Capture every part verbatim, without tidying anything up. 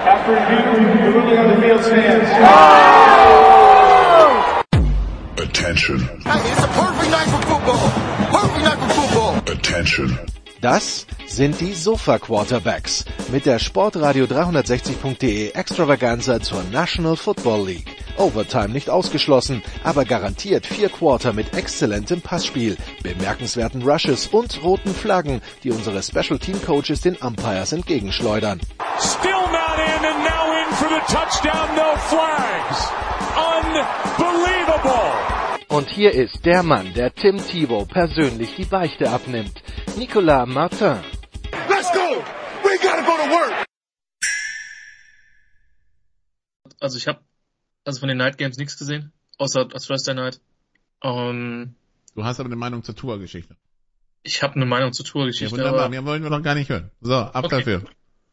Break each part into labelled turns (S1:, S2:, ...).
S1: After review, the ruling on the field stands.
S2: Attention.
S3: Hey, it's a perfect night for football. Perfect night for football.
S2: Attention.
S4: Das sind die Sofa Quarterbacks mit der Sportradio dreihundertsechzig Punkt de Extravaganza zur National Football League. Overtime nicht ausgeschlossen, aber garantiert vier Quarter mit exzellentem Passspiel, bemerkenswerten Rushes und roten Flaggen, die unsere Special Team Coaches den Umpires entgegenschleudern.
S5: Still not in and now in for the touchdown, no flags. Unbelievable.
S4: Und hier ist der Mann, der Tim Tebow persönlich die Beichte abnimmt. Nicolas Martin.
S3: Let's go. We gotta go to work.
S6: Also ich habe also von den Night Games nichts gesehen, außer das Thursday Night. Um,
S7: du hast aber eine Meinung zur Tour-Geschichte.
S6: Ich habe eine Meinung zur Tour-Geschichte.
S7: Ja, wunderbar, mehr wollen wir doch gar nicht hören. So, ab okay. Dafür.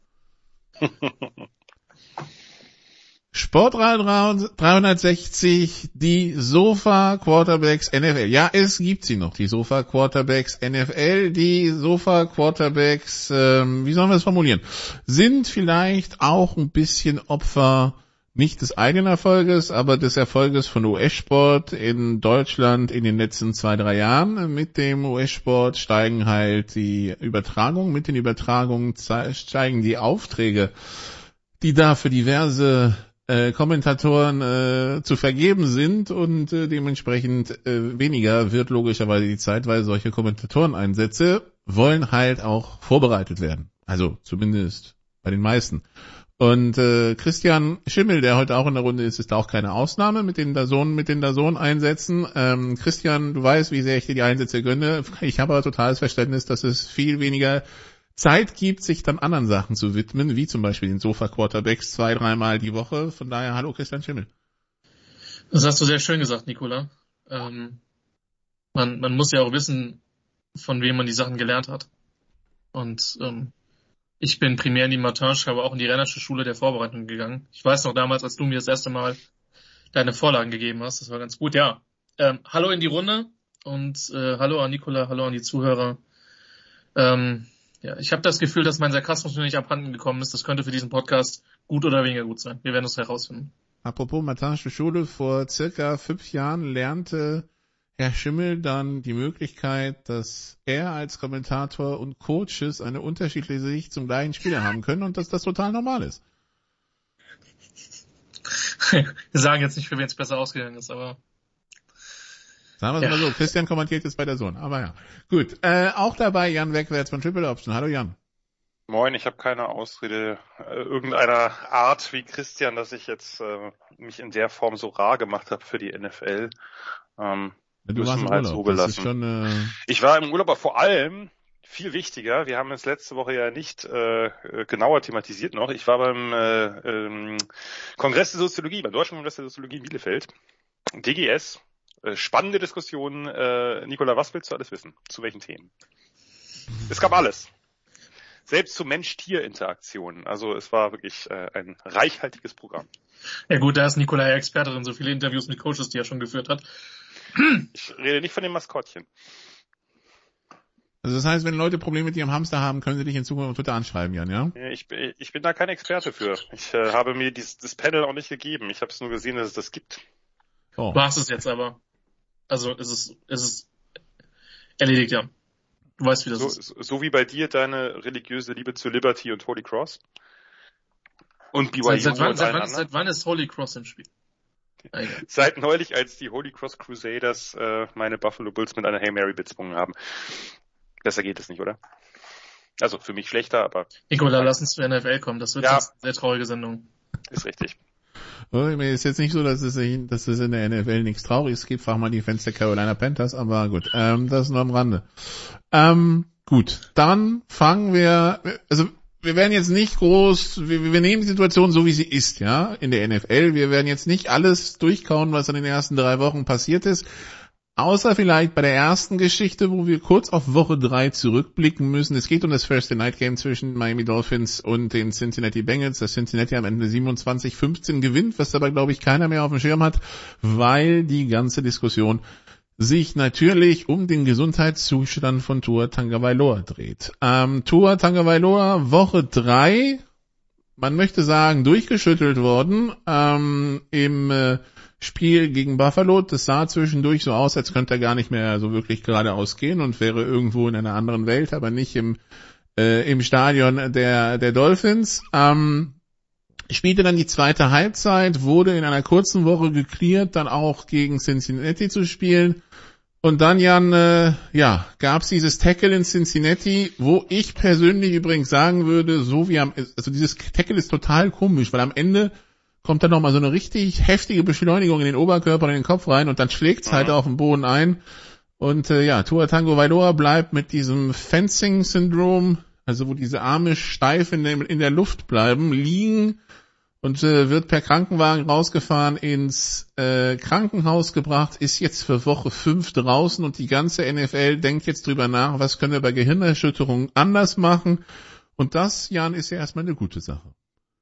S7: Sportradio dreihundertsechzig, die Sofa Quarterbacks N F L. Ja, es gibt sie noch, die Sofa Quarterbacks N F L. Die Sofa Quarterbacks, ähm, wie sollen wir es formulieren, sind vielleicht auch ein bisschen Opfer nicht des eigenen Erfolges, aber des Erfolges von U S-Sport in Deutschland in den letzten zwei, drei Jahren. Mit dem U S-Sport steigen halt die Übertragungen, mit den Übertragungen steigen die Aufträge, die da für diverse äh, Kommentatoren äh, zu vergeben sind und äh, dementsprechend äh, weniger wird logischerweise die Zeit, weil solche Kommentatoreneinsätze wollen halt auch vorbereitet werden. Also zumindest bei den meisten. Und äh, Christian Schimmel, der heute auch in der Runde ist, ist auch keine Ausnahme mit den Dazon, mit den Dazon-Einsätzen. Ähm, Christian, du weißt, wie sehr ich dir die Einsätze gönne. Ich habe aber totales Verständnis, dass es viel weniger Zeit gibt, sich dann anderen Sachen zu widmen, wie zum Beispiel den Sofa-Quarterbacks zwei, dreimal die Woche. Von daher, hallo Christian Schimmel.
S6: Das hast du sehr schön gesagt, Nicola. Ähm, man, man muss ja auch wissen, von wem man die Sachen gelernt hat. Und ähm, ich bin primär in die Martinsch, aber auch in die Rennersche Schule der Vorbereitung gegangen. Ich weiß noch damals, als du mir das erste Mal deine Vorlagen gegeben hast, das war ganz gut. Ja, ähm, hallo in die Runde und äh, hallo an Nicola, hallo an die Zuhörer. Ähm, ja, ich habe das Gefühl, dass mein Sarkasmus mir nicht abhanden gekommen ist. Das könnte für diesen Podcast gut oder weniger gut sein. Wir werden es herausfinden.
S7: Apropos Martinsche Schule, vor circa fünf Jahren lernte Herr Schimmel dann die Möglichkeit, dass er als Kommentator und Coaches eine unterschiedliche Sicht zum gleichen Spieler haben können und dass das total normal ist.
S6: Wir sagen jetzt nicht, für wen es besser ausgegangen ist, aber...
S7: Sagen wir es ja. mal so, Christian kommentiert jetzt bei der Sohn, aber ja. Gut, äh, auch dabei Jan Wegwärts von Triple Option. Hallo Jan.
S8: Moin, ich habe keine Ausrede äh, irgendeiner Art wie Christian, dass ich jetzt äh, mich in der Form so rar gemacht habe für die N F L. Ähm,
S7: ja, du warst im
S8: halt
S7: Urlaub.
S8: So gelassen.
S7: Das ist schon, äh...
S8: Ich war im Urlaub, aber vor allem, viel wichtiger, wir haben es letzte Woche ja nicht äh, genauer thematisiert noch, ich war beim äh, ähm, Kongress der Soziologie, beim Deutschen Kongress der Soziologie in Bielefeld, D G S. Spannende Diskussion. Äh, Nicola, was willst du alles wissen? Zu welchen Themen? Es gab alles. Selbst zu Mensch-Tier-Interaktionen. Also es war wirklich äh, ein reichhaltiges Programm.
S6: Ja gut, da ist Nicola ja Experte drin, so viele Interviews mit Coaches, die er schon geführt hat.
S8: Ich rede nicht von dem Maskottchen.
S7: Also das heißt, wenn Leute Probleme mit ihrem Hamster haben, können sie dich in Zukunft auf Twitter anschreiben, Jan, ja?
S8: Ich, ich bin da kein Experte für. Ich äh, habe mir dies, das Panel auch nicht gegeben. Ich habe es nur gesehen, dass es das gibt.
S6: Oh. Du hast es jetzt aber. Also es ist, es ist erledigt, ja. Du weißt, wie das
S8: so,
S6: ist.
S8: So, so wie bei dir deine religiöse Liebe zu Liberty und Holy Cross. Und B Y U
S6: seit, seit, wann,
S8: und
S6: seit, wann, seit wann ist Holy Cross im Spiel?
S8: Eigentlich. Seit neulich, als die Holy Cross Crusaders äh, meine Buffalo Bills mit einer Hail Mary bezwungen haben. Besser geht es nicht, oder? Also für mich schlechter, aber...
S6: Nicola, lass uns zur N F L kommen. Das wird ja. Eine sehr traurige Sendung.
S8: Ist richtig.
S7: Es ist jetzt nicht so, dass es, dass es in der N F L nichts Trauriges gibt. Frag mal die Fans der Carolina Panthers, aber gut, ähm, das ist nur am Rande. Ähm, gut, dann fangen wir, also wir werden jetzt nicht groß, wir, wir nehmen die Situation so, wie sie ist, ja, in der N F L. Wir werden jetzt nicht alles durchkauen, was in den ersten drei Wochen passiert ist. Außer vielleicht bei der ersten Geschichte, wo wir kurz auf Woche drei zurückblicken müssen. Es geht um das Thursday Night Game zwischen Miami Dolphins und den Cincinnati Bengals. Das Cincinnati am Ende siebenundzwanzig fünfzehn gewinnt, was aber, glaube ich, keiner mehr auf dem Schirm hat, weil die ganze Diskussion sich natürlich um den Gesundheitszustand von Tua Tagovailoa dreht. Ähm, Tua Tagovailoa, Woche drei, man möchte sagen, durchgeschüttelt worden ähm, im äh, Spiel gegen Buffalo. Das sah zwischendurch so aus, als könnte er gar nicht mehr so wirklich geradeaus gehen und wäre irgendwo in einer anderen Welt, aber nicht im äh, im Stadion der der Dolphins. Ähm, spielte dann die zweite Halbzeit, wurde in einer kurzen Woche geklärt, dann auch gegen Cincinnati zu spielen. Und dann, Jan, äh, ja, gab's dieses Tackle in Cincinnati, wo ich persönlich übrigens sagen würde, so wie am, also dieses Tackle ist total komisch, weil am Ende kommt dann nochmal so eine richtig heftige Beschleunigung in den Oberkörper und in den Kopf rein und dann schlägt's halt auf den Boden ein. Und äh, ja, Tua Tagovailoa bleibt mit diesem Fencing-Syndrom, also wo diese Arme steif in der, in der Luft bleiben, liegen und äh, wird per Krankenwagen rausgefahren, ins äh, Krankenhaus gebracht, ist jetzt für Woche fünf draußen und die ganze N F L denkt jetzt drüber nach, was können wir bei Gehirnerschütterungen anders machen. Und das, Jan, ist ja erstmal eine gute Sache.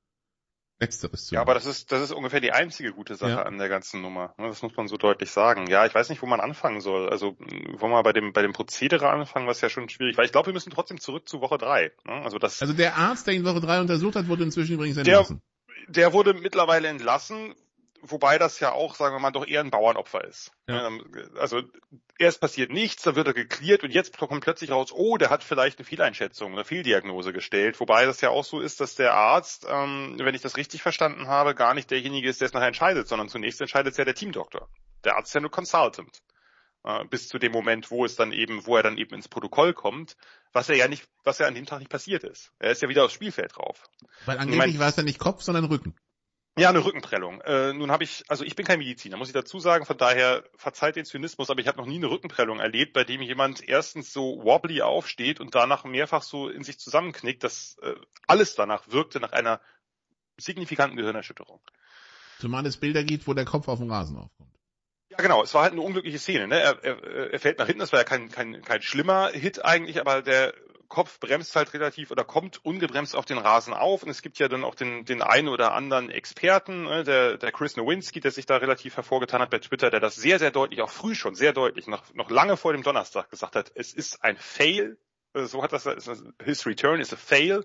S7: Letzteres zu.
S8: Ja, aber das ist, das ist ungefähr die einzige gute Sache
S7: ja.
S8: an der ganzen Nummer. Das muss man so deutlich sagen. Ja, ich weiß nicht, wo man anfangen soll. Also, wollen wir bei dem, bei dem Prozedere anfangen, was ja schon schwierig war. Ich glaube, wir müssen trotzdem zurück zu Woche drei. Also das.
S7: Also der Arzt, der ihn Woche drei untersucht hat, wurde inzwischen übrigens entlassen.
S8: Der, der wurde mittlerweile entlassen, wobei das ja auch, sagen wir mal, doch eher ein Bauernopfer ist. Ja. Also erst passiert nichts, dann wird er geklärt und jetzt kommt plötzlich raus, oh, der hat vielleicht eine Fehleinschätzung, eine Fehldiagnose gestellt. Wobei das ja auch so ist, dass der Arzt, ähm, wenn ich das richtig verstanden habe, gar nicht derjenige ist, der es nachher entscheidet, sondern zunächst entscheidet es ja der Teamdoktor. Der Arzt ist ja nur Consultant. Äh, bis zu dem Moment, wo es dann eben, wo er dann eben ins Protokoll kommt, was er ja nicht, was ja an dem Tag nicht passiert ist. Er ist ja wieder aufs Spielfeld drauf.
S7: Weil angeblich war es ja nicht Kopf, sondern Rücken.
S8: Ja, eine Rückenprellung. Äh, nun habe ich, also ich bin kein Mediziner, muss ich dazu sagen, von daher verzeiht den Zynismus, aber ich habe noch nie eine Rückenprellung erlebt, bei dem jemand erstens so wobbly aufsteht und danach mehrfach so in sich zusammenknickt, dass äh, alles danach wirkte nach einer signifikanten Gehirnerschütterung.
S7: Zumal es Bilder gibt, wo der Kopf auf dem Rasen aufkommt.
S8: Ja, genau, es war halt eine unglückliche Szene, ne? Er, er, er fällt nach hinten, das war ja kein, kein, kein schlimmer Hit eigentlich, aber der Kopf bremst halt relativ oder kommt ungebremst auf den Rasen auf und es gibt ja dann auch den, den einen oder anderen Experten, ne, der, der Chris Nowinski, der sich da relativ hervorgetan hat bei Twitter, der das sehr, sehr deutlich, auch früh schon sehr deutlich, noch, noch lange vor dem Donnerstag gesagt hat, es ist ein Fail, so hat das, his return is a fail,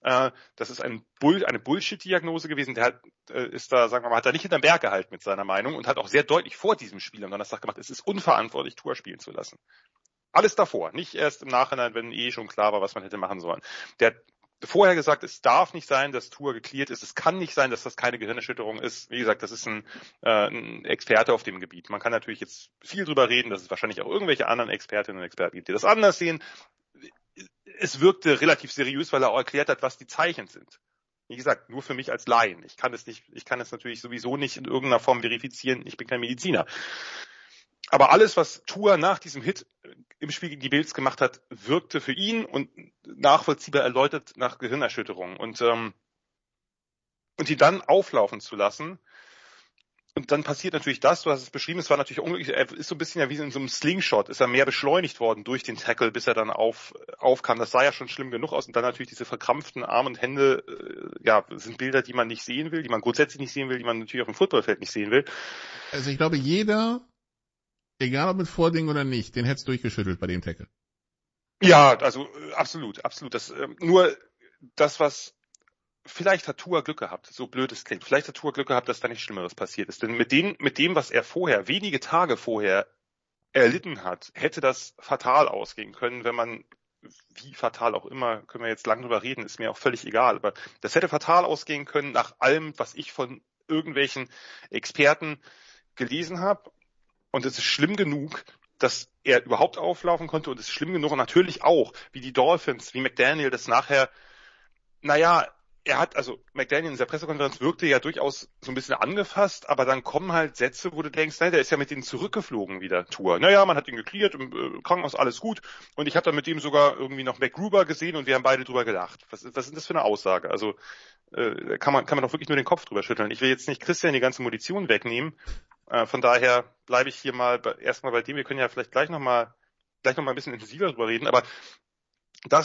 S8: das ist ein Bull, eine Bullshit-Diagnose gewesen, der hat, ist da, sagen wir mal, hat da nicht hinterm Berg gehalten mit seiner Meinung und hat auch sehr deutlich vor diesem Spiel am Donnerstag gemacht, es ist unverantwortlich, Tua spielen zu lassen. Alles davor, nicht erst im Nachhinein, wenn eh schon klar war, was man hätte machen sollen. Der hat vorher gesagt, es darf nicht sein, dass Tua geklärt ist. Es kann nicht sein, dass das keine Gehirnerschütterung ist. Wie gesagt, das ist ein, äh, ein Experte auf dem Gebiet. Man kann natürlich jetzt viel drüber reden, dass es wahrscheinlich auch irgendwelche anderen Expertinnen und Experten gibt, die das anders sehen. Es wirkte relativ seriös, weil er auch erklärt hat, was die Zeichen sind. Wie gesagt, nur für mich als Laien. Ich kann es nicht, ich kann es natürlich sowieso nicht in irgendeiner Form verifizieren. Ich bin kein Mediziner. Aber alles, was Tua nach diesem Hit im Spiel gegen die Bills gemacht hat, wirkte für ihn und nachvollziehbar erläutert nach Gehirnerschütterung. Und ähm, und die dann auflaufen zu lassen. Und dann passiert natürlich das, du hast es beschrieben, es war natürlich unglücklich, er ist so ein bisschen ja wie in so einem Slingshot, ist er mehr beschleunigt worden durch den Tackle, bis er dann auf aufkam. Das sah ja schon schlimm genug aus. Und dann natürlich diese verkrampften Arme und Hände, äh, ja, sind Bilder, die man nicht sehen will, die man grundsätzlich nicht sehen will, die man natürlich auf dem Footballfeld nicht sehen will.
S7: Also ich glaube, jeder, egal ob mit Vording oder nicht, den hätte es durchgeschüttelt bei dem Tackle.
S8: Ja, also äh, absolut, absolut. Das äh, nur das, was vielleicht hat Tua Glück gehabt, so blöd es klingt. Vielleicht hat Tua Glück gehabt, dass da nichts Schlimmeres passiert ist. Denn mit dem, mit dem, was er vorher, wenige Tage vorher erlitten hat, hätte das fatal ausgehen können, wenn man, wie fatal auch immer, können wir jetzt lang drüber reden, ist mir auch völlig egal. Aber das hätte fatal ausgehen können nach allem, was ich von irgendwelchen Experten gelesen habe. Und es ist schlimm genug, dass er überhaupt auflaufen konnte. Und es ist schlimm genug und natürlich auch, wie die Dolphins, wie McDaniel das nachher, naja, er hat, also McDaniel in der Pressekonferenz wirkte ja durchaus so ein bisschen angefasst, aber dann kommen halt Sätze, wo du denkst, nein, der ist ja mit denen zurückgeflogen wieder, Tour. Naja, man hat ihn geklärt, im äh, Krankenhaus alles gut und ich habe dann mit dem sogar irgendwie noch McGruber gesehen und wir haben beide drüber gelacht. Was, was ist das für eine Aussage? Also äh, kann man kann man doch wirklich nur den Kopf drüber schütteln. Ich will jetzt nicht Christian die ganze Munition wegnehmen, äh, von daher bleibe ich hier mal bei, erstmal bei dem, wir können ja vielleicht gleich nochmal gleich noch mal ein bisschen intensiver drüber reden, aber das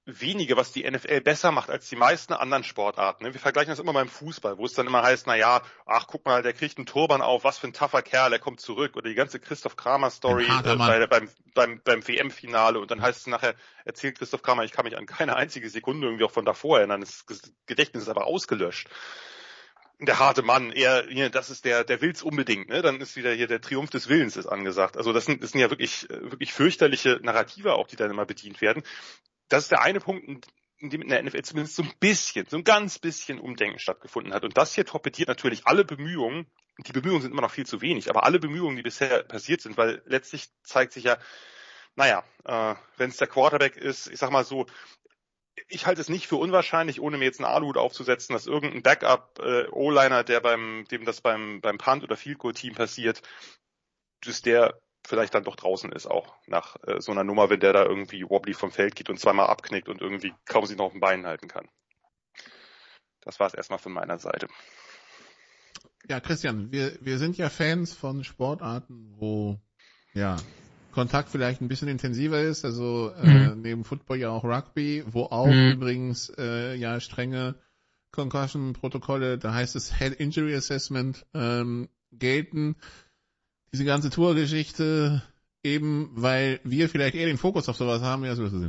S8: wenige, was die N F L besser macht als die meisten anderen Sportarten. Wir vergleichen das immer beim Fußball, wo es dann immer heißt, na ja, ach, guck mal, der kriegt einen Turban auf, was für ein tougher Kerl, er kommt zurück. Oder die ganze Christoph Kramer-Story äh, bei, beim, beim, beim W M-Finale. Und dann heißt es nachher, erzählt Christoph Kramer, ich kann mich an keine einzige Sekunde irgendwie auch von davor erinnern. Das Gedächtnis ist aber ausgelöscht. Der harte Mann, er, hier, das ist der, der will's unbedingt, ne? Dann ist wieder hier der Triumph des Willens ist angesagt. Also das sind, das sind ja wirklich, wirklich fürchterliche Narrative auch, die dann immer bedient werden. Das ist der eine Punkt, in dem in der N F L zumindest so ein bisschen, so ein ganz bisschen Umdenken stattgefunden hat. Und das hier torpediert natürlich alle Bemühungen. Die Bemühungen sind immer noch viel zu wenig, aber alle Bemühungen, die bisher passiert sind, weil letztlich zeigt sich ja, naja, äh, wenn es der Quarterback ist, ich sag mal so, ich halte es nicht für unwahrscheinlich, ohne mir jetzt einen Aluhut aufzusetzen, dass irgendein Backup-O-Liner, der beim, dem das beim, beim Punt- oder Field-Goal-Team passiert, dass der vielleicht dann doch draußen ist, auch nach äh, so einer Nummer, wenn der da irgendwie wobbly vom Feld geht und zweimal abknickt und irgendwie kaum sich noch auf den Beinen halten kann. Das war es erstmal von meiner Seite.
S7: Ja, Christian, wir, wir sind ja Fans von Sportarten, wo, ja, Kontakt vielleicht ein bisschen intensiver ist, also äh, mhm. neben Football ja auch Rugby, wo auch mhm. übrigens äh, ja strenge Concussion-Protokolle, da heißt es Head Injury Assessment, ähm, gelten. Diese ganze Tourgeschichte, eben weil wir vielleicht eher den Fokus auf sowas haben, ja, so ist es.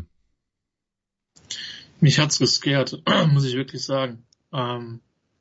S6: Mich hat's gescared, muss ich wirklich sagen. Ähm,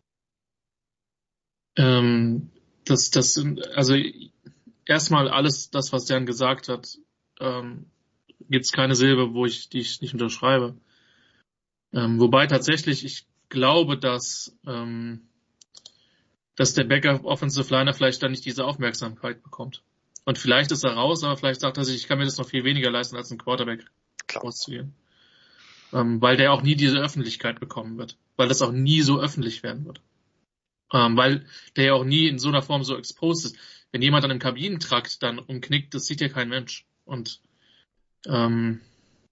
S6: ähm, das, das sind, also erstmal alles das, was Jan gesagt hat, ähm, gibt's keine Silbe, wo ich die ich nicht unterschreibe. Ähm, wobei tatsächlich, ich glaube, dass ähm, dass der Backup Offensive Liner vielleicht dann nicht diese Aufmerksamkeit bekommt. Und vielleicht ist er raus, aber vielleicht sagt er sich, ich kann mir das noch viel weniger leisten, als ein Quarterback rauszugehen. Ähm, weil der auch nie diese Öffentlichkeit bekommen wird. Weil das auch nie so öffentlich werden wird. Ähm, weil der ja auch nie in so einer Form so exposed ist. Wenn jemand dann im Kabinentrakt dann umknickt, das sieht ja kein Mensch. Und ähm,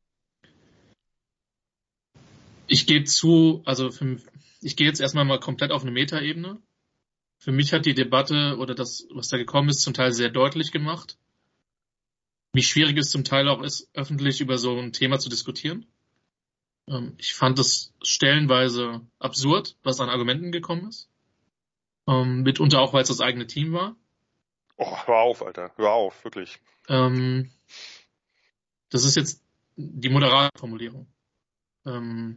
S6: ich gebe zu, also für, ich gehe jetzt erstmal mal komplett auf eine Metaebene. Für mich hat die Debatte oder das, was da gekommen ist, zum Teil sehr deutlich gemacht, wie schwierig es zum Teil auch ist, öffentlich über so ein Thema zu diskutieren. Ähm, ich fand es stellenweise absurd, was an Argumenten gekommen ist. Ähm, mitunter auch, weil es das eigene Team war.
S8: Oh, hör auf, Alter. Hör auf, wirklich.
S6: Ähm, das ist jetzt die moderate Formulierung. Ähm,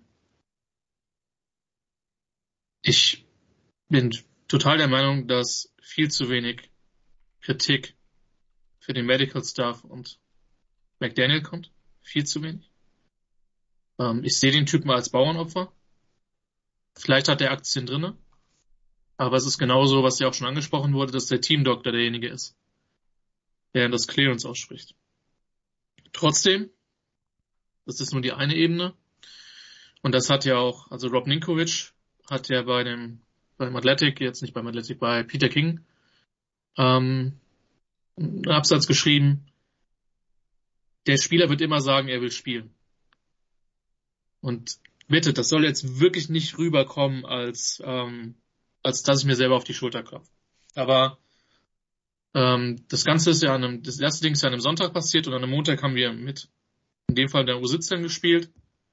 S6: ich bin total der Meinung, dass viel zu wenig Kritik für den Medical Staff und McDaniel kommt. Viel zu wenig. Ähm, ich sehe den Typen als Bauernopfer. Vielleicht hat er Aktien drinne. Aber es ist genauso, was ja auch schon angesprochen wurde, dass der Teamdoktor derjenige ist, der das Clearance ausspricht. Trotzdem, das ist nur die eine Ebene. Und das hat ja auch, also Rob Ninkovich hat ja bei dem, beim Athletic, jetzt nicht beim Athletic, bei Peter King, ähm, einen Absatz geschrieben, der Spieler wird immer sagen, er will spielen. Und bitte, das soll jetzt wirklich nicht rüberkommen, als, ähm, als dass ich mir selber auf die Schulter klopfe. Aber ähm, das Ganze ist ja an einem, das erste Ding ist ja an einem Sonntag passiert und an einem Montag haben wir mit, in dem Fall der U siebzehn gespielt.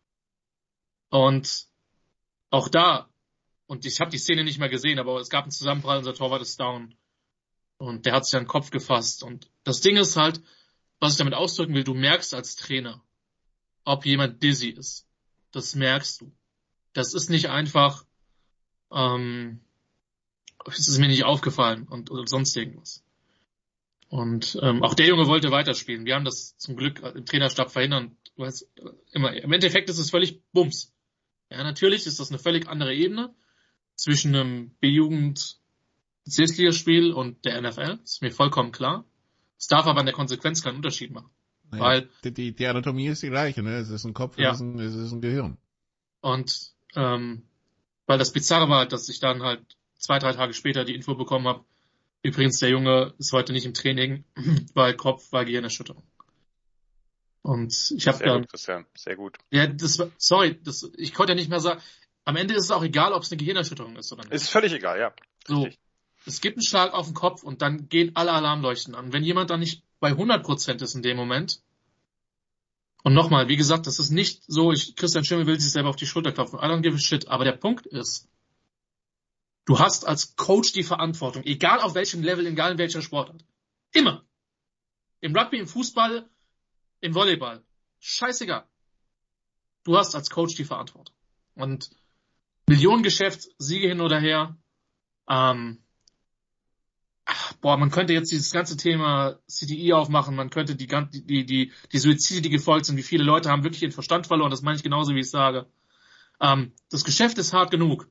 S6: Und auch da, und ich habe die Szene nicht mehr gesehen, aber es gab einen Zusammenprall, unser Torwart ist down. Und der hat sich an den Kopf gefasst. Und das Ding ist halt, was ich damit ausdrücken will, du merkst als Trainer, ob jemand dizzy ist. Das merkst du. Das ist nicht einfach, ähm, es ist mir nicht aufgefallen und oder sonst irgendwas. Und ähm, auch der Junge wollte weiterspielen. Wir haben das zum Glück im Trainerstab verhindert. Du weißt, immer, im Endeffekt ist es völlig Bums. Ja, natürlich ist das eine völlig andere Ebene zwischen einem B-Jugend-Bezirksligaspiel und der N F L. Das ist mir vollkommen klar. Es darf aber in der Konsequenz keinen Unterschied machen.
S7: Naja,
S6: weil
S7: die, die Anatomie ist die gleiche, ne? Es ist ein Kopf,
S6: ja.
S7: es, ist ein, es ist ein Gehirn.
S6: Und ähm, weil das Bizarre war, dass ich dann halt zwei, drei Tage später die Info bekommen habe, übrigens, der Junge ist heute nicht im Training, weil Kopf, weil Gehirnerschütterung. Und ich habe dann... Sehr
S8: gut, Christian, sehr gut.
S6: Ja, das war, sorry, das, ich konnte ja nicht mehr sagen, am Ende ist es auch egal, ob es eine Gehirnerschütterung ist oder nicht.
S8: Ist völlig egal, ja.
S6: So, es gibt einen Schlag auf den Kopf und dann gehen alle Alarmleuchten an. Wenn jemand dann nicht bei hundert Prozent ist in dem Moment, Und nochmal, wie gesagt, das ist nicht so, ich, Christian Schimmel will sich selber auf die Schulter klopfen. I don't give a shit. Aber der Punkt ist, du hast als Coach die Verantwortung, egal auf welchem Level, egal in welcher Sportart. Immer. Im Rugby, im Fußball, im Volleyball. Scheißegal. Du hast als Coach die Verantwortung. Und Millionengeschäft, Siege hin oder her. Ähm, ach, boah, man könnte jetzt dieses ganze Thema C T E aufmachen, man könnte die, die, die, die Suizide, die gefolgt sind, wie viele Leute haben wirklich ihren Verstand verloren, das meine ich genauso, wie ich sage. Ähm, das Geschäft ist hart genug.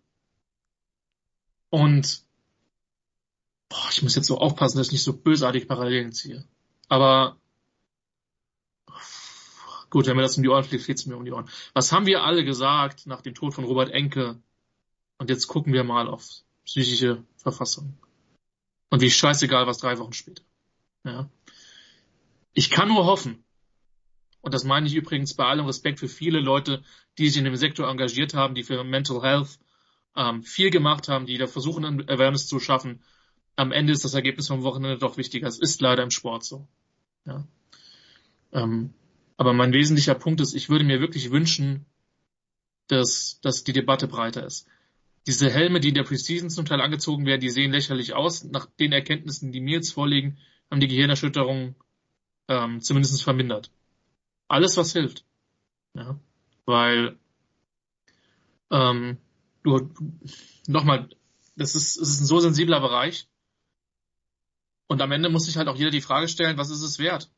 S6: Und boah, ich muss jetzt so aufpassen, dass ich nicht so bösartig Parallelen ziehe. Aber gut, wenn mir das um die Ohren fliegt, fliegt es mir um die Ohren. Was haben wir alle gesagt nach dem Tod von Robert Enke? Und jetzt gucken wir mal auf psychische Verfassung. Und wie scheißegal, was drei Wochen später. Ja. Ich kann nur hoffen, und das meine ich übrigens bei allem Respekt für viele Leute, die sich in dem Sektor engagiert haben, die für Mental Health ähm, viel gemacht haben, die da versuchen, Awareness zu schaffen. Am Ende ist das Ergebnis vom Wochenende doch wichtiger. Es ist leider im Sport so. Ja. Ähm, aber mein wesentlicher Punkt ist, ich würde mir wirklich wünschen, dass, dass die Debatte breiter ist. Diese Helme, die in der Preseason zum Teil angezogen werden, die sehen lächerlich aus. Nach den Erkenntnissen, die mir jetzt vorliegen, haben die Gehirnerschütterungen ähm, zumindest vermindert. Alles, was hilft. Ja. Weil, ähm, du, nochmal, das ist, es ist ein so sensibler Bereich. Und am Ende muss sich halt auch jeder die Frage stellen, was ist es wert?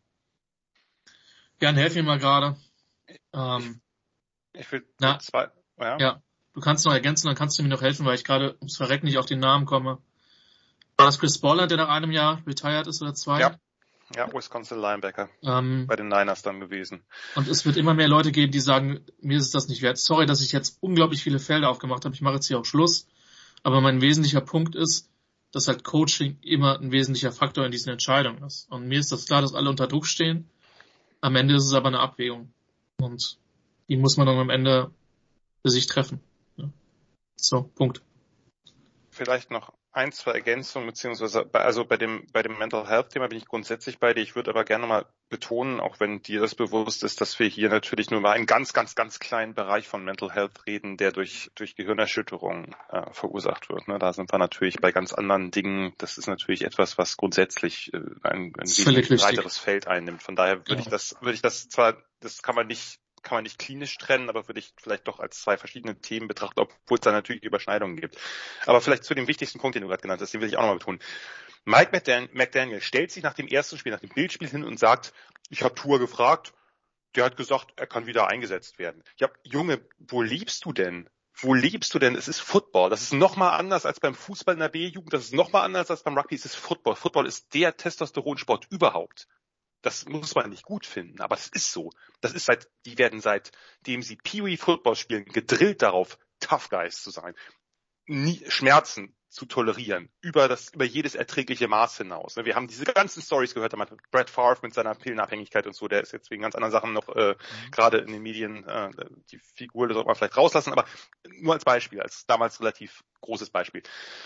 S6: Gern, helf mir mal gerade. Ähm,
S8: ich, ich will
S6: na,
S8: zwei, ja.
S6: ja. Du kannst noch ergänzen, dann kannst du mir noch helfen, weil ich gerade ums Verrecken nicht auf den Namen komme. War das Chris Borland, der nach einem Jahr retired ist oder zwei?
S8: Ja, ja, Wisconsin Linebacker.
S6: Ähm,
S8: bei den Niners dann gewesen.
S6: Und es wird immer mehr Leute geben, die sagen, mir ist das nicht wert. Sorry, dass ich jetzt unglaublich viele Felder aufgemacht habe. Ich mache jetzt hier auch Schluss. Aber mein wesentlicher Punkt ist, dass halt Coaching immer ein wesentlicher Faktor in diesen Entscheidungen ist. Und mir ist das klar, dass alle unter Druck stehen. Am Ende ist es aber eine Abwägung. Und die muss man dann am Ende für sich treffen. So, Punkt.
S8: Vielleicht noch ein, zwei Ergänzungen, beziehungsweise bei, also bei dem bei dem Mental Health Thema bin ich grundsätzlich bei dir. Ich würde aber gerne mal betonen, auch wenn dir das bewusst ist, dass wir hier natürlich nur über einen ganz, ganz, ganz kleinen Bereich von Mental Health reden, der durch durch Gehirnerschütterung äh, verursacht wird. Ne? Da sind wir natürlich bei ganz anderen Dingen. Das ist natürlich etwas, was grundsätzlich äh, ein, ein wesentlich breiteres Feld einnimmt. Von daher würde ja. ich das würde ich das zwar, das kann man nicht kann man nicht klinisch trennen, aber würde ich vielleicht doch als zwei verschiedene Themen betrachten, obwohl es da natürlich Überschneidungen gibt. Aber vielleicht zu dem wichtigsten Punkt, den du gerade genannt hast, den will ich auch nochmal betonen. Mike McDan- McDaniel stellt sich nach dem ersten Spiel, nach dem Bildspiel hin und sagt, ich habe Tua gefragt, der hat gesagt, er kann wieder eingesetzt werden. Ja, Junge, wo lebst du denn? Wo lebst du denn? Es ist Football. Das ist nochmal anders als beim Fußball in der B-Jugend. Das ist nochmal anders als beim Rugby. Es ist Football. Football ist der Testosteronsport überhaupt. Das muss man nicht gut finden, aber es ist so. Das ist seit, die werden seitdem sie Pee-wee Football spielen, gedrillt darauf, Tough Guys zu sein, nie Schmerzen zu tolerieren, über das, über jedes erträgliche Maß hinaus. Wir haben diese ganzen Stories gehört, mit Brett Favre mit seiner Pillenabhängigkeit und so, der ist jetzt wegen ganz anderen Sachen noch äh, mhm. gerade in den Medien, äh, die Figur, das sollte man vielleicht rauslassen, aber nur als Beispiel, als damals relativ großes Beispiel.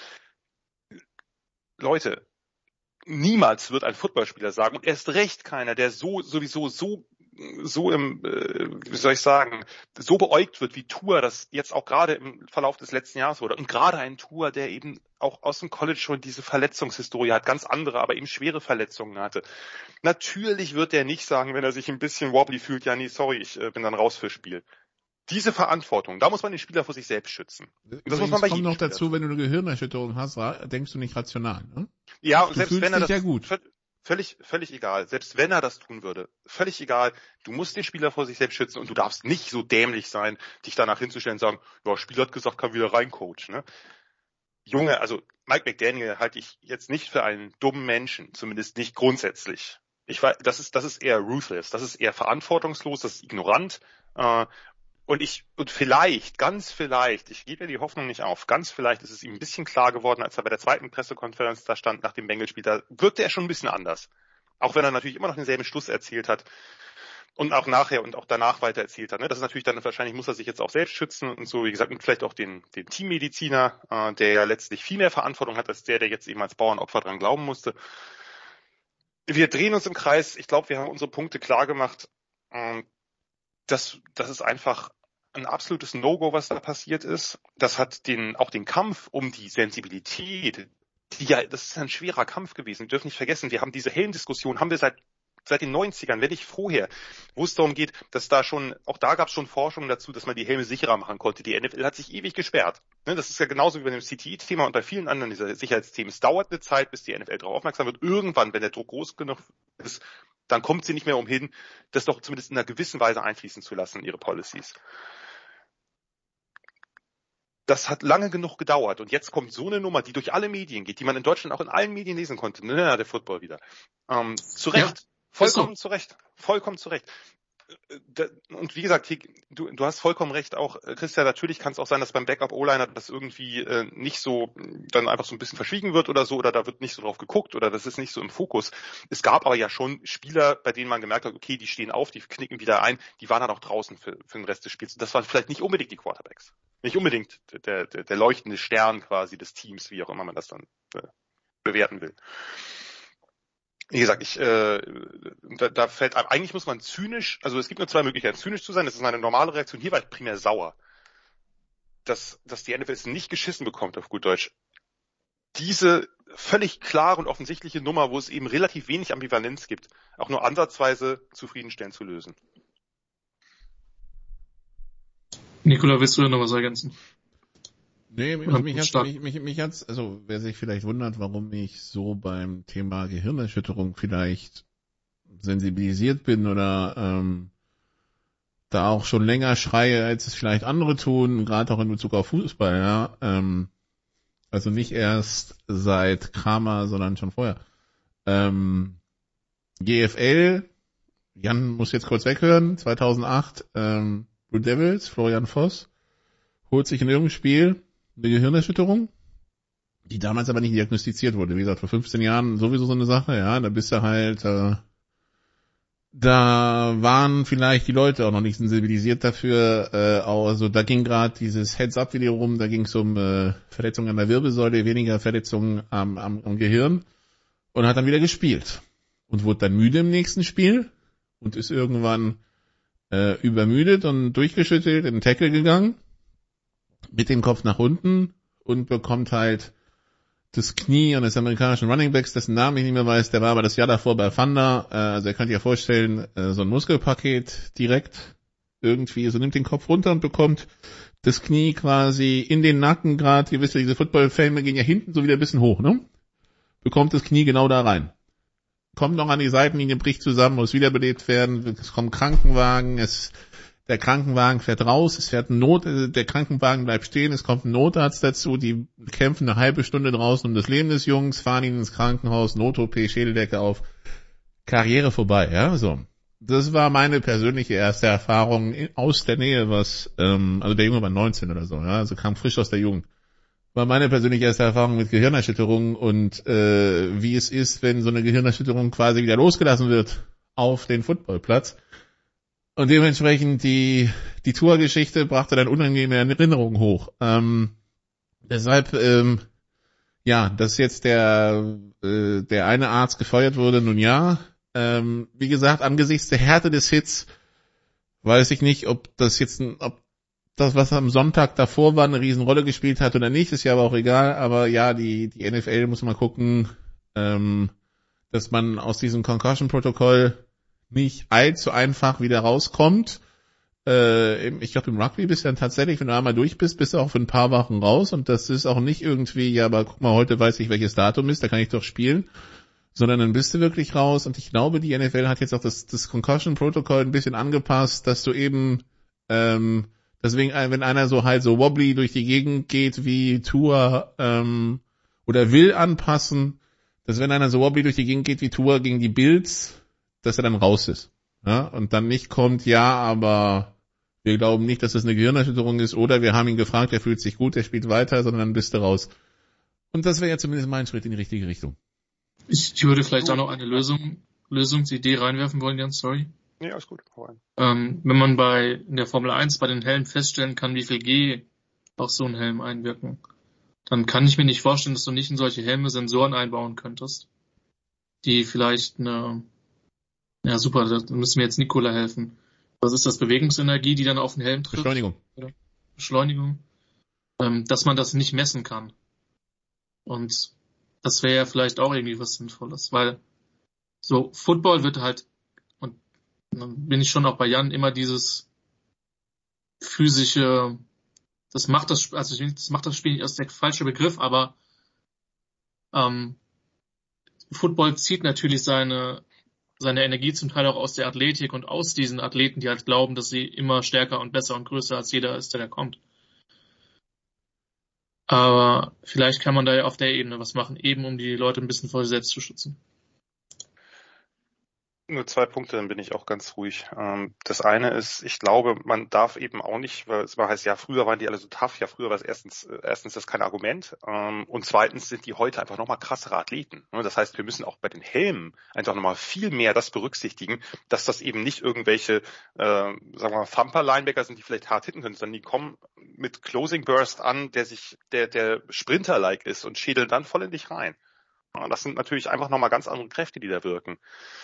S8: Leute, niemals wird ein Footballspieler sagen, und erst recht keiner, der so sowieso so so im, äh, wie soll ich sagen, so beäugt wird wie Tua, das jetzt auch gerade im Verlauf des letzten Jahres wurde. Und gerade ein Tua, der eben auch aus dem College schon diese Verletzungshistorie hat, ganz andere, aber eben schwere Verletzungen hatte. Natürlich wird er nicht sagen, wenn er sich ein bisschen wobbly fühlt, ja nee, sorry, ich äh, bin dann raus fürs Spiel. Diese Verantwortung, da muss man den Spieler vor sich selbst schützen. Das
S7: Übrigens
S8: muss man bei
S7: kommt
S8: jedem
S7: noch
S8: Spieler.
S7: dazu, wenn du eine Gehirnerschütterung hast, denkst du nicht rational, ne?
S8: Ja, und
S7: du
S8: selbst
S7: fühlst
S8: wenn er
S7: dich
S8: das
S7: ja gut.
S8: völlig, völlig egal. Selbst wenn er das tun würde, völlig egal. Du musst den Spieler vor sich selbst schützen und du darfst nicht so dämlich sein, dich danach hinzustellen und sagen, ja, Spieler hat gesagt, kann wieder rein, Coach, ne? Junge, also Mike McDaniel halte ich jetzt nicht für einen dummen Menschen, zumindest nicht grundsätzlich. Ich weiß, das ist, das ist eher ruthless, das ist eher verantwortungslos, das ist ignorant, äh, Und ich, und vielleicht, ganz vielleicht, ich gebe mir die Hoffnung nicht auf, ganz vielleicht ist es ihm ein bisschen klar geworden, als er bei der zweiten Pressekonferenz da stand nach dem Bengalspiel, da wirkte er schon ein bisschen anders. Auch wenn er natürlich immer noch denselben Schluss erzählt hat und auch nachher und auch danach weiter erzählt hat. Das ist natürlich dann, wahrscheinlich muss er sich jetzt auch selbst schützen und so, wie gesagt, und vielleicht auch den, den Teammediziner, äh, der ja letztlich viel mehr Verantwortung hat als der, der jetzt eben als Bauernopfer dran glauben musste. Wir drehen uns im Kreis. Ich glaube, wir haben unsere Punkte klar gemacht. Ähm, das, das ist einfach ein absolutes No-Go, was da passiert ist. Das hat den, auch den Kampf um die Sensibilität, die ja, das ist ein schwerer Kampf gewesen. Wir dürfen nicht vergessen, wir haben diese Helmdiskussion, haben wir seit, seit den neunzigern, wenn nicht vorher, wo es darum geht, dass da schon, auch da gab es schon Forschung dazu, dass man die Helme sicherer machen konnte. Die N F L hat sich ewig gesperrt. Das ist ja genauso wie bei dem C T E-Thema und bei vielen anderen dieser Sicherheitsthemen. Es dauert eine Zeit, bis die N F L darauf aufmerksam wird. Irgendwann, wenn der Druck groß genug ist, dann kommt sie nicht mehr umhin, das doch zumindest in einer gewissen Weise einfließen zu lassen in ihre Policies. Das hat lange genug gedauert und jetzt kommt so eine Nummer, die durch alle Medien geht, die man in Deutschland auch in allen Medien lesen konnte. Na, der Football wieder. Ähm, zu Recht. Ja, vollkommen so. zu Recht. Vollkommen zu Recht. Und wie gesagt, du, du hast vollkommen recht auch, Christian, natürlich kann es auch sein, dass beim Backup-O-Liner das irgendwie äh, nicht so, dann einfach so ein bisschen verschwiegen wird oder so, oder da wird nicht so drauf geguckt oder das ist nicht so im Fokus. Es gab aber ja schon Spieler, bei denen man gemerkt hat, okay, die stehen auf, die knicken wieder ein, die waren dann auch draußen für, für den Rest des Spiels. Und das waren vielleicht nicht unbedingt die Quarterbacks. Nicht unbedingt der, der, der leuchtende Stern quasi des Teams, wie auch immer man das dann äh, bewerten will. Wie gesagt, ich äh, da, da fällt eigentlich muss man zynisch, also es gibt nur zwei Möglichkeiten, zynisch zu sein, das ist eine normale Reaktion. Hier war ich primär sauer, dass dass die N F L es nicht geschissen bekommt, auf gut Deutsch. Diese völlig klare und offensichtliche Nummer, wo es eben relativ wenig Ambivalenz gibt, auch nur ansatzweise zufriedenstellend zu lösen.
S6: Nikola, willst du da noch was ergänzen?
S7: Nee, also mich hat's, mich, mich, mich hat's, also wer sich vielleicht wundert, warum ich so beim Thema Gehirnerschütterung vielleicht sensibilisiert bin oder ähm, da auch schon länger schreie, als es vielleicht andere tun, gerade auch in Bezug auf Fußball, ja. Ähm, also nicht erst seit Kramer, sondern schon vorher. Ähm, G F L, Jan muss jetzt kurz weghören, zweitausendacht, ähm, Blue Devils, Florian Voss, holt sich in irgendeinem Spiel eine Gehirnerschütterung, die damals aber nicht diagnostiziert wurde. Wie gesagt, vor fünfzehn Jahren sowieso so eine Sache, ja, da bist du halt, äh, da waren vielleicht die Leute auch noch nicht sensibilisiert dafür, äh, also da ging gerade dieses Heads-Up-Video rum, da ging es um äh, Verletzungen an der Wirbelsäule, weniger Verletzungen am, am, am Gehirn und hat dann wieder gespielt und wurde dann müde im nächsten Spiel und ist irgendwann äh, übermüdet und durchgeschüttelt in den Tackle gegangen, mit dem Kopf nach unten und bekommt halt das Knie eines amerikanischen Runningbacks, dessen Namen ich nicht mehr weiß, der war aber das Jahr davor bei Thunder, äh, also ihr könnt ihr vorstellen, äh, so ein Muskelpaket direkt irgendwie, so nimmt den Kopf runter und bekommt das Knie quasi in den Nacken gerade, ihr wisst ja, diese Football-Filme gehen ja hinten so wieder ein bisschen hoch, ne? Bekommt das Knie genau da rein. Kommt noch an die Seitenlinie, bricht zusammen, muss wiederbelebt werden, es kommen Krankenwagen, es Der Krankenwagen fährt raus, es fährt ein Not, der Krankenwagen bleibt stehen, es kommt ein Notarzt dazu, die kämpfen eine halbe Stunde draußen um das Leben des Jungs, fahren ihn ins Krankenhaus, Not-O P, Schädeldecke auf, Karriere vorbei, ja, so. Das war meine persönliche erste Erfahrung aus der Nähe, was, ähm, also der Junge war neunzehn oder so, ja, also kam frisch aus der Jugend. War meine persönliche erste Erfahrung mit Gehirnerschütterung und äh, wie es ist, wenn so eine Gehirnerschütterung quasi wieder losgelassen wird auf den Footballplatz. Und dementsprechend die die Tour-Geschichte brachte dann unangenehme Erinnerungen hoch. Ähm, deshalb, ähm, ja, dass jetzt der äh, der eine Arzt gefeuert wurde, nun ja. Ähm, wie gesagt, angesichts der Härte des Hits weiß ich nicht, ob das jetzt, ein, ob das, was am Sonntag davor war, eine Riesenrolle gespielt hat oder nicht, ist ja aber auch egal. Aber ja, die die N F L muss mal gucken, ähm, dass man aus diesem Concussion-Protokoll nicht allzu einfach wieder rauskommt. Äh, ich glaube, im Rugby bist du dann tatsächlich, wenn du einmal durch bist, bist du auch für ein paar Wochen raus und das ist auch nicht irgendwie, ja, aber guck mal, heute weiß ich, welches Datum ist, da kann ich doch spielen, sondern dann bist du wirklich raus und ich glaube, die N F L hat jetzt auch das, das Concussion-Protokoll ein bisschen angepasst, dass du eben, ähm, deswegen, wenn einer so halt so wobbly durch die Gegend geht wie Tua, ähm, oder will anpassen, dass wenn einer so wobbly durch die Gegend geht wie Tua gegen die Bills, dass er dann raus ist. Ja, und dann nicht kommt, ja, aber wir glauben nicht, dass das eine Gehirnerschütterung ist, oder wir haben ihn gefragt, er fühlt sich gut, er spielt weiter, sondern dann bist du raus. Und das wäre ja zumindest mein Schritt in die richtige Richtung.
S6: Ich, ich würde vielleicht auch noch eine Lösung, Lösungsidee reinwerfen wollen, Jan, sorry.
S8: Ja, alles gut.
S6: Ähm, wenn man bei, in der Formel eins bei den Helmen feststellen kann, wie viel G auf so einen Helm einwirken, dann kann ich mir nicht vorstellen, dass du nicht in solche Helme Sensoren einbauen könntest, die vielleicht eine, ja super, da müssen wir jetzt Nikola helfen, was ist das, Bewegungsenergie, die dann auf den Helm trifft?
S7: Beschleunigung.
S6: Oder Beschleunigung. Ähm, dass man das nicht messen kann. Und das wäre ja vielleicht auch irgendwie was Sinnvolles, weil so Football wird halt, und dann bin ich schon auch bei Jan, immer dieses physische, das macht das, also das macht das Spiel nicht aus der falsche Begriff, aber ähm, Football zieht natürlich seine seine Energie zum Teil auch aus der Athletik und aus diesen Athleten, die halt glauben, dass sie immer stärker und besser und größer als jeder ist, der da kommt. Aber vielleicht kann man da ja auf der Ebene was machen, eben um die Leute ein bisschen vor sich selbst zu schützen.
S8: Nur zwei Punkte, dann bin ich auch ganz ruhig. Das eine ist, ich glaube, man darf eben auch nicht, weil es mal heißt, ja, früher waren die alle so tough, ja, früher war es erstens, erstens das kein Argument, und zweitens sind die heute einfach nochmal krassere Athleten. Das heißt, wir müssen auch bei den Helmen einfach nochmal viel mehr das berücksichtigen, dass das eben nicht irgendwelche, äh, sagen wir mal, Thumper-Linebacker sind, die vielleicht hart hitten können, sondern die kommen mit Closing Burst an, der sich, der, der Sprinter-like ist und schädeln dann voll in dich rein. Das sind natürlich einfach nochmal ganz andere Kräfte, die da wirken.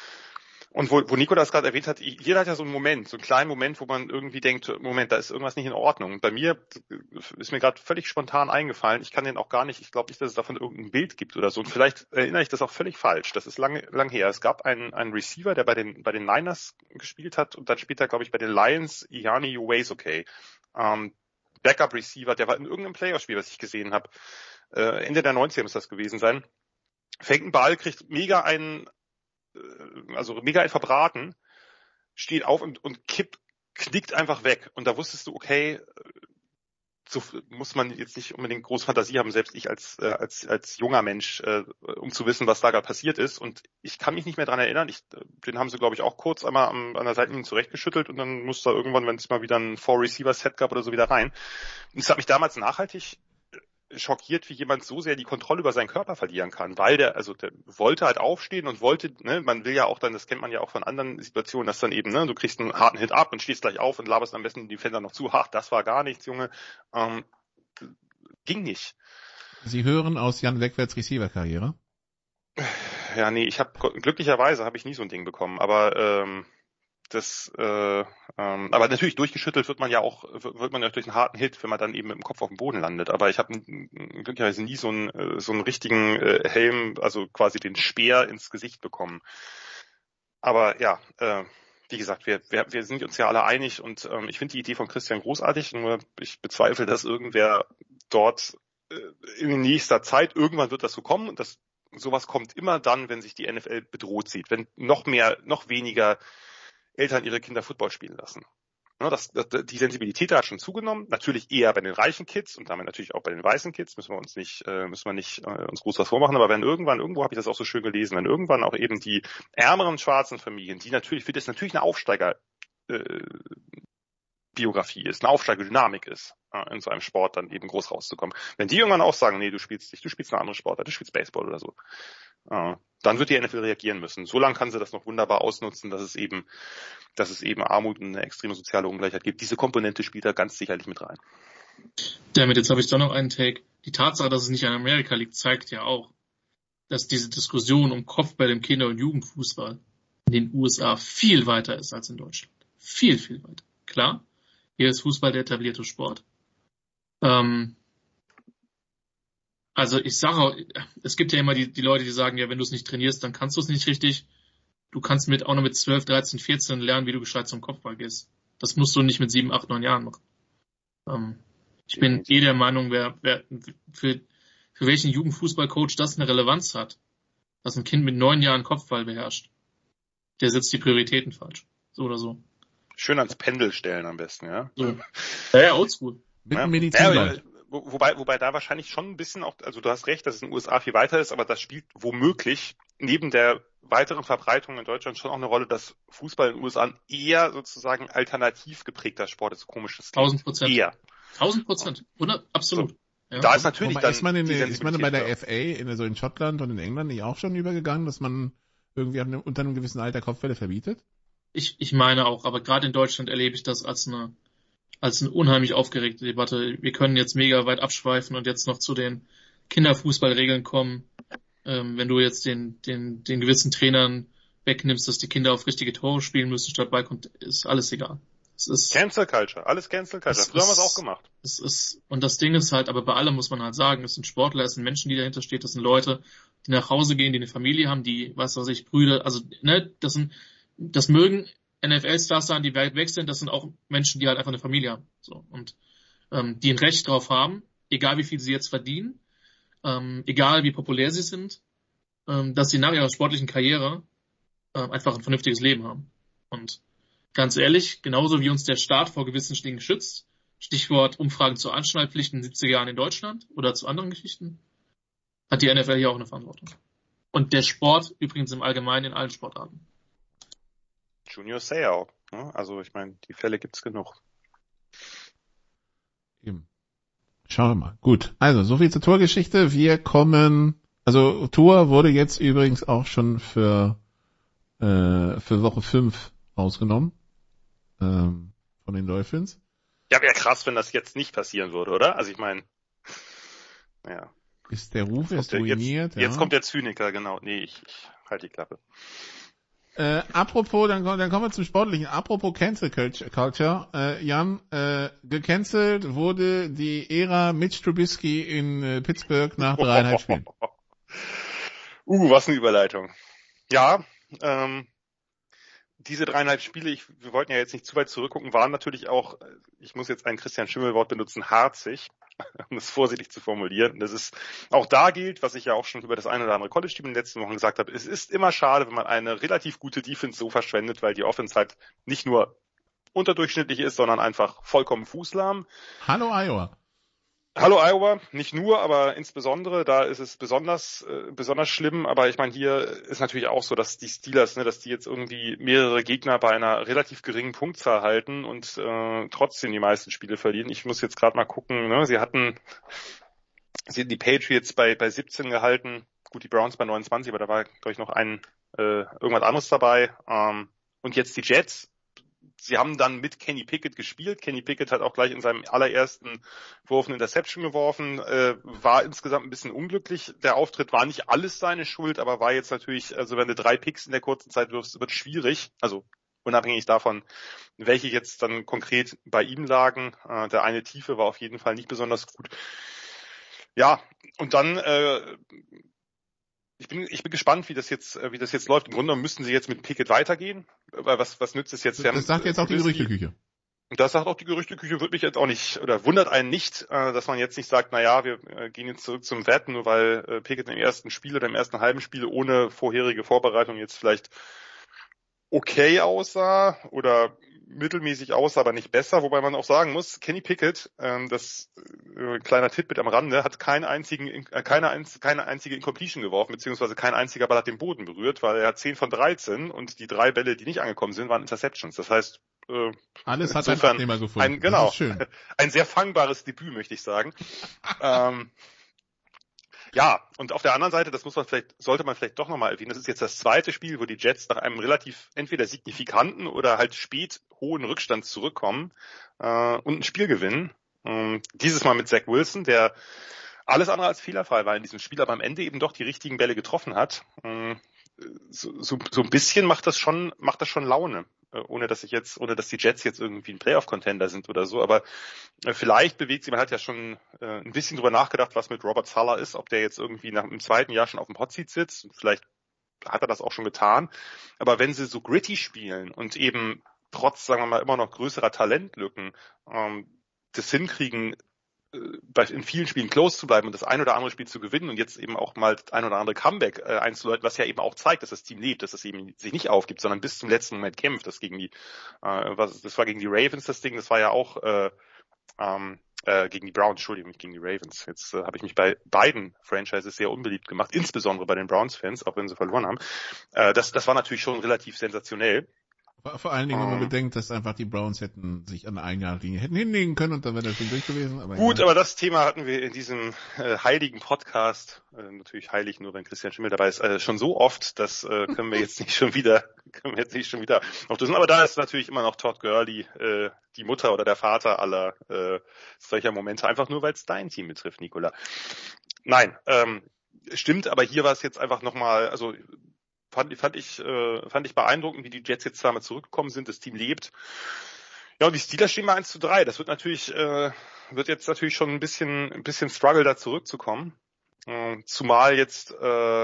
S8: Und wo, wo Nico das gerade erwähnt hat, jeder hat ja so einen Moment, so einen kleinen Moment, wo man irgendwie denkt, Moment, da ist irgendwas nicht in Ordnung. Und bei mir ist mir gerade völlig spontan eingefallen, ich kann den auch gar nicht, ich glaube nicht, dass es davon irgendein Bild gibt oder so. Und vielleicht erinnere ich das auch völlig falsch, das ist lange lang her. Es gab einen, einen Receiver, der bei den bei den Niners gespielt hat und dann später, glaube ich, bei den Lions, Iyani Uwazurike. Ähm, Backup-Receiver, der war in irgendeinem Playoff-Spiel, was ich gesehen habe. Äh, Ende der neunziger muss das gewesen sein. Fängt einen Ball, kriegt mega einen also mega verbraten, steht auf und, und kippt, knickt einfach weg. Und da wusstest du, okay, so muss man jetzt nicht unbedingt große Fantasie haben, selbst ich als äh, als als junger Mensch, äh, um zu wissen, was da gerade passiert ist. Und ich kann mich nicht mehr dran erinnern. Ich, den haben sie, glaube ich, auch kurz einmal am, an der Seitenlinie zurechtgeschüttelt und dann musste er irgendwann, wenn es mal wieder ein Four-Receiver-Set gab oder so, wieder rein. Und das hat mich damals nachhaltig schockiert, wie jemand so sehr die Kontrolle über seinen Körper verlieren kann, weil der, also der wollte halt aufstehen und wollte, ne, man will ja auch dann, das kennt man ja auch von anderen Situationen, dass dann eben, ne, du kriegst einen harten Hit ab und stehst gleich auf und laberst am besten die Defender noch zu, ach, das war gar nichts, Junge, ähm, ging nicht.
S7: Sie hören aus Jan Wegwärts Receiver-Karriere?
S8: Ja, nee, ich habe glücklicherweise habe ich nie so ein Ding bekommen, aber ähm, das, äh, ähm, aber natürlich durchgeschüttelt wird man ja auch, wird man ja durch einen harten Hit, wenn man dann eben mit dem Kopf auf dem Boden landet. Aber ich habe glücklicherweise nie so einen, so einen richtigen äh, Helm, also quasi den Speer ins Gesicht bekommen. Aber ja, äh, wie gesagt, wir, wir, wir sind uns ja alle einig und ähm, ich finde die Idee von Christian großartig, nur ich bezweifle, dass irgendwer dort äh, in nächster Zeit, irgendwann wird das so kommen und das, sowas kommt immer dann, wenn sich die N F L bedroht sieht, wenn noch mehr, noch weniger Eltern ihre Kinder Football spielen lassen. Ja, das, das, die Sensibilität hat schon zugenommen, natürlich eher bei den reichen Kids und damit natürlich auch bei den weißen Kids, müssen wir uns nicht, äh, müssen wir nicht äh, uns groß was vormachen, aber wenn irgendwann, irgendwo habe ich das auch so schön gelesen, wenn irgendwann auch eben die ärmeren schwarzen Familien, die natürlich, für das natürlich eine Aufsteiger äh, Biografie ist, eine Aufsteigerdynamik ist, äh, in so einem Sport dann eben groß rauszukommen. Wenn die irgendwann auch sagen, nee, du spielst nicht, du spielst eine andere Sportart, du spielst Baseball oder so, äh, dann wird die N F L reagieren müssen. So lange kann sie das noch wunderbar ausnutzen, dass es eben, dass es eben Armut und eine extreme soziale Ungleichheit gibt. Diese Komponente spielt da ganz sicherlich mit rein.
S6: Damit, jetzt habe ich doch noch einen Take. Die Tatsache, dass es nicht an Amerika liegt, zeigt ja auch, dass diese Diskussion um Kopfball im Kinder- und Jugendfußball in den U S A viel weiter ist als in Deutschland. Viel, viel weiter. Klar, hier ist Fußball der etablierte Sport. Ähm, also ich sage, es gibt ja immer die, die Leute, die sagen, ja, wenn du es nicht trainierst, dann kannst du es nicht richtig. Du kannst mit auch noch mit zwölf, dreizehn, vierzehn lernen, wie du gescheit zum Kopfball gehst. Das musst du nicht mit sieben, acht, neun Jahren machen. Ähm, ich bin eh der Meinung, wer, wer für, für welchen Jugendfußballcoach das eine Relevanz hat, dass ein Kind mit neun Jahren Kopfball beherrscht, der setzt die Prioritäten falsch. So oder so.
S8: Schön ans Pendel stellen am besten, ja.
S6: So. Ja, ja, oldschool.
S7: Mit
S8: ja.
S7: dem Medizinball.
S8: Ja, wo, wobei, wobei da wahrscheinlich schon ein bisschen auch, also du hast recht, dass es in den U S A viel weiter ist, aber das spielt womöglich neben der weiteren Verbreitung in Deutschland schon auch eine Rolle, dass Fußball in den U S A eher sozusagen alternativ geprägter Sport ist, komisches Ding.
S6: Tausend Prozent.
S8: Eher.
S6: Tausend Prozent. Oder? Absolut.
S8: So.
S6: Ja.
S8: Da ist natürlich
S7: Wobei,
S8: dann
S7: ist man, in,
S8: die
S7: ist man bei der
S8: Sensibilität
S7: F A, in, also in Schottland und in England nicht auch schon übergegangen, dass man irgendwie unter einem gewissen Alter Kopfbälle verbietet?
S6: Ich, ich meine auch, aber gerade in Deutschland erlebe ich das als eine, als eine unheimlich aufgeregte Debatte. Wir können jetzt mega weit abschweifen und jetzt noch zu den Kinderfußballregeln kommen. Ähm, wenn du jetzt den, den, den gewissen Trainern wegnimmst, dass die Kinder auf richtige Tore spielen müssen statt Ballkontakt, ist alles egal. Es ist,
S8: Cancel Culture, alles Cancel Culture. Früher haben wir es auch gemacht.
S6: Es ist, und das Ding ist halt, aber bei allem muss man halt sagen, es sind Sportler, es sind Menschen, die dahinter stehen, das sind Leute, die nach Hause gehen, die eine Familie haben, die, was weiß ich, Brüder, also, ne, das sind, das mögen N F L-Stars sein, die weit weg sind, das sind auch Menschen, die halt einfach eine Familie haben, so, und, ähm, die ein Recht drauf haben, egal wie viel sie jetzt verdienen, ähm, egal wie populär sie sind, ähm, dass sie nach ihrer sportlichen Karriere, ähm, einfach ein vernünftiges Leben haben. Und, ganz ehrlich, genauso wie uns der Staat vor gewissen Dingen schützt, Stichwort Umfragen zur Anschnallpflicht in den siebziger Jahren in Deutschland oder zu anderen Geschichten, hat die N F L hier auch eine Verantwortung. Und der Sport übrigens im Allgemeinen in allen Sportarten.
S8: Junior Seau, ne? Also ich meine, die Fälle gibt's genug.
S7: Eben. Schauen wir mal. Gut, also so viel zur Torgeschichte. Wir kommen, also Tor wurde jetzt übrigens auch schon für äh, für Woche fünf rausgenommen. Ähm, von den Dolphins.
S8: Ja, wäre krass, wenn das jetzt nicht passieren würde, oder? Also ich meine, ja.
S7: Ist der Ruf
S8: Jetzt,
S7: ist ruiniert,
S8: jetzt,
S7: ja.
S8: jetzt kommt der Zyniker, genau. Nee, ich, ich halte die Klappe.
S7: Äh, apropos, dann, dann kommen wir zum Sportlichen. Apropos Cancel Culture. Äh, Jan, äh, gecancelt wurde die Ära Mitch Trubisky in äh, Pittsburgh nach dreieinhalb Spielen.
S8: Uh, was eine Überleitung. Ja, ähm, diese dreieinhalb Spiele, ich, wir wollten ja jetzt nicht zu weit zurückgucken, waren natürlich auch, ich muss jetzt ein Christian Schimmel-Wort benutzen, harzig, um es vorsichtig zu formulieren. Das ist, auch da gilt, was ich ja auch schon über das eine oder andere College-Team in den letzten Wochen gesagt habe, es ist immer schade, wenn man eine relativ gute Defense so verschwendet, weil die Offense halt nicht nur unterdurchschnittlich ist, sondern einfach vollkommen fußlahm.
S7: Hallo Iowa.
S8: Hallo Iowa, nicht nur, aber insbesondere, da ist es besonders äh, besonders schlimm, aber ich meine, hier ist natürlich auch so, dass die Steelers, ne, dass die jetzt irgendwie mehrere Gegner bei einer relativ geringen Punktzahl halten und äh, trotzdem die meisten Spiele verlieren. Ich muss jetzt gerade mal gucken, ne, sie hatten sie hatten die Patriots bei bei siebzehn gehalten, gut, die Browns bei neunundzwanzig, aber da war, glaube ich, noch ein äh, irgendwas anderes dabei. Ähm, und jetzt die Jets. Sie haben dann mit Kenny Pickett gespielt. Kenny Pickett hat auch gleich in seinem allerersten Wurf eine Interception geworfen, äh, war insgesamt ein bisschen unglücklich. Der Auftritt war nicht alles seine Schuld, aber war jetzt natürlich, also wenn du drei Picks in der kurzen Zeit wirfst, wird schwierig. Also unabhängig davon, welche jetzt dann konkret bei ihm lagen. Äh, der eine Tiefe war auf jeden Fall nicht besonders gut. Ja, und dann äh, Ich bin, ich bin gespannt, wie das jetzt, wie das jetzt läuft. Im Grunde genommen müssten sie jetzt mit Pickett weitergehen. Weil was, was nützt es jetzt?
S7: Das, das sagt jetzt auch die Gerüchteküche.
S8: Und das sagt auch die Gerüchteküche, würde mich jetzt auch nicht, oder wundert einen nicht, dass man jetzt nicht sagt, na ja, wir gehen jetzt zurück zum Wetten, nur weil Pickett im ersten Spiel oder im ersten halben Spiel ohne vorherige Vorbereitung jetzt vielleicht okay aussah oder mittelmäßig aussah, aber nicht besser, wobei man auch sagen muss, Kenny Pickett, ähm, das äh, kleiner Tidbit am Rande, hat keinen einzigen, äh, keine, einz, keine einzige Incompletion geworfen, beziehungsweise kein einziger Ball hat den Boden berührt, weil er hat zehn von dreizehn und die drei Bälle, die nicht angekommen sind, waren Interceptions. Das heißt, äh,
S7: alles hat einen Abnehmer gefunden.
S8: Ein, genau,
S7: das ist schön.
S8: Ein sehr fangbares Debüt, möchte ich sagen. ähm, Ja, und auf der anderen Seite, das muss man vielleicht, sollte man vielleicht doch nochmal erwähnen, das ist jetzt das zweite Spiel, wo die Jets nach einem relativ entweder signifikanten oder halt spät hohen Rückstand zurückkommen äh, und ein Spiel gewinnen. Ähm, dieses Mal mit Zach Wilson, der alles andere als fehlerfrei war in diesem Spiel, aber am Ende eben doch die richtigen Bälle getroffen hat. Ähm, so, so, so ein bisschen macht das schon, macht das schon Laune. Ohne dass ich jetzt, ohne dass die Jets jetzt irgendwie ein Playoff-Contender sind oder so, aber äh, vielleicht bewegt sie, man hat ja schon äh, ein bisschen drüber nachgedacht, was mit Robert Saleh ist, ob der jetzt irgendwie nach dem zweiten Jahr schon auf dem Hotseat sitzt, vielleicht hat er das auch schon getan, aber wenn sie so gritty spielen und eben trotz, sagen wir mal, immer noch größerer Talentlücken ähm, das hinkriegen, bei in vielen Spielen close zu bleiben und das ein oder andere Spiel zu gewinnen und jetzt eben auch mal das ein oder andere Comeback äh, einzuleiten, was ja eben auch zeigt, dass das Team lebt, dass es eben sich nicht aufgibt, sondern bis zum letzten Moment kämpft. Das gegen die, äh, was, das war gegen die Ravens das Ding, das war ja auch äh, ähm, äh, gegen die Browns, Entschuldigung, nicht gegen die Ravens. Jetzt äh, habe ich mich bei beiden Franchises sehr unbeliebt gemacht, insbesondere bei den Browns-Fans, auch wenn sie verloren haben. Äh, das, das war natürlich schon relativ sensationell.
S7: Vor allen Dingen, wenn man um, bedenkt, dass einfach die Browns hätten sich an der Ein-Jahr-Linie hätten hinlegen können und dann wäre das schon durch gewesen. Aber
S8: gut,
S7: ja.
S8: Aber das Thema hatten wir in diesem äh, heiligen Podcast, äh, natürlich heilig nur, wenn Christian Schimmel dabei ist, äh, schon so oft, das äh, können wir jetzt nicht schon wieder, können wir jetzt nicht schon wieder auflösen. Aber da ist natürlich immer noch Todd Gurley, äh, die Mutter oder der Vater aller äh, solcher Momente, einfach nur, weil es dein Team betrifft, Nicola. Nein, ähm, stimmt, aber hier war es jetzt einfach nochmal, also Fand, fand ich, äh, fand ich beeindruckend, wie die Jets jetzt damit zurückgekommen sind. Das Team lebt. Ja, und die Steelers stehen mal eins zu drei. Das wird natürlich, äh, wird jetzt natürlich schon ein bisschen, ein bisschen Struggle, da zurückzukommen. Äh, zumal jetzt äh,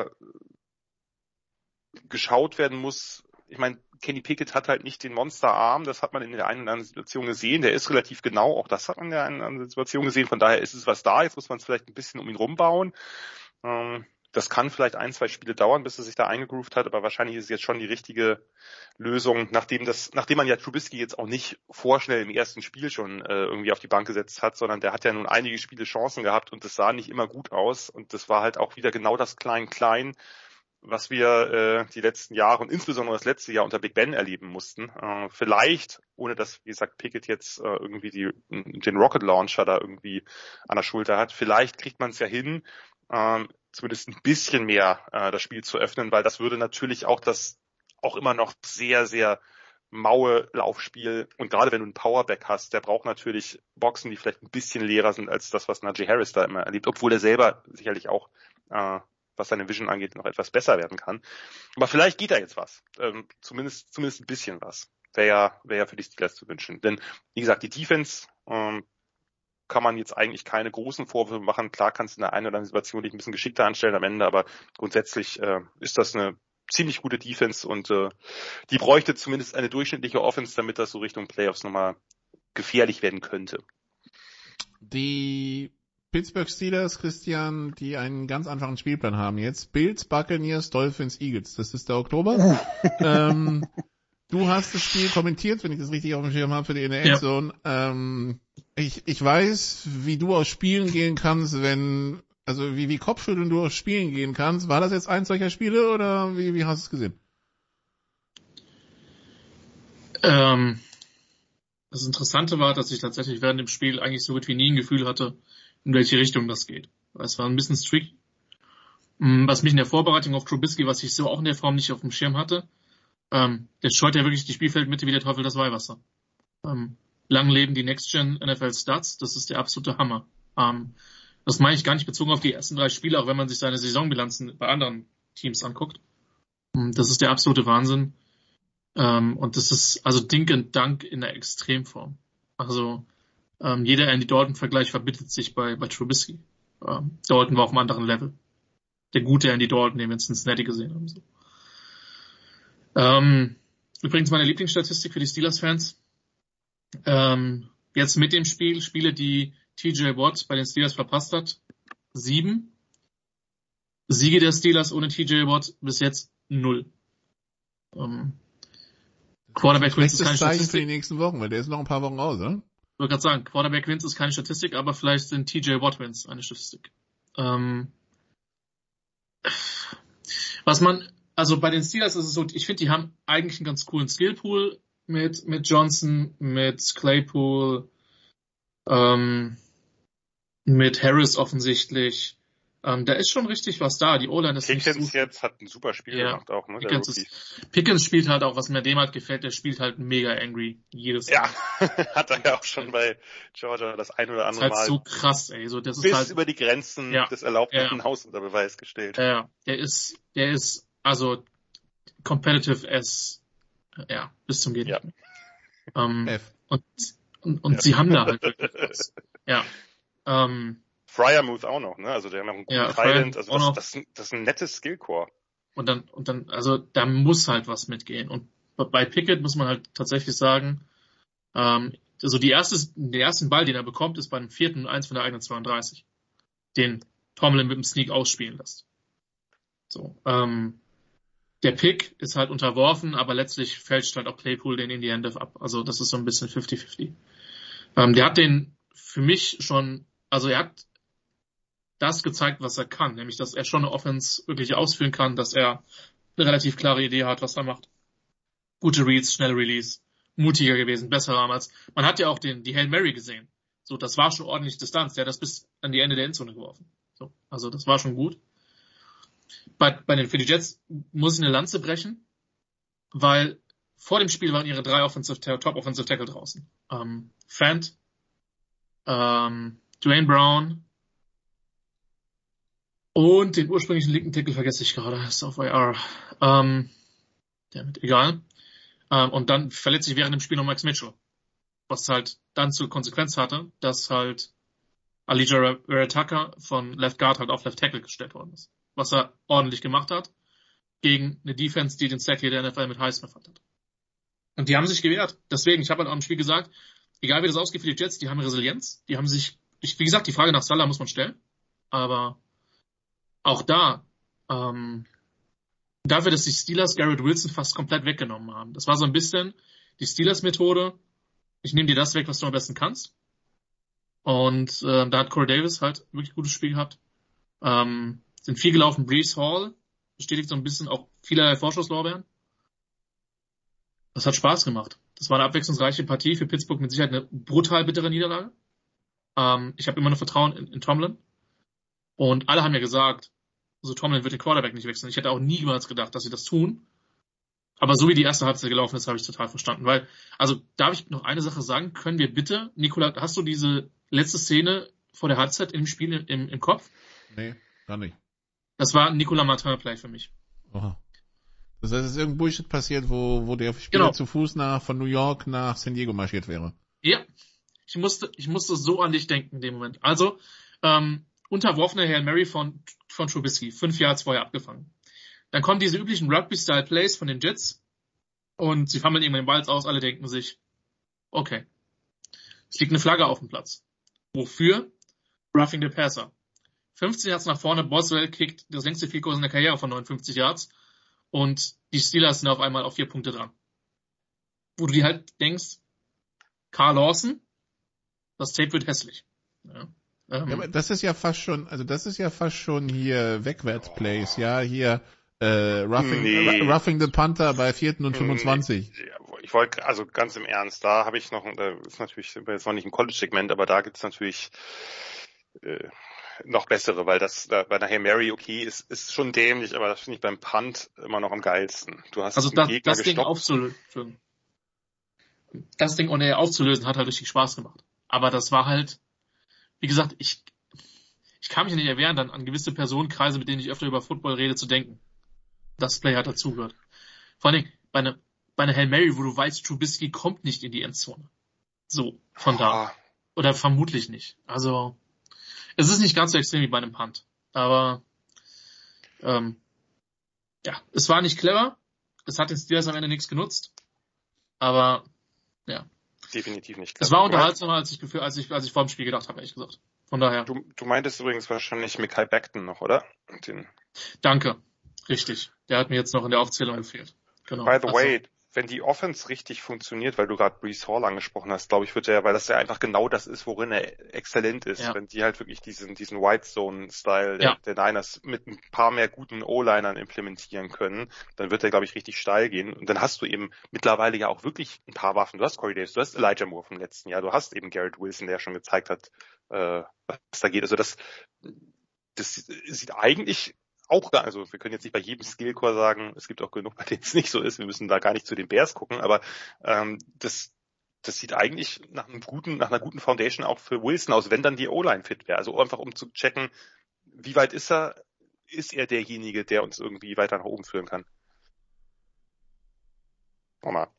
S8: geschaut werden muss. Ich meine, Kenny Pickett hat halt nicht den Monsterarm, das hat man in der einen oder anderen Situation gesehen. Der ist relativ genau, auch das hat man in der einen oder anderen Situation gesehen. Von daher ist es was da. Jetzt muss man es vielleicht ein bisschen um ihn rumbauen. Ähm, Das kann vielleicht ein, zwei Spiele dauern, bis er sich da eingegroovt hat, aber wahrscheinlich ist es jetzt schon die richtige Lösung, nachdem das, nachdem man ja Trubisky jetzt auch nicht vorschnell im ersten Spiel schon äh, irgendwie auf die Bank gesetzt hat, sondern der hat ja nun einige Spiele Chancen gehabt und das sah nicht immer gut aus und das war halt auch wieder genau das Klein-Klein, was wir äh, die letzten Jahre und insbesondere das letzte Jahr unter Big Ben erleben mussten. Äh, vielleicht, ohne dass, wie gesagt, Pickett jetzt äh, irgendwie die, den Rocket Launcher da irgendwie an der Schulter hat, vielleicht kriegt man es ja hin, ähm, zumindest ein bisschen mehr äh, das Spiel zu öffnen, weil das würde natürlich auch das auch immer noch sehr, sehr maue Laufspiel und gerade wenn du einen Powerback hast, der braucht natürlich Boxen, die vielleicht ein bisschen leerer sind als das, was Najee Harris da immer erlebt, obwohl er selber sicherlich auch, äh, was seine Vision angeht, noch etwas besser werden kann. Aber vielleicht geht da jetzt was. Ähm, zumindest zumindest ein bisschen was. Wäre ja, wäre ja für die Steelers zu wünschen. Denn, wie gesagt, die Defense ähm, kann man jetzt eigentlich keine großen Vorwürfe machen. Klar kannst du in der einen oder anderen Situation dich ein bisschen geschickter anstellen am Ende, aber grundsätzlich äh, ist das eine ziemlich gute Defense und äh, die bräuchte zumindest eine durchschnittliche Offense, damit das so Richtung Playoffs nochmal gefährlich werden könnte.
S7: Die Pittsburgh Steelers, Christian, die einen ganz einfachen Spielplan haben jetzt. Bills, Buccaneers, Dolphins, Eagles. Das ist der Oktober. ähm, du hast das Spiel kommentiert, wenn ich das richtig auf dem Schirm habe, für die N F L-Zone. Ja. Ähm, ich, ich weiß, wie du aus Spielen gehen kannst, wenn, also wie, wie Kopfschütteln du aus Spielen gehen kannst. War das jetzt eins solcher Spiele oder wie, wie hast du es gesehen?
S6: Ähm, das Interessante war, dass ich tatsächlich während dem Spiel eigentlich so gut wie nie ein Gefühl hatte, in welche Richtung das geht. Es war ein bisschen strict. Was mich in der Vorbereitung auf Trubisky, was ich so auch in der Form nicht auf dem Schirm hatte, ähm, der scheut ja wirklich die Spielfeldmitte wie der Teufel das Weihwasser. Ähm, lang leben die Next-Gen N F L Stats, das ist der absolute Hammer. Ähm, das meine ich gar nicht bezogen auf die ersten drei Spiele, auch wenn man sich seine Saisonbilanzen bei anderen Teams anguckt. Das ist der absolute Wahnsinn. Ähm, und das ist also Dink and Dunk in der Extremform. Also ähm, jeder Andy Dalton-Vergleich verbittet sich bei, bei Trubisky. Ähm, Dalton war auf einem anderen Level. Der gute Andy Dalton, den wir in Cincinnati gesehen haben. So. Ähm, übrigens meine Lieblingsstatistik für die Steelers-Fans. Ähm, jetzt mit dem Spiel, Spiele, die T J Watt bei den Steelers verpasst hat, sieben. Siege der Steelers ohne T J Watt bis jetzt null. Ähm, Quarterback Wins ist keine
S7: Zeichen
S6: Statistik.
S7: für die nächsten Wochen, weil der ist noch ein paar Wochen raus, oder?
S6: Ich wollte gerade sagen, Quarterback Wins ist keine Statistik, aber vielleicht sind T J Watt Wins eine Statistik. Ähm, was man, also bei den Steelers ist es so, ich finde, die haben eigentlich einen ganz coolen Skillpool mit, mit Johnson, mit Claypool, ähm, mit Harris offensichtlich. Ähm, da ist schon richtig was da. Die O-Line ist
S8: Pickens
S6: nicht so,
S8: jetzt hat ein super Spiel
S6: ja,
S8: gemacht auch, ne?
S6: Pickens, ist, Pickens spielt halt auch, was mir dem halt gefällt, der spielt halt mega angry jedes
S8: Ja,
S6: Mal.
S8: hat er ja auch schon bei Georgia das ein oder andere
S6: das ist halt
S8: Mal
S6: so krass, ey. So, das
S8: bis
S6: ist halt,
S8: über die Grenzen
S6: ja,
S8: des Erlaubten
S6: ja,
S8: hinaus unter Beweis gestellt.
S6: Ja, der ist, der ist, also, competitive as, ja, bis zum Geht.
S8: Ja.
S6: Ähm,
S7: F.
S6: und, und, und
S8: Ja.
S6: sie haben da halt wirklich was. Ja. Ähm,
S8: Fryermuth auch noch, ne? Also der hat noch einen guten
S6: Ja,
S8: Thailand. Also
S6: auch noch.
S8: das, das, das ist ein nettes Skillcore.
S6: und dann, und dann, also, da muss halt was mitgehen. Und bei Pickett muss man halt tatsächlich sagen, ähm, also die erste, den ersten Ball, den er bekommt, ist beim vierten und eins von der eigenen zweiunddreißig. Den Tomlin mit dem Sneak ausspielen lässt. So, ähm, der Pick ist halt unterworfen, aber letztlich fälscht halt auch Claypool den in die Hände ab. Also das ist so ein bisschen fifty fifty. Ähm, der hat den für mich schon, also er hat das gezeigt, was er kann, nämlich dass er schon eine Offense wirklich ausführen kann, dass er eine relativ klare Idee hat, was er macht. Gute Reads, schnelle Release, mutiger gewesen, besser damals. Man hat ja auch den, die Hail Mary gesehen. So, das war schon ordentlich Distanz. Der hat das bis an die Ende der Endzone geworfen. So, also das war schon gut. Bei, bei den für die Jets muss ich eine Lanze brechen, weil vor dem Spiel waren ihre drei Offensive, Top Offensive Tackle draußen. Ähm, Fant, ähm, Dwayne Brown und den ursprünglichen linken Tackle vergesse ich gerade, ist auf I R. Ähm, damit, egal. Ähm, und dann verletzt sich während dem Spiel noch Max Mitchell. Was halt dann zur Konsequenz hatte, dass halt Elijah Vera-Tucker von Left Guard halt auf Left Tackle gestellt worden ist. Was er ordentlich gemacht hat gegen eine Defense, die den Sack hier der N F L mit Highsmith hat. Und die haben sich gewehrt. Deswegen, ich habe halt auch im Spiel gesagt, egal wie das ausgeht für die Jets, die haben Resilienz. Die haben sich, ich, wie gesagt, die Frage nach Salah muss man stellen. Aber auch da, ähm, dafür, dass die Steelers Garrett Wilson fast komplett weggenommen haben. Das war so ein bisschen die Steelers-Methode. Ich nehme dir das weg, was du am besten kannst. Und äh, da hat Corey Davis halt wirklich gutes Spiel gehabt. Ähm, sind viel gelaufen. Breece Hall bestätigt so ein bisschen auch vielerlei Vorschusslorbeeren. Das hat Spaß gemacht. Das war eine abwechslungsreiche Partie für Pittsburgh, mit Sicherheit eine brutal bittere Niederlage. Ähm, ich habe immer noch Vertrauen in, in Tomlin. Und alle haben ja gesagt, also Tomlin wird den Quarterback nicht wechseln. Ich hätte auch niemals gedacht, dass sie das tun. Aber so wie die erste Halbzeit gelaufen ist, habe ich total verstanden. Weil, also darf ich noch eine Sache sagen? Können wir bitte, Nikola, hast du diese letzte Szene vor der Halbzeit im Spiel im, im Kopf?
S7: Nee, gar nicht.
S6: Das war ein Nicolas Martin-Play für mich.
S7: Oha. Das heißt, es ist irgendein Bullshit passiert, wo, wo der Spieler
S6: Genau.
S7: zu Fuß nach, von New York nach San Diego marschiert wäre.
S6: Ja, ich musste, ich musste so an dich denken in dem Moment. Also, ähm, unterworfene Hail Mary von, von Trubisky, fünf Yards vorher abgefangen. Dann kommen diese üblichen Rugby-Style-Plays von den Jets und sie fammeln irgendwann den Ball aus, alle denken sich, okay, es liegt eine Flagge auf dem Platz. Wofür? Roughing the Passer. fünfzehn Yards nach vorne, Boswell kickt das längste Field Goal in der Karriere von neunundfünfzig Yards und die Steelers sind auf einmal auf vier Punkte dran. Wo du dir halt denkst, Carl Lawson, das Tape wird hässlich. Ja. Ähm,
S7: Ja, aber das ist ja fast schon, also das ist ja fast schon hier Wegwärts-Plays, ja, hier äh, Roughing,
S8: Nee.
S7: Ru- Roughing the Panther bei vierten und fünfundzwanzig.
S8: Ja, ich wollte, also ganz im Ernst, da habe ich noch, da ist natürlich, sind wir jetzt noch nicht im College-Segment, aber da gibt's natürlich äh, noch bessere, weil das da, bei der Hail Mary, okay, ist, ist schon dämlich, aber das finde ich beim Punt immer noch am geilsten. Du hast
S6: also
S8: den
S6: das,
S8: Gegner
S6: das Ding
S8: gestoppt.
S6: aufzulösen, das Ding on air aufzulösen, hat halt richtig Spaß gemacht. Aber das war halt, wie gesagt, ich, ich kann mich nicht erwehren, dann an gewisse Personenkreise, mit denen ich öfter über Football rede, zu denken. Das Play hat dazugehört. Vor allem bei einer, bei einer Hail Mary, wo du weißt, Trubisky kommt nicht in die Endzone. So, von da.
S8: Ah,
S6: Oder vermutlich nicht. Also, es ist nicht ganz so extrem wie bei einem Punt. Aber, ähm, ja, es war nicht clever. Es hat den Steelers am Ende nichts genutzt. Aber, ja.
S8: definitiv nicht.
S6: Es war
S8: Du
S6: unterhaltsamer, als ich, befür, als ich, als ich vor dem Spiel gedacht habe, ehrlich gesagt. Von daher.
S8: Du, du meintest übrigens wahrscheinlich Mekhi Becton noch, oder? Den,
S6: Danke. Richtig. Der hat mir jetzt noch in der Aufzählung gefehlt. Genau.
S8: by the
S6: Also,
S8: way, wenn die Offense richtig funktioniert, weil du gerade Breece Hall angesprochen hast, glaube ich, wird er, weil das ja einfach genau das ist, worin er exzellent ist,
S6: Ja.
S8: wenn die halt wirklich diesen, diesen White Zone-Style der,
S6: Ja.
S8: der Niners mit ein paar mehr guten O-Linern implementieren können, dann wird er, glaube ich, richtig steil gehen. Und dann hast du eben mittlerweile ja auch wirklich ein paar Waffen. Du hast Corey Davis, du hast Elijah Moore vom letzten Jahr, du hast eben Garrett Wilson, der schon gezeigt hat, äh, was da geht. Also das, das sieht eigentlich auch da, also wir können jetzt nicht bei jedem Skillcore sagen, es gibt auch genug, bei denen es nicht so ist, wir müssen da gar nicht zu den Bears gucken, aber ähm, das das sieht eigentlich nach einem guten, nach einer guten Foundation auch für Wilson aus, wenn dann die O-Line fit wäre. Also einfach um zu checken, wie weit ist er, ist er derjenige, der uns irgendwie weiter nach oben führen kann. Nochmal.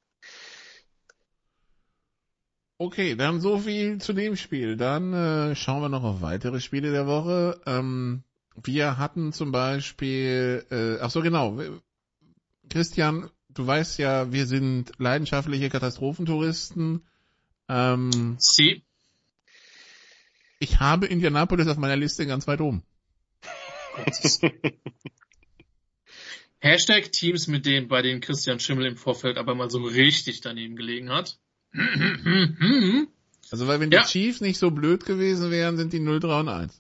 S7: Okay, dann so viel zu dem Spiel. Dann äh, schauen wir noch auf weitere Spiele der Woche. Ähm, wir hatten zum Beispiel, äh, ach so genau, Christian, du weißt ja, wir sind leidenschaftliche Katastrophentouristen. Ähm,
S6: Sie.
S7: ich habe Indianapolis auf meiner Liste ganz weit oben.
S6: Hashtag Teams, mit denen, bei denen Christian Schimmel im Vorfeld aber mal so richtig daneben gelegen hat.
S7: Also weil wenn
S6: Ja.
S7: die Chiefs nicht so blöd gewesen wären, sind die null drei und eins.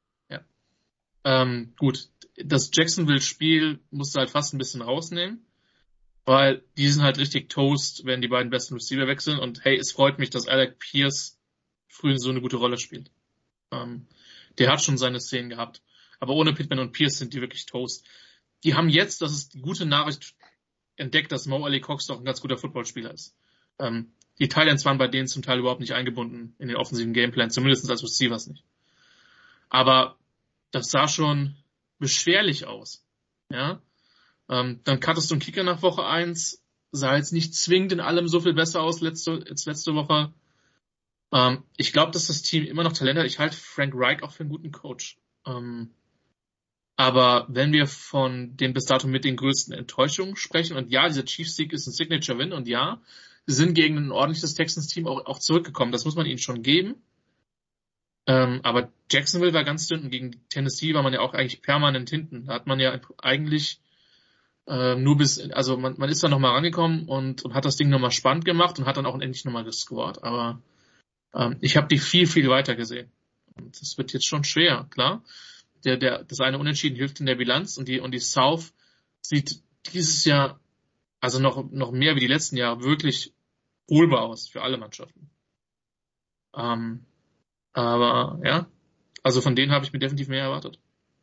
S6: Ähm, gut, das Jacksonville-Spiel musst du halt fast ein bisschen rausnehmen, weil die sind halt richtig toast, wenn die beiden besten Receiver wechseln. Und hey, es freut mich, dass Alec Pierce früh so eine gute Rolle spielt. Ähm, der hat schon seine Szenen gehabt. Aber ohne Pittman und Pierce sind die wirklich toast. Die haben jetzt, das ist die gute Nachricht, entdeckt, dass Mo Alie-Cox doch ein ganz guter Footballspieler ist. Ähm, die Thailands waren bei denen zum Teil überhaupt nicht eingebunden in den offensiven Gameplan, zumindest als Receivers nicht. Aber das sah schon beschwerlich aus. Ja, ähm, dann cuttest du einen Kicker nach Woche eins, sah jetzt nicht zwingend in allem so viel besser aus letzte, als letzte Woche. Ähm, ich glaube, dass das Team immer noch Talent hat. Ich halte Frank Reich auch für einen guten Coach. Ähm, aber wenn wir von den bis dato mit den größten Enttäuschungen sprechen, und ja, dieser Chiefs-Sieg ist ein Signature-Win, und ja, sie sind gegen ein ordentliches Texans-Team auch, auch zurückgekommen. Das muss man ihnen schon geben. Ähm, aber Jacksonville war ganz dünn, und gegen Tennessee war man ja auch eigentlich permanent hinten. Da hat man ja eigentlich äh, nur bis, also man, man ist da nochmal rangekommen und, und hat das Ding nochmal spannend gemacht und hat dann auch endlich nochmal gescored. Aber ähm, ich habe die viel, viel weiter gesehen. Und das wird jetzt schon schwer, klar. Der, der, das eine Unentschieden hilft in der Bilanz, und die, und die South sieht dieses Jahr, also noch, noch mehr wie die letzten Jahre, wirklich holbar aus für alle Mannschaften. Ähm, aber, ja, also von denen habe ich mir definitiv mehr erwartet.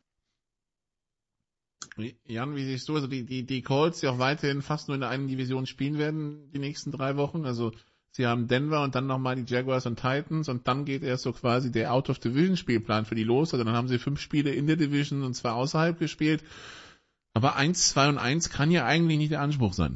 S7: Jan, wie siehst du, also die, die, die Colts, die auch weiterhin fast nur in der einen Division spielen werden, die nächsten drei Wochen, also sie haben Denver und dann nochmal die Jaguars und Titans, und dann geht erst so quasi der Out-of-Division-Spielplan für die los. Also dann haben sie fünf Spiele in der Division und zwei außerhalb gespielt. Aber eins, zwei und eins kann ja eigentlich nicht der Anspruch sein.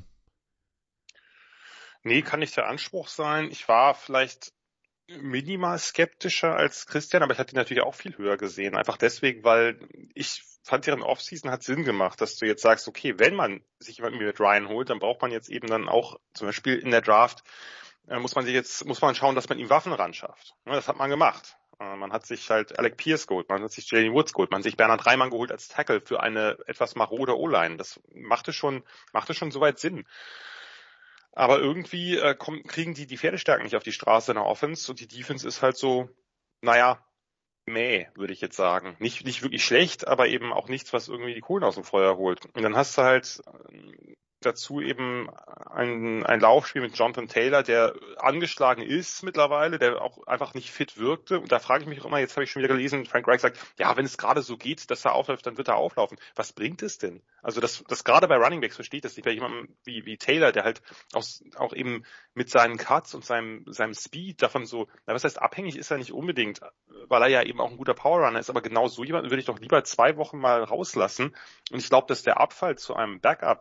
S8: Nee, kann nicht der Anspruch sein. Ich war vielleicht minimal skeptischer als Christian, aber ich hatte ihn natürlich auch viel höher gesehen. Einfach deswegen, weil ich fand, deren Offseason hat Sinn gemacht, dass du jetzt sagst, okay, wenn man sich jemanden wie mit Ryan holt, dann braucht man jetzt eben dann auch zum Beispiel in der Draft muss man sich jetzt, muss man schauen, dass man ihm Waffen ran schafft. Das hat man gemacht. Man hat sich halt Alec Pierce geholt, man hat sich Jalen Woods geholt, man hat sich Bernhard Reimann geholt als Tackle für eine etwas marode O-Line. Das machte schon, machte schon soweit Sinn. Aber irgendwie äh, kommen, kriegen die die Pferdestärken nicht auf die Straße in der Offense, und die Defense ist halt so, naja, mäh, würde ich jetzt sagen. Nicht, nicht wirklich schlecht, aber eben auch nichts, was irgendwie die Kohlen aus dem Feuer holt. Und dann hast du halt dazu eben ein, ein Laufspiel mit Jonathan Taylor, der angeschlagen ist mittlerweile, der auch einfach nicht fit wirkte. Und da frage ich mich auch immer, jetzt habe ich schon wieder gelesen, Frank Reich sagt, ja, wenn es gerade so geht, dass er aufläuft, dann wird er auflaufen. Was bringt es denn? Also das, das gerade bei Running Backs verstehe ich das nicht, bei jemandem wie, wie Taylor, der halt aus, auch eben mit seinen Cuts und seinem, seinem Speed davon so, na, was heißt, abhängig ist er nicht unbedingt, weil er ja eben auch ein guter Powerrunner ist, aber genau so jemanden würde ich doch lieber zwei Wochen mal rauslassen. Und ich glaube, dass der Abfall zu einem Backup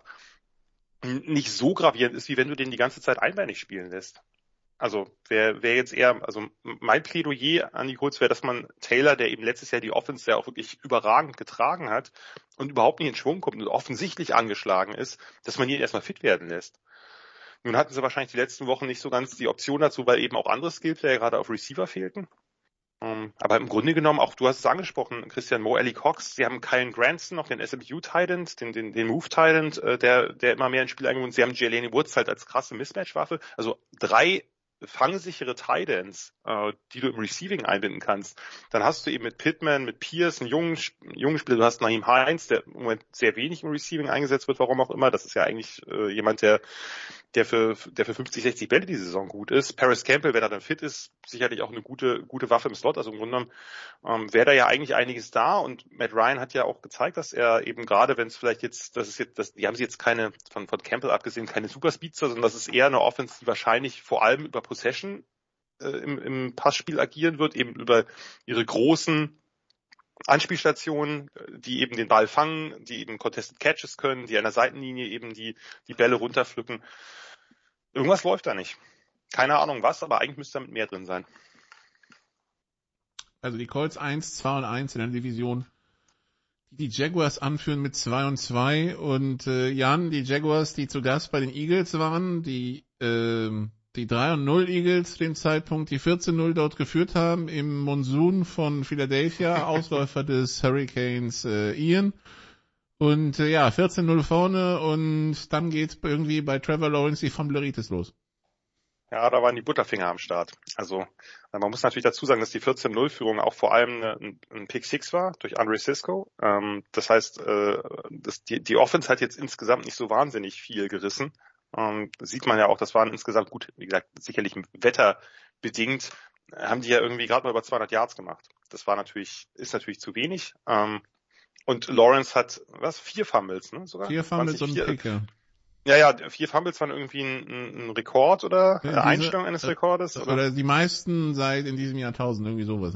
S8: nicht so gravierend ist, wie wenn du den die ganze Zeit einbeinig spielen lässt. Also wäre wär jetzt eher, also mein Plädoyer an die Colts wäre, dass man Taylor, der eben letztes Jahr die Offense ja auch wirklich überragend getragen hat und überhaupt nicht in Schwung kommt und offensichtlich angeschlagen ist, dass man ihn erstmal fit werden lässt. Nun hatten sie wahrscheinlich die letzten Wochen nicht so ganz die Option dazu, weil eben auch andere Skillplayer gerade auf Receiver fehlten. Um, aber im Grunde genommen, auch du hast es angesprochen, Christian, Mo Alley Cox, sie haben Kylen Granson, noch den S M U-Tight, den, den, den Move-Tight, äh, der, der immer mehr ins Spiel eingebunden ist. Sie haben Jelani Woods halt als krasse Mismatch-Waffe. Also drei fangsichere Tight Ends, äh, die du im Receiving einbinden kannst. Dann hast du eben mit Pittman, mit Pierce, einen jungen, jungen Spieler, du hast Naheem Hines, der im Moment sehr wenig im Receiving eingesetzt wird, warum auch immer. Das ist ja eigentlich äh, jemand, der der für der für fünfzig, sechzig Bälle die Saison gut ist. Paris Campbell, wenn er dann fit ist, sicherlich auch eine gute gute Waffe im Slot. Also im Grunde genommen ähm, wäre da ja eigentlich einiges da. Und Matt Ryan hat ja auch gezeigt, dass er eben gerade, wenn es vielleicht jetzt, das ist jetzt, das, die haben sie jetzt keine, von von Campbell abgesehen, keine Superspeedster, sondern das ist eher eine Offense, die wahrscheinlich vor allem über Possession äh, im, im Passspiel agieren wird, eben über ihre großen Anspielstationen, die eben den Ball fangen, die eben Contested Catches können, die an der Seitenlinie eben die die Bälle runterpflücken. Irgendwas läuft da nicht. Keine Ahnung was, aber eigentlich müsste da mit mehr drin sein.
S7: Also die Colts eins, zwei und eins in der Division. Die Jaguars anführen mit zwei und zwei. Und äh, Jan, die Jaguars, die zu Gast bei den Eagles waren, die äh, die drei und null Eagles zu dem Zeitpunkt, die vierzehn null dort geführt haben, im Monsun von Philadelphia, Ausläufer des Hurricanes äh, Ian. Und äh, ja, vierzehn null vorne, und dann geht irgendwie bei Trevor Lawrence die Fumbleitis los.
S8: Ja, da waren die Butterfinger am Start. Also man muss natürlich dazu sagen, dass die vierzehn null Führung auch vor allem ein, ein Pick Six war durch Andre Cisco. Ähm, das heißt, äh, das, die, die Offense hat jetzt insgesamt nicht so wahnsinnig viel gerissen. Ähm, sieht man ja auch, das waren insgesamt gut, wie gesagt, sicherlich wetterbedingt, haben die ja irgendwie gerade mal über zweihundert Yards gemacht. Das war natürlich, ist natürlich zu wenig. Ähm, Und Lawrence hat, was, vier Fumbles, ne, sogar?
S7: Vier Fumbles und ein Pick, ja.
S8: Ja, ja, vier Fumbles waren irgendwie ein, ein Rekord oder
S7: ja, diese,
S8: Einstellung eines Rekordes?
S7: Oder? oder die meisten seit in diesem Jahrtausend, irgendwie sowas, ne?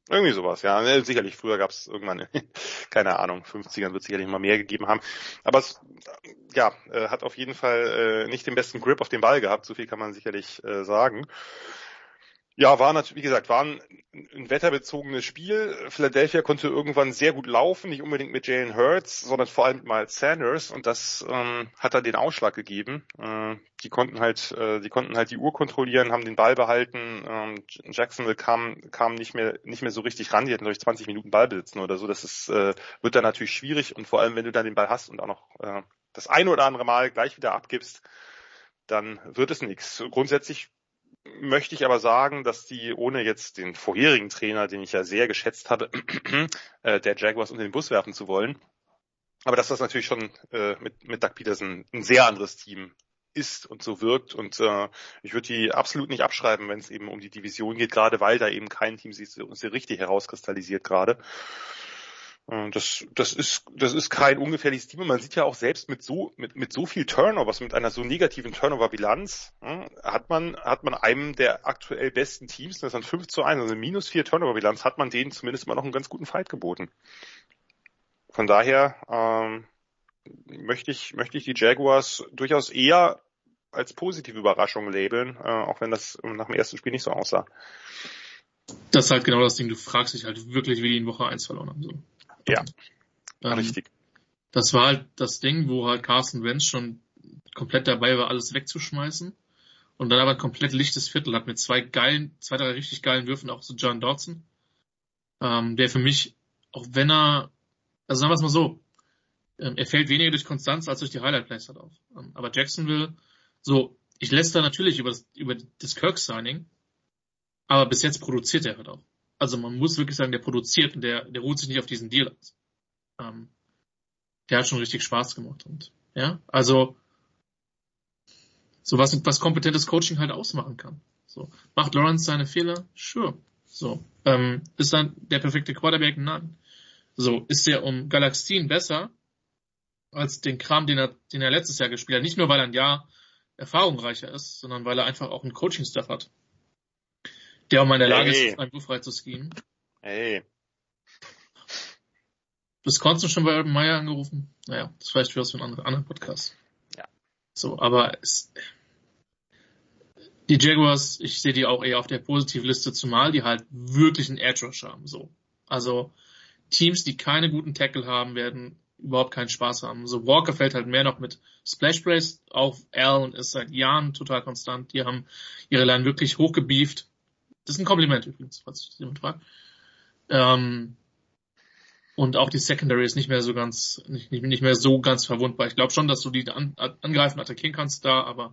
S8: Irgendwie sowas, ja. Sicherlich, früher gab es irgendwann, keine Ahnung, fünfzigern wird es sicherlich mal mehr gegeben haben. Aber es, ja, hat auf jeden Fall nicht den besten Grip auf den Ball gehabt, so viel kann man sicherlich sagen. Ja, war natürlich, wie gesagt, war ein, ein wetterbezogenes Spiel. Philadelphia konnte irgendwann sehr gut laufen, nicht unbedingt mit Jalen Hurts, sondern vor allem mit Miles Sanders, und das ähm, hat dann den Ausschlag gegeben. Äh, die konnten halt, äh, die konnten halt die Uhr kontrollieren, haben den Ball behalten. Ähm, Jacksonville kam kam nicht mehr nicht mehr so richtig ran. Die hatten durch zwanzig Minuten Ball besitzen oder so. Das ist äh, wird dann natürlich schwierig, und vor allem wenn du dann den Ball hast und auch noch äh, das eine oder andere Mal gleich wieder abgibst, dann wird es nichts. Grundsätzlich möchte ich aber sagen, dass die ohne jetzt den vorherigen Trainer, den ich ja sehr geschätzt habe, äh, der Jaguars unter den Bus werfen zu wollen, aber dass das natürlich schon äh, mit, mit Doug Peterson ein sehr anderes Team ist und so wirkt, und äh, ich würde die absolut nicht abschreiben, wenn es eben um die Division geht, gerade weil da eben kein Team sich so, so richtig herauskristallisiert gerade. Das, das ist, das ist kein ungefährliches Team. Und man sieht ja auch selbst mit so, mit, mit so viel Turnovers, mit einer so negativen Turnover-Bilanz, hm, hat man, hat man einem der aktuell besten Teams, das ist dann fünf zu eins, also minus vier Turnover-Bilanz, hat man denen zumindest mal noch einen ganz guten Fight geboten. Von daher, ähm, möchte ich, möchte ich die Jaguars durchaus eher als positive Überraschung labeln, äh, auch wenn das nach dem ersten Spiel nicht so aussah.
S6: Das ist halt genau das Ding, du fragst dich halt wirklich, wie die in Woche eins verloren haben, so.
S8: Ja,
S6: ähm,
S8: richtig.
S6: Das war halt das Ding, wo halt Carson Wentz schon komplett dabei war, alles wegzuschmeißen, und dann aber ein komplett lichtes Viertel hat mit zwei geilen, zwei, drei richtig geilen Würfen, auch so John Dodson, ähm, der für mich, auch wenn er, also sagen wir es mal so, ähm, er fällt weniger durch Konstanz als durch die Highlight-Plays halt auf. Ähm, aber Jacksonville, so, ich lässt da natürlich über das, über das Kirk-Signing, aber bis jetzt produziert er halt auch. Also man muss wirklich sagen, der produziert, und der, der ruht sich nicht auf diesen Deal aus. Ähm, der hat schon richtig Spaß gemacht. Und ja, also so was, was kompetentes Coaching halt ausmachen kann. So, macht Lawrence seine Fehler? Sure. So, ähm, ist dann der perfekte Quarterback? Nein. So, ist er um Galaxien besser als den Kram, den er, den er letztes Jahr gespielt hat? Nicht nur, weil er ein Jahr erfahrungsreicher ist, sondern weil er einfach auch einen Coaching-Staff hat, der auch mal in der Lage hey. ist, einen Wurf frei zu schemen.
S8: Hey.
S6: Wisconsin schon bei Urban Meyer angerufen? Naja, das ist vielleicht für was für einen anderen, anderen Podcast.
S8: Ja.
S6: So, aber es, die Jaguars, ich sehe die auch eher auf der Positivliste, zumal die halt wirklich einen Edge Rush haben, so. Also, Teams, die keine guten Tackle haben, werden überhaupt keinen Spaß haben. So, Walker fällt halt mehr noch mit Splash Plays auf. Allen ist seit Jahren total konstant. Die haben ihre Line wirklich hochgebieft. Das ist ein Kompliment übrigens, falls sich jemand fragt. Ähm, und auch die Secondary ist nicht mehr so ganz, nicht, nicht, nicht mehr so ganz verwundbar. Ich glaube schon, dass du die an, angreifen, attackieren kannst da, aber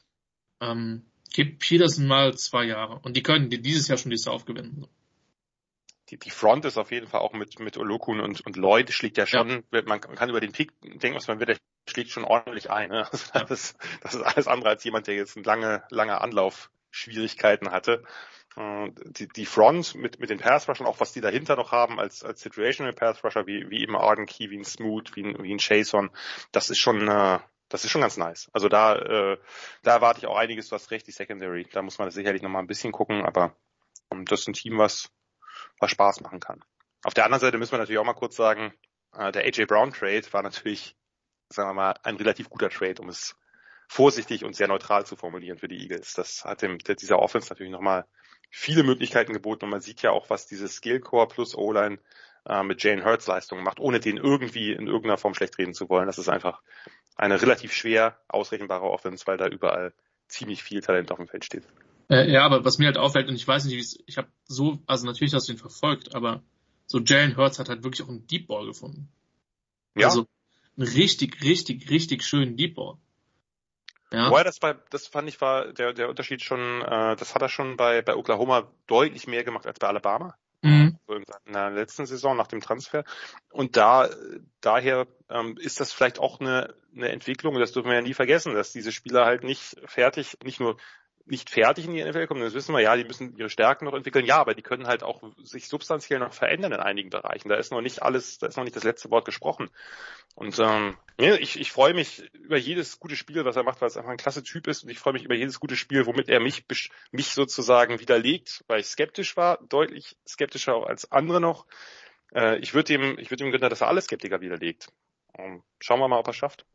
S6: ähm, gib Peterson mal zwei Jahre. Und die können die dieses Jahr schon die South gewinnen.
S8: Die, die Front ist auf jeden Fall auch mit, mit Olokun und, und Lloyd schlägt ja schon, ja. Man, man kann über den Pick denken, was man will, der schlägt schon ordentlich ein. Ne? Also das, ist, das ist alles andere als jemand, der jetzt eine lange, lange Anlaufschwierigkeiten hatte. Die, die Front mit, mit den Pass-Rushern, auch was die dahinter noch haben als, als Situational Pass-Rusher, wie, wie eben Arden Key, wie ein Smoot, wie ein, wie ein Chason, das ist schon, äh, das ist schon ganz nice. Also da, äh, da erwarte ich auch einiges, du hast recht, die Secondary, da muss man sicherlich noch mal ein bisschen gucken, aber um, das ist ein Team, was, was Spaß machen kann. Auf der anderen Seite müssen wir natürlich auch mal kurz sagen, äh, der A J Brown Trade war natürlich, sagen wir mal, ein relativ guter Trade, um es vorsichtig und sehr neutral zu formulieren für die Eagles. Das hat dem, der, dieser Offense natürlich nochmal viele Möglichkeiten geboten, und man sieht ja auch, was dieses Skillcore plus O-Line äh, mit Jalen Hurts Leistungen macht, ohne den irgendwie in irgendeiner Form schlecht reden zu wollen. Das ist einfach eine relativ schwer ausrechenbare Offense, weil da überall ziemlich viel Talent auf dem Feld steht.
S6: Äh, ja, aber was mir halt auffällt, und ich weiß nicht, wie es, ich habe so, also natürlich hast du ihn verfolgt, aber so Jalen Hurts hat halt wirklich auch einen Deep Ball gefunden.
S8: Ja.
S6: Also einen richtig, richtig, richtig schönen Deep Ball. Ja.
S8: Wobei das bei, das fand ich war der der Unterschied schon, äh, das hat er schon bei bei Oklahoma deutlich mehr gemacht als bei Alabama.
S6: Mhm.
S8: So in der letzten Saison nach dem Transfer. Und da daher ähm, ist das vielleicht auch eine eine Entwicklung, das dürfen wir ja nie vergessen, dass diese Spieler halt nicht fertig, nicht nur nicht fertig in die N F L kommen, das wissen wir, ja, die müssen ihre Stärken noch entwickeln, ja, aber die können halt auch sich substanziell noch verändern in einigen Bereichen. Da ist noch nicht alles, da ist noch nicht das letzte Wort gesprochen. Und ähm, ich, ich freue mich über jedes gute Spiel, was er macht, weil es einfach ein klasse Typ ist, und ich freue mich über jedes gute Spiel, womit er mich mich sozusagen widerlegt, weil ich skeptisch war, deutlich skeptischer auch als andere noch. Äh, ich würde ihm, ich würde ihm gönnen, dass er alle Skeptiker widerlegt. Um, schauen wir mal, ob er es schafft.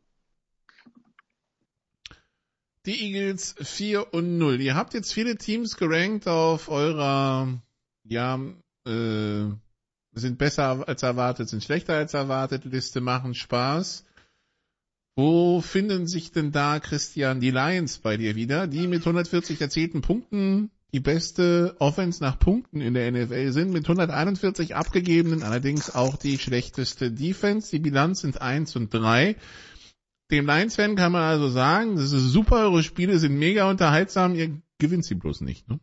S7: Die Eagles vier und null. Ihr habt jetzt viele Teams gerankt auf eurer, ja, äh, sind besser als erwartet, sind schlechter als erwartet Liste, machen Spaß. Wo finden sich denn da, Christian, die Lions bei dir wieder, die mit hundertvierzig erzielten Punkten die beste Offense nach Punkten in der N F L sind, mit hunderteinundvierzig abgegebenen, allerdings auch die schlechteste Defense. Die Bilanz sind eins und drei. Dem Lions-Fan kann man also sagen, das ist super, eure Spiele sind mega unterhaltsam, ihr gewinnt sie bloß nicht, ne?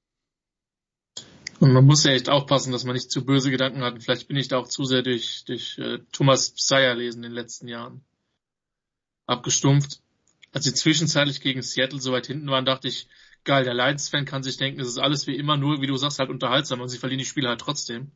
S6: Und man muss ja echt aufpassen, dass man nicht zu böse Gedanken hat. Und vielleicht bin ich da auch zu sehr durch, durch äh, Thomas Psaya lesen in den letzten Jahren abgestumpft. Als sie zwischenzeitlich gegen Seattle so weit hinten waren, dachte ich, geil, der Lions-Fan kann sich denken, es ist alles wie immer, nur, wie du sagst, halt unterhaltsam, und sie verlieren die Spiele halt trotzdem.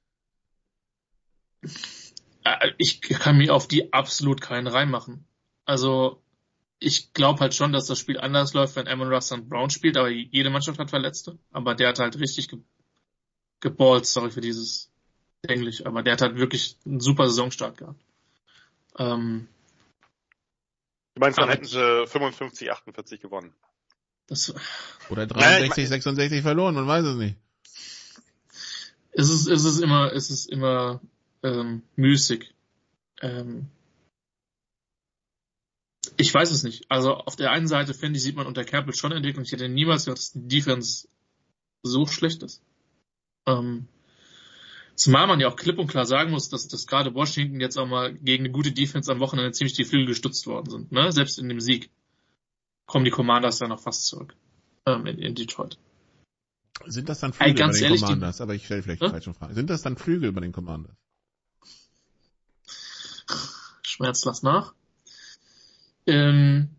S6: Ich kann mir auf die absolut keinen reinmachen. Also, ich glaube halt schon, dass das Spiel anders läuft, wenn Amon-Ra Saint Brown spielt, aber jede Mannschaft hat Verletzte. Aber der hat halt richtig ge- geballt, sorry für dieses Englisch, aber der hat halt wirklich einen super Saisonstart gehabt. Ähm,
S8: du meinst, dann hätten sie fünfundfünfzig achtundvierzig gewonnen?
S6: Das,
S7: Oder dreiundsechzig sechsundsechzig verloren, man weiß es nicht.
S6: Es ist, es ist immer, es ist immer ähm, müßig. Ähm, ich weiß es nicht. Also auf der einen Seite, finde ich, sieht man unter Campbell schon Entwicklung. Ich hätte niemals gedacht, dass die Defense so schlecht ist. Ähm, zumal man ja auch klipp und klar sagen muss, dass, dass gerade Washington jetzt auch mal gegen eine gute Defense am Wochenende ziemlich die Flügel gestützt worden sind. Ne? Selbst in dem Sieg kommen die Commanders ja noch fast zurück ähm, in, in Detroit.
S7: Sind das dann Flügel
S6: Ey, ganz
S7: bei den
S6: ehrlich,
S7: Commanders?
S6: die,
S7: Aber ich stelle vielleicht
S6: äh?
S7: die falsche Frage. Sind das dann Flügel bei den Commanders?
S6: Schmerz, lass nach. Ähm,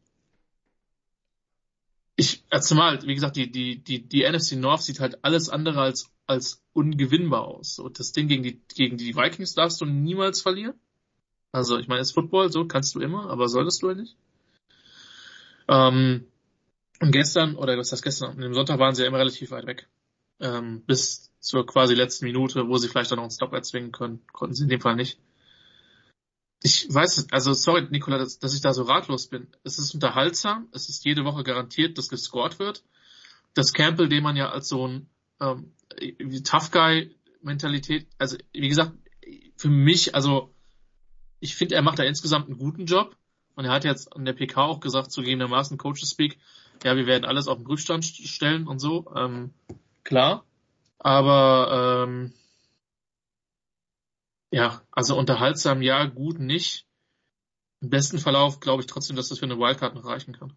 S6: ich, zumal, wie gesagt, die, die, die, die N F C North sieht halt alles andere als, als ungewinnbar aus. So, das Ding gegen die, gegen die Vikings darfst du niemals verlieren. Also, ich meine, es ist Football, so kannst du immer, aber solltest du ja nicht. Ähm, und gestern, oder was heißt gestern, am Sonntag waren sie ja immer relativ weit weg. Ähm, bis zur quasi letzten Minute, wo sie vielleicht dann noch einen Stop erzwingen können, konnten sie in dem Fall nicht. Ich weiß, also sorry, Nicola, dass, dass ich da so ratlos bin. Es ist unterhaltsam, es ist jede Woche garantiert, dass gescored wird. Das Campbell, den man ja als so ein ähm, Tough Guy Mentalität, also wie gesagt, für mich, also ich finde, er macht da insgesamt einen guten Job. Und er hat jetzt an der P K auch gesagt, zugegebenermaßen Coaches Speak, ja, wir werden alles auf den Prüfstand stellen und so. Ähm, klar. Aber ähm, ja, also unterhaltsam ja, gut nicht. Im besten Verlauf glaube ich trotzdem, dass das für eine Wildcard noch reichen kann.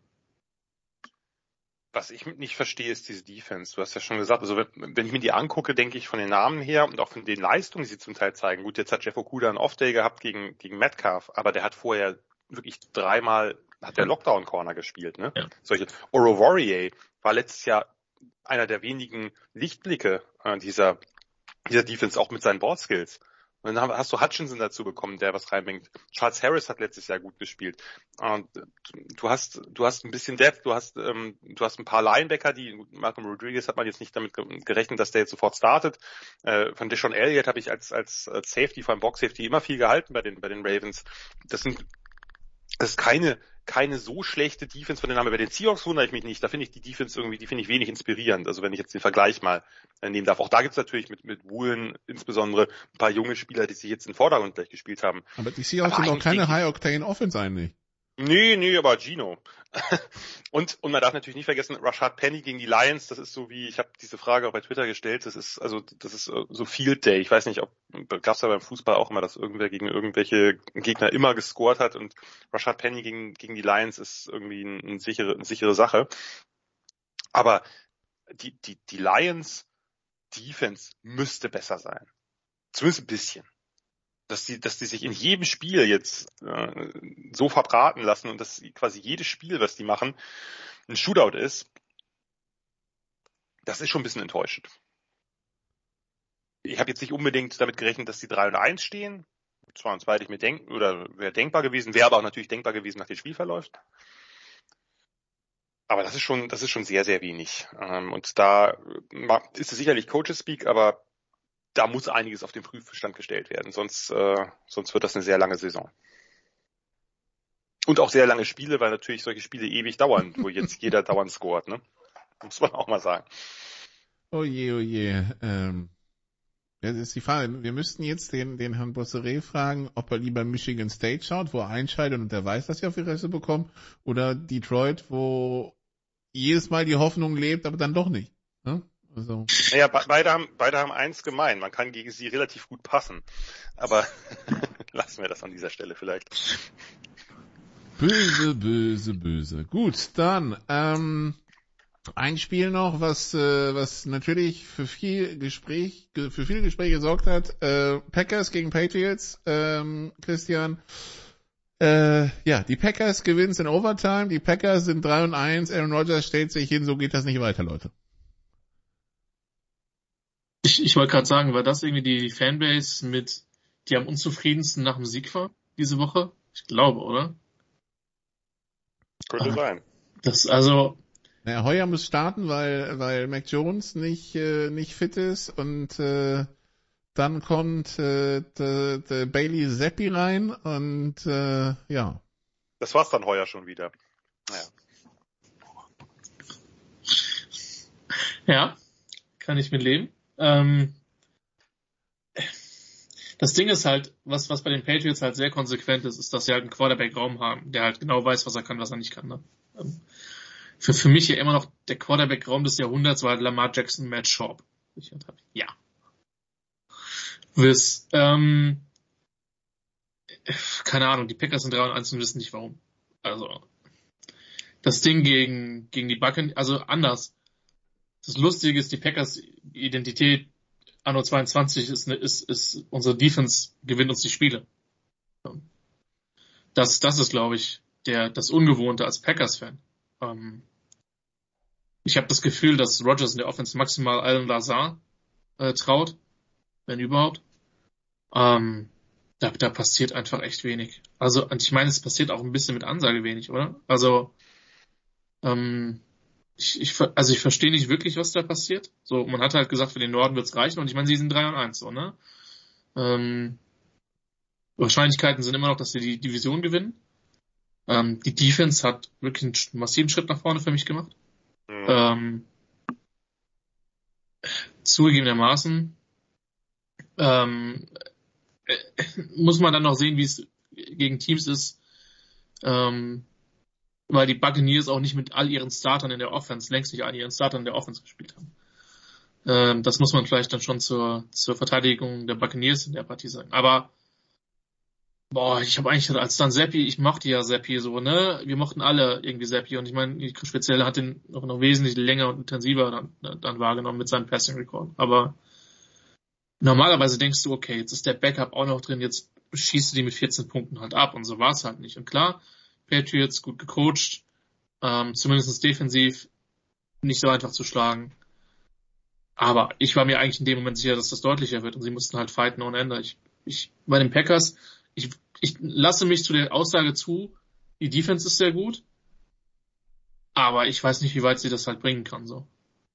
S8: Was ich nicht verstehe, ist diese Defense. Du hast ja schon gesagt, also wenn, wenn ich mir die angucke, denke ich von den Namen her und auch von den Leistungen, die sie zum Teil zeigen. Gut, jetzt hat Jeff Okudah einen Off-Day gehabt gegen, gegen Metcalf, aber der hat vorher wirklich dreimal, hat der Lockdown-Corner gespielt, ne? Ja. Solche. Oro Warrior war letztes Jahr einer der wenigen Lichtblicke äh, dieser, dieser Defense, auch mit seinen Board-Skills. Und dann hast du Hutchinson dazu bekommen, der was reinbringt. Charles Harris hat letztes Jahr gut gespielt. Und du hast, du hast ein bisschen Depth, du hast, ähm, du hast ein paar Linebacker, die, Malcolm Rodriguez hat man jetzt nicht damit gerechnet, dass der jetzt sofort startet. Äh, von Deshaun Elliott habe ich als, als, als Safety, vor allem Box Safety immer viel gehalten bei den, bei den Ravens. Das sind, das ist keine, keine so schlechte Defense von den Namen. Bei den Seahawks wundere ich mich nicht. Da finde ich die Defense irgendwie, die finde ich wenig inspirierend. Also wenn ich jetzt den Vergleich mal nehmen darf. Auch da gibt's natürlich mit, mit Woolen insbesondere ein paar junge Spieler, die sich jetzt in den Vordergrund gleich gespielt haben.
S7: Aber die Seahawks sind auch keine High-Octane-Offense eigentlich.
S8: Nee, nee, aber Gino. und, und man darf natürlich nicht vergessen, Rashad Penny gegen die Lions, das ist so wie, ich habe diese Frage auch bei Twitter gestellt, das ist, also, das ist so Field Day. Ich weiß nicht, ob, gab's ja beim Fußball auch immer, dass irgendwer gegen irgendwelche Gegner immer gescored hat und Rashad Penny gegen, gegen die Lions ist irgendwie ein, ein sichere, eine sichere Sache. Aber die, die, die Lions Defense müsste besser sein. Zumindest ein bisschen. Dass die, dass die sich in jedem Spiel jetzt äh, so verbraten lassen und dass quasi jedes Spiel, was die machen, ein Shootout ist. das ist schon ein bisschen enttäuschend. Ich habe jetzt nicht unbedingt damit gerechnet, dass die drei und eins stehen. zweiundzwanzig mir denken, oder wäre denkbar gewesen, wäre aber auch natürlich denkbar gewesen nach dem Spielverlauf. Aber das ist schon, das ist schon sehr, sehr wenig. Und da ist es sicherlich Coaches-Speak, aber da muss einiges auf den Prüfstand gestellt werden, sonst, äh, sonst wird das eine sehr lange Saison. Und auch sehr lange Spiele, weil natürlich solche Spiele ewig dauern, wo jetzt jeder dauernd scoret, ne? Muss man auch mal sagen.
S7: Oh je, oh je. Ähm, das ist die Frage. Wir müssten jetzt den, den Herrn Bosseret fragen, ob er lieber Michigan State schaut, wo er einscheidet und der weiß, dass sie auf die Reste bekommen, oder Detroit, wo jedes Mal die Hoffnung lebt, aber dann doch nicht. Ne? Also.
S8: Naja, be- beide haben, beide haben eins gemein. Man kann gegen sie relativ gut passen. Aber lassen wir das an dieser Stelle vielleicht.
S7: Böse, böse, böse. Gut, dann, ähm, ein Spiel noch, was, äh, was natürlich für viel Gespräch, für viel Gespräch gesorgt hat. Äh, Packers gegen Patriots, ähm, Christian. Äh, ja, die Packers gewinnen in Overtime, die Packers sind drei und eins, Aaron Rodgers stellt sich hin, so geht das nicht weiter, Leute.
S6: Ich, ich wollte gerade sagen, war das irgendwie die Fanbase mit, die am unzufriedensten nach dem Sieg war diese Woche? Ich glaube, oder?
S8: Könnte
S6: ah,
S8: sein.
S6: Das, also,
S7: Naja, Heuer muss starten, weil, weil Mac Jones nicht, äh, nicht fit ist und, äh, dann kommt, äh, der, der Bailey Zappi rein und, äh, ja.
S8: Das war's dann heuer schon wieder. Naja.
S6: Ja, kann ich mit leben. Ähm, das Ding ist halt, was, was bei den Patriots halt sehr konsequent ist, ist, dass sie halt einen Quarterback-Raum haben, der halt genau weiß, was er kann, was er nicht kann, ne? Ähm, Für, für mich hier immer noch der Quarterback-Raum des Jahrhunderts war halt Lamar Jackson, Matt Schaub. Ja. Wiss, ähm, keine Ahnung, die Packers sind drei und eins und wissen nicht warum. Also, das Ding gegen, gegen die Buccaneers, also anders. Das Lustige ist, die Packers Identität Anno zweiundzwanzig ist, ist, ist, unsere Defense gewinnt uns die Spiele. Das, das ist, glaube ich, der, das Ungewohnte als Packers-Fan. Ähm, Ich habe das Gefühl, dass Rodgers in der Offense maximal Allen Lazar äh, traut, wenn überhaupt. Ähm, da, da passiert einfach echt wenig. Also, und ich meine, es passiert auch ein bisschen mit Ansage wenig, oder? Also, ähm, ich, ich, also ich verstehe nicht wirklich, was da passiert. So, man hat halt gesagt, für den Norden wird's reichen, und ich meine, sie sind drei und eins, so, ne? Ähm, Wahrscheinlichkeiten sind immer noch, dass sie die Division gewinnen. Ähm, die Defense hat wirklich einen massiven Schritt nach vorne für mich gemacht. Mhm. Ähm, zugegebenermaßen ähm, äh, muss man dann noch sehen, wie es gegen Teams ist, ähm, weil die Buccaneers auch nicht mit all ihren Startern in der Offense, längst nicht all ihren Startern in der Offense gespielt haben. Ähm, das muss man vielleicht dann schon zur, zur Verteidigung der Buccaneers in der Partie sagen. Aber boah, ich habe eigentlich, als dann Zappi, ich mochte ja Zappi so, ne? Wir mochten alle irgendwie Zappi, und ich meine, speziell hat den noch, noch wesentlich länger und intensiver dann, dann wahrgenommen mit seinem Passing Record. Aber normalerweise denkst du, okay, jetzt ist der Backup auch noch drin, jetzt schießt du die mit vierzehn Punkten halt ab, und so war es halt nicht. Und klar, Patriots gut gecoacht, ähm, zumindest defensiv nicht so einfach zu schlagen. Aber ich war mir eigentlich in dem Moment sicher, dass das deutlicher wird, und sie mussten halt fighten ohne Ende. Ich, ich, bei den Packers, ich, ich lasse mich zu der Aussage zu, die Defense ist sehr gut, aber ich weiß nicht, wie weit sie das halt bringen kann, so.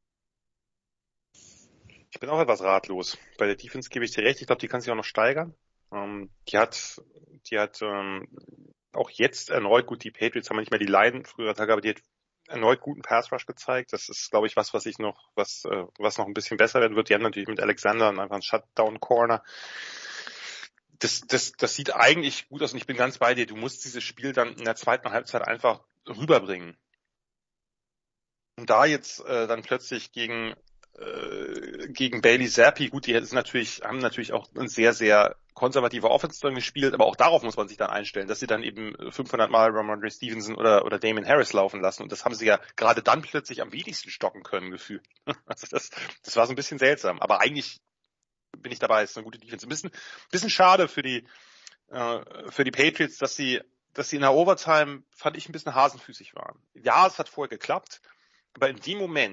S8: Ich bin auch etwas ratlos. Bei der Defense gebe ich dir recht, ich glaube, die kann sich auch noch steigern. Ähm, die hat, die hat, ähm, auch jetzt erneut gut, die Patriots haben nicht mehr die Leiden früherer Tage, aber die hat erneut guten Pass Rush gezeigt. Das ist, glaube ich, was, was ich noch, was, äh, was noch ein bisschen besser werden wird. Die haben natürlich mit Alexander einfach einen Shutdown Corner. Das, das, das sieht eigentlich gut aus, und ich bin ganz bei dir. Du musst dieses Spiel dann in der zweiten Halbzeit einfach rüberbringen. Und da jetzt äh, dann plötzlich gegen äh, gegen Bailey Zappi, gut, die sind natürlich, haben natürlich auch eine sehr, sehr konservative Offense dann gespielt, aber auch darauf muss man sich dann einstellen, dass sie dann eben fünfhundert Mal Ramondre Stevenson oder oder Damien Harris laufen lassen, und das haben sie ja gerade dann plötzlich am wenigsten stoppen können, gefühlt. Also das, das war so ein bisschen seltsam, aber eigentlich bin ich dabei, es ist eine gute Defense. Ein bisschen, bisschen schade für die, äh, für die Patriots, dass sie, dass sie in der Overtime, fand ich, ein bisschen hasenfüßig waren. Ja, es hat vorher geklappt, aber in dem Moment,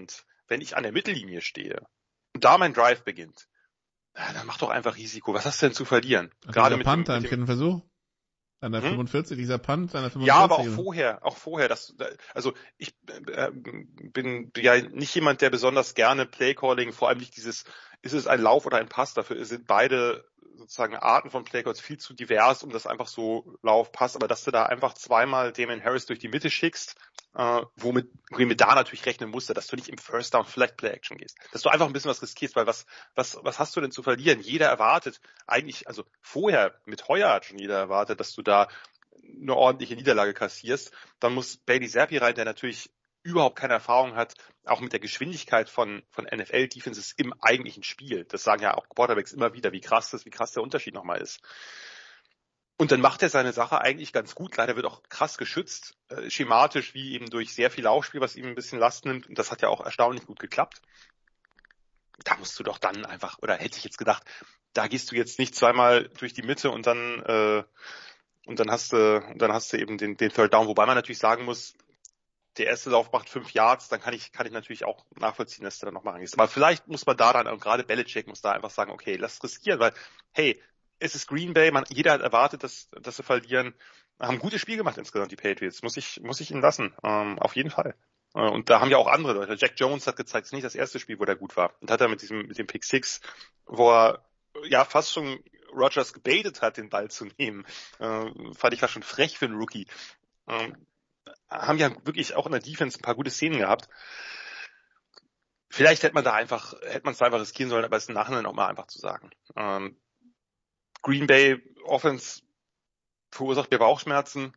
S8: wenn ich an der Mittellinie stehe und da mein Drive beginnt, dann mach doch einfach Risiko. Was hast du denn zu verlieren?
S7: Ach,
S8: Gerade
S7: mit Punt
S8: dem,
S7: im
S8: mit
S7: vierten Versuch? An der
S8: hm?
S7: fünfundvierzig, dieser Punt an der fünfundvierzig?
S8: Ja, aber auch vorher, auch vorher. Das, also ich äh, bin ja nicht jemand, der besonders gerne Playcalling, vor allem nicht dieses, ist es ein Lauf oder ein Pass, dafür sind beide sozusagen Arten von Playcalls viel zu divers, um das einfach so Lauf, Pass, aber dass du da einfach zweimal Damien Harris durch die Mitte schickst, äh, womit Green Bay da natürlich rechnen musste, dass du nicht im First Down vielleicht Play-Action gehst, dass du einfach ein bisschen was riskierst, weil was was was hast du denn zu verlieren? Jeder erwartet eigentlich, also vorher mit Heuer hat schon jeder erwartet, dass du da eine ordentliche Niederlage kassierst. Dann muss Bailey Zappi rein, der natürlich überhaupt keine Erfahrung hat, auch mit der Geschwindigkeit von von N F L-Defenses im eigentlichen Spiel. Das sagen ja auch Quarterbacks immer wieder, wie krass das, wie krass der Unterschied nochmal ist. Und dann macht er seine Sache eigentlich ganz gut. Leider wird auch krass geschützt, äh, schematisch, wie eben durch sehr viel Laufspiel, was ihm ein bisschen Last nimmt. Und das hat ja auch erstaunlich gut geklappt. Da musst du doch dann einfach, oder hätte ich jetzt gedacht, da gehst du jetzt nicht zweimal durch die Mitte und dann äh, und dann hast du und dann hast du eben den, den Third Down. Wobei man natürlich sagen muss, der erste Lauf macht fünf Yards, dann kann ich kann ich natürlich auch nachvollziehen, dass du dann nochmal rangehst. Aber vielleicht muss man da dann, und gerade Belichick muss da einfach sagen, okay, lass riskieren, weil, hey, es ist Green Bay, man, jeder hat erwartet, dass, dass sie verlieren. Haben ein gutes Spiel gemacht insgesamt, die Patriots. Muss ich, muss ich ihnen lassen. Ähm, auf jeden Fall. Äh, und da haben ja auch andere Leute. Jack Jones hat gezeigt, es ist nicht das erste Spiel, wo der gut war. Und hat er mit diesem, mit dem Pick Six, wo er, ja, fast schon Rodgers gebaitet hat, den Ball zu nehmen. Äh, fand ich fast schon frech für einen Rookie. Ähm, haben ja wirklich auch in der Defense ein paar gute Szenen gehabt. Vielleicht hätte man da einfach, hätte man es einfach riskieren sollen, aber es ist im Nachhinein auch mal einfach zu sagen. Ähm, Green Bay Offense verursacht mir Bauchschmerzen.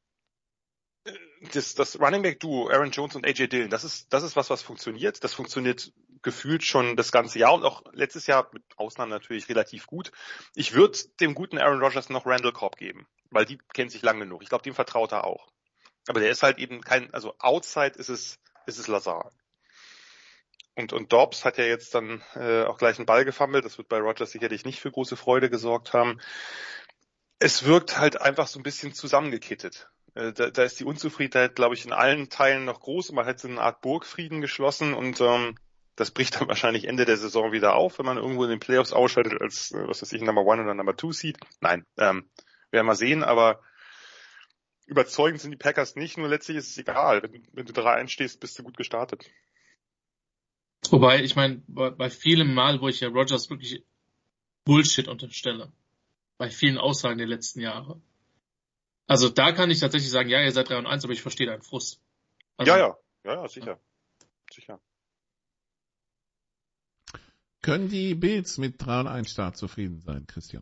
S8: Das, das Running Back Duo, Aaron Jones und A J Dillon, das ist, das ist was, was funktioniert. Das funktioniert gefühlt schon das ganze Jahr und auch letztes Jahr mit Ausnahmen natürlich relativ gut. Ich würde dem guten Aaron Rodgers noch Randall Cobb geben, weil die kennt sich lang genug. Ich glaube, dem vertraut er auch. Aber der ist halt eben kein, also outside ist es, ist es Lazar. Und, und Dobbs hat ja jetzt dann äh, auch gleich einen Ball gefummelt. Das wird bei Rodgers sicherlich nicht für große Freude gesorgt haben. Es wirkt halt einfach so ein bisschen zusammengekittet. Äh, da, da ist die Unzufriedenheit, glaube ich, in allen Teilen noch groß. Und man hat so eine Art Burgfrieden geschlossen. Und ähm, das bricht dann wahrscheinlich Ende der Saison wieder auf, wenn man irgendwo in den Playoffs ausschaltet als, äh, was weiß ich, Number One oder Number Two Seed. Nein, ähm, werden wir sehen. Aber überzeugend sind die Packers nicht. Nur letztlich ist es egal. Wenn, wenn du drei eins stehst, bist du gut gestartet.
S6: Wobei, ich meine, bei, bei vielem Mal, wo ich ja Rodgers wirklich Bullshit unterstelle, bei vielen Aussagen der letzten Jahre. Also da kann ich tatsächlich sagen, ja, ihr seid drei und eins, aber ich verstehe deinen Frust. Also,
S8: ja, ja, ja, ja, sicher. Ja. Sicher.
S7: Können die Bills mit drei und eins Start zufrieden sein, Christian?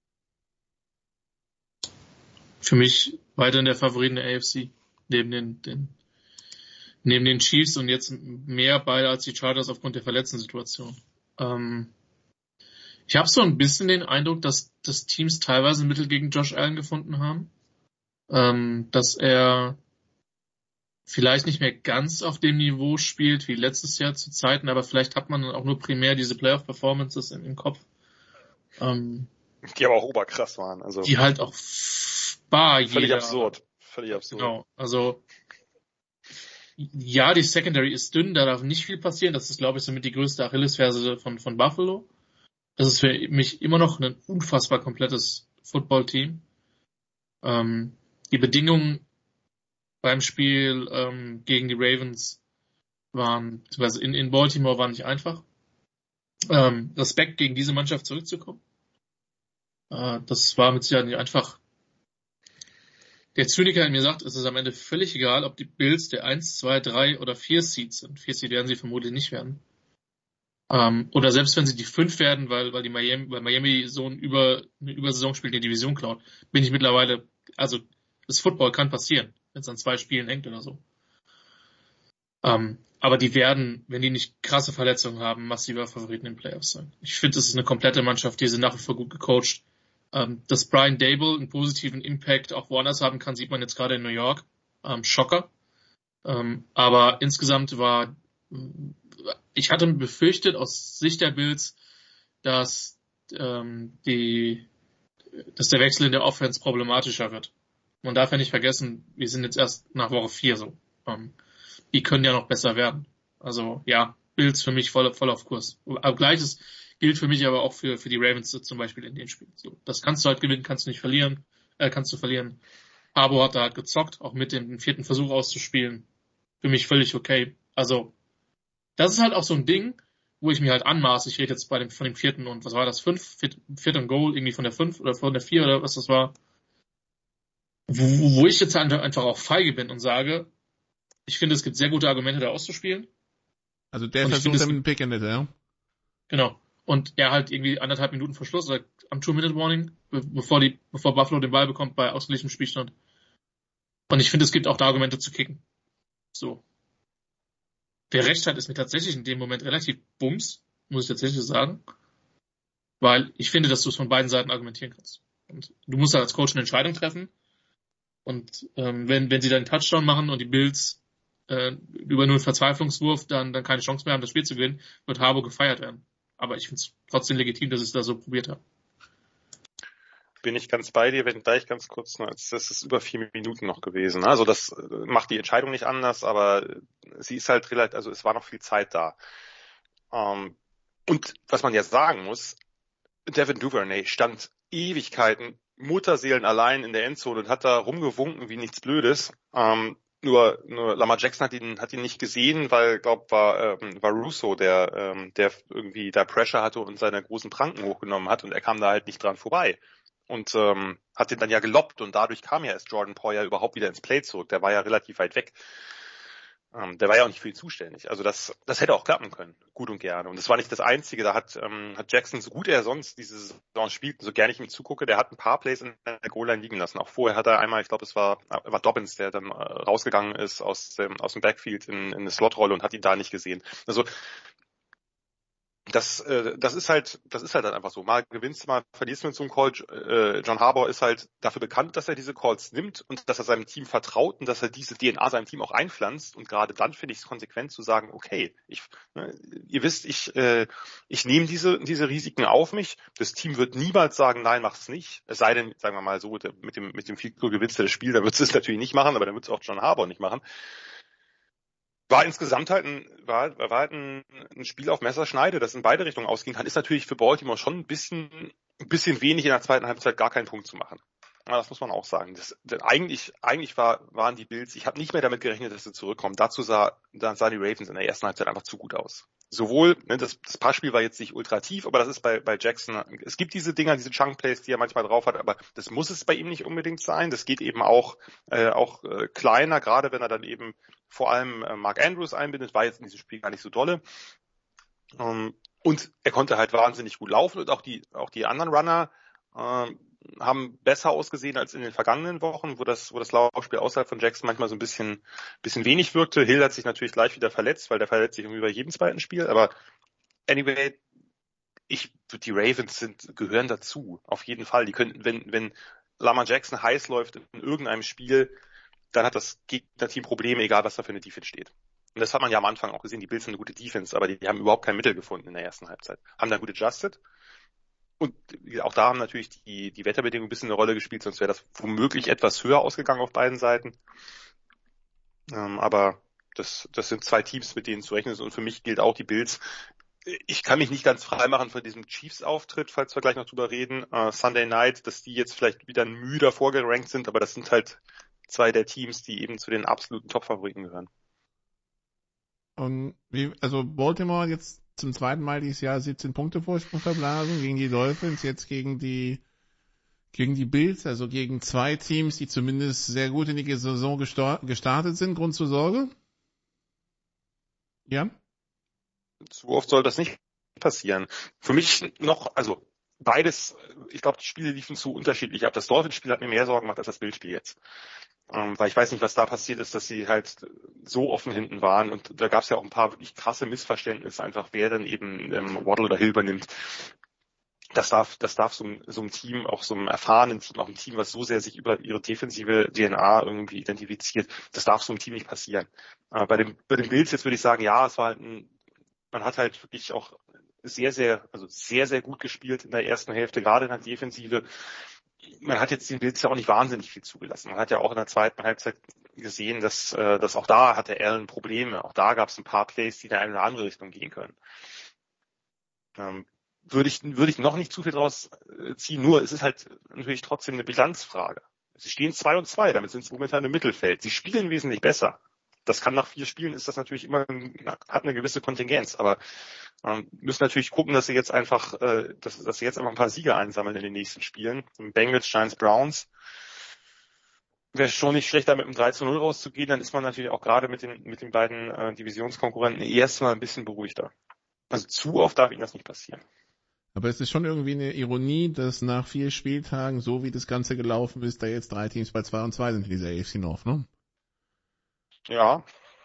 S6: Für mich weiterhin der Favorit in der A F C, neben den, den neben den Chiefs und jetzt mehr beide als die Chargers aufgrund der Verletzten-Situation. Ähm, ich habe so ein bisschen den Eindruck, dass, dass Teams teilweise Mittel gegen Josh Allen gefunden haben. Ähm, dass er vielleicht nicht mehr ganz auf dem Niveau spielt wie letztes Jahr zu Zeiten, aber vielleicht hat man dann auch nur primär diese Playoff-Performances im, im Kopf. Ähm,
S8: die aber auch oberkrass waren. Also
S6: die halt auch bar
S8: völlig
S6: jeder,
S8: absurd. Völlig absurd.
S6: Genau, also ja, die Secondary ist dünn, da darf nicht viel passieren. Das ist, glaube ich, somit die größte Achillesferse von, von Buffalo. Das ist für mich immer noch ein unfassbar komplettes Football-Team. Ähm, die Bedingungen beim Spiel ähm, gegen die Ravens waren, beziehungsweise in, in Baltimore waren nicht einfach. Ähm, Respekt gegen diese Mannschaft zurückzukommen. Äh, das war mit Sicherheit nicht einfach. Der Zyniker in mir sagt, es ist am Ende völlig egal, ob die Bills der eins, zwei, drei oder vier Seed sind. vier Seed werden sie vermutlich nicht werden. Ähm, oder selbst wenn sie die fünf werden, weil, weil die Miami, weil Miami so ein über, eine Übersaison spielt, die Division klaut, bin ich mittlerweile, also, das Football kann passieren, wenn es an zwei Spielen hängt oder so. Ähm, aber die werden, wenn die nicht krasse Verletzungen haben, massiver Favoriten in den Playoffs sein. Ich finde, es ist eine komplette Mannschaft, die sind nach wie vor gut gecoacht. Ähm, dass Brian Daboll einen positiven Impact auch woanders haben kann, sieht man jetzt gerade in New York. Ähm, Schocker. Ähm, aber insgesamt war, ich hatte befürchtet aus Sicht der Bills, dass ähm, die, dass der Wechsel in der Offense problematischer wird. Man darf ja nicht vergessen, wir sind jetzt erst nach Woche vier so. Ähm, die können ja noch besser werden. Also ja, Bills für mich voll, voll auf Kurs. Aber gleiches gilt für mich aber auch für, für die Ravens zum Beispiel in den Spielen. So, das kannst du halt gewinnen, kannst du nicht verlieren, äh, kannst du verlieren. Harbaugh hat da halt gezockt, auch mit dem vierten Versuch auszuspielen. Für mich völlig okay. Also, das ist halt auch so ein Ding, wo ich mir halt anmaße, ich rede jetzt bei dem, von dem vierten und was war das, fünf? Viert, vierten Goal, irgendwie von der fünf oder von der vier oder was das war. Wo, wo ich jetzt einfach auch feige bin und sage, ich finde, es gibt sehr gute Argumente, da auszuspielen.
S7: Also der
S6: und
S7: versucht
S6: finde,
S7: dann mit dem Pick in der, ja?
S6: Genau. Und er halt irgendwie anderthalb Minuten vor Schluss, oder am Two-Minute-Warning, bevor die, bevor Buffalo den Ball bekommt bei ausgeglichenem Spielstand. Und ich finde, es gibt auch da Argumente zu kicken. So. Wer recht hat, ist mir tatsächlich in dem Moment relativ bums, muss ich tatsächlich sagen. Weil ich finde, dass du es von beiden Seiten argumentieren kannst. Und du musst halt als Coach eine Entscheidung treffen. Und ähm, wenn wenn sie dann einen Touchdown machen und die Bills äh, über nur einen Verzweiflungswurf dann dann keine Chance mehr haben, das Spiel zu gewinnen, wird Harbaugh gefeiert werden. Aber ich finde es trotzdem legitim, dass ich es da so probiert habe.
S8: Bin ich ganz bei dir, wenn gleich ganz kurz, das ist über vier Minuten noch gewesen. Also das macht die Entscheidung nicht anders, aber sie ist halt relativ, also es war noch viel Zeit da. Und was man jetzt sagen muss, Devin Duvernay stand Ewigkeiten, Mutterseelen allein in der Endzone und hat da rumgewunken wie nichts Blödes. Nur, nur Lamar Jackson hat ihn, hat ihn nicht gesehen, weil, glaub, war, ähm, war Russo, der, ähm, der irgendwie da Pressure hatte und seine großen Pranken hochgenommen hat und er kam da halt nicht dran vorbei. Und ähm, hat den dann ja gelobbt und dadurch kam ja erst Jordan Poyer überhaupt wieder ins Play zurück. Der war ja relativ weit weg. Ähm, der war ja auch nicht für ihn zuständig. Also das das hätte auch klappen können, gut und gerne. Und das war nicht das Einzige. Da hat ähm, hat Jackson, so gut er sonst diese Saison spielt, so gerne ich ihm zugucke, der hat ein paar Plays in der Goal-Line liegen lassen. Auch vorher hat er einmal, ich glaube, es war war Dobbins, der dann äh, rausgegangen ist aus dem aus dem Backfield in, in eine Slotrolle und hat ihn da nicht gesehen. Also Das, äh, das ist halt, das ist halt dann einfach so. Mal gewinnst du, mal verlierst du mit so einem Call. Äh, John Harbaugh ist halt dafür bekannt, dass er diese Calls nimmt und dass er seinem Team vertraut und dass er diese D N A seinem Team auch einpflanzt. Und gerade dann finde ich es konsequent zu sagen, okay, ich, ne, ihr wisst, ich, äh, ich nehme diese, diese Risiken auf mich. Das Team wird niemals sagen, nein, mach's nicht. Es sei denn, sagen wir mal so, mit dem, mit dem Field Goal gewinnst du das Spiel, dann wird es natürlich nicht machen, aber dann wird es auch John Harbaugh nicht machen. War insgesamt halt ein, war, war halt ein, ein Spiel auf Messerschneide, das in beide Richtungen ausgehen kann, ist natürlich für Baltimore schon ein bisschen, ein bisschen wenig in der zweiten Halbzeit gar keinen Punkt zu machen. Ja, das muss man auch sagen. Das, denn eigentlich, eigentlich war, waren die Bills, ich habe nicht mehr damit gerechnet, dass sie zurückkommen. Dazu sah, dann sahen die Ravens in der ersten Halbzeit einfach zu gut aus. Sowohl, ne, das, das Passspiel war jetzt nicht ultra tief, aber das ist bei, bei Jackson, es gibt diese Dinger, diese Chunk-Plays, die er manchmal drauf hat, aber das muss es bei ihm nicht unbedingt sein. Das geht eben auch, äh, auch äh, kleiner, gerade wenn er dann eben vor allem äh, Mark Andrews einbindet, war jetzt in diesem Spiel gar nicht so dolle. Ähm, und er konnte halt wahnsinnig gut laufen und auch die, auch die anderen Runner äh, haben besser ausgesehen als in den vergangenen Wochen, wo das, wo das Laufspiel außerhalb von Jackson manchmal so ein bisschen, bisschen wenig wirkte. Hill hat sich natürlich gleich wieder verletzt, weil der verletzt sich irgendwie bei jedem zweiten Spiel. Aber anyway, ich, die Ravens sind, gehören dazu. Auf jeden Fall. Die können, wenn, wenn Lamar Jackson heiß läuft in irgendeinem Spiel, dann hat das Gegnerteam Probleme, egal was da für eine Defense steht. Und das hat man ja am Anfang auch gesehen. Die Bills sind eine gute Defense, aber die, die haben überhaupt kein Mittel gefunden in der ersten Halbzeit. Haben dann gut adjusted. Und auch da haben natürlich die, die Wetterbedingungen ein bisschen eine Rolle gespielt, sonst wäre das womöglich etwas höher ausgegangen auf beiden Seiten. Ähm, aber das, das sind zwei Teams, mit denen zu rechnen ist. Und für mich gilt auch die Bills. Ich kann mich nicht ganz frei machen von diesem Chiefs-Auftritt, falls wir gleich noch drüber reden. Uh, Sunday Night, dass die jetzt vielleicht wieder müder vorgerankt sind, aber das sind halt zwei der Teams, die eben zu den absoluten Top-Favoriten gehören.
S7: Und wie, also Baltimore jetzt zum zweiten Mal dieses Jahr siebzehn Punkte Vorsprung verblasen gegen die Dolphins, jetzt gegen die gegen die Bills, also gegen zwei Teams, die zumindest sehr gut in die Saison gestartet sind. Grund zur Sorge? Ja?
S8: Zu oft soll das nicht passieren. Für mich noch, also beides, ich glaube, die Spiele liefen zu unterschiedlich ab. Das Dolphins-Spiel hat mir mehr Sorgen gemacht als das Bills-Spiel jetzt. Ähm, weil ich weiß nicht, was da passiert ist, dass sie halt so offen hinten waren und da gab es ja auch ein paar wirklich krasse Missverständnisse, einfach wer dann eben ähm, Waddle oder Hill übernimmt. Das darf, das darf so ein, so ein Team, auch so einem erfahrenen Team, auch ein Team, was so sehr sich über ihre defensive D N A irgendwie identifiziert, das darf so einem Team nicht passieren. Äh, bei dem, bei den Bills jetzt würde ich sagen, ja, es war halt ein, man hat halt wirklich auch sehr, sehr, also sehr, sehr gut gespielt in der ersten Hälfte, gerade in der Defensive. Man hat jetzt den Bills ja auch nicht wahnsinnig viel zugelassen. Man hat ja auch in der zweiten Halbzeit gesehen, dass, äh, dass auch da hatte Allen Probleme. Auch da gab es ein paar Plays, die in eine oder andere Richtung gehen können. Ähm, würde ich, würde ich noch nicht zu viel draus ziehen, nur es ist halt natürlich trotzdem eine Bilanzfrage. Sie stehen zwei und zwei, damit sind sie momentan im Mittelfeld. Sie spielen wesentlich besser. Das kann nach vier Spielen, ist das natürlich immer, hat eine gewisse Kontingenz, aber ähm, müssen natürlich gucken, dass sie jetzt einfach, äh, dass, dass sie jetzt einfach ein paar Siege einsammeln in den nächsten Spielen. Bengals, Giants, Browns. Wäre schon nicht schlecht, da mit einem drei zu null rauszugehen, dann ist man natürlich auch gerade mit den, mit den beiden äh, Divisionskonkurrenten erstmal ein bisschen beruhigter. Also zu oft darf ihnen das nicht passieren.
S7: Aber es ist schon irgendwie eine Ironie, dass nach vier Spieltagen, so wie das Ganze gelaufen ist, da jetzt drei Teams bei zwei und zwei sind in dieser A F C North, ne?
S8: Ja.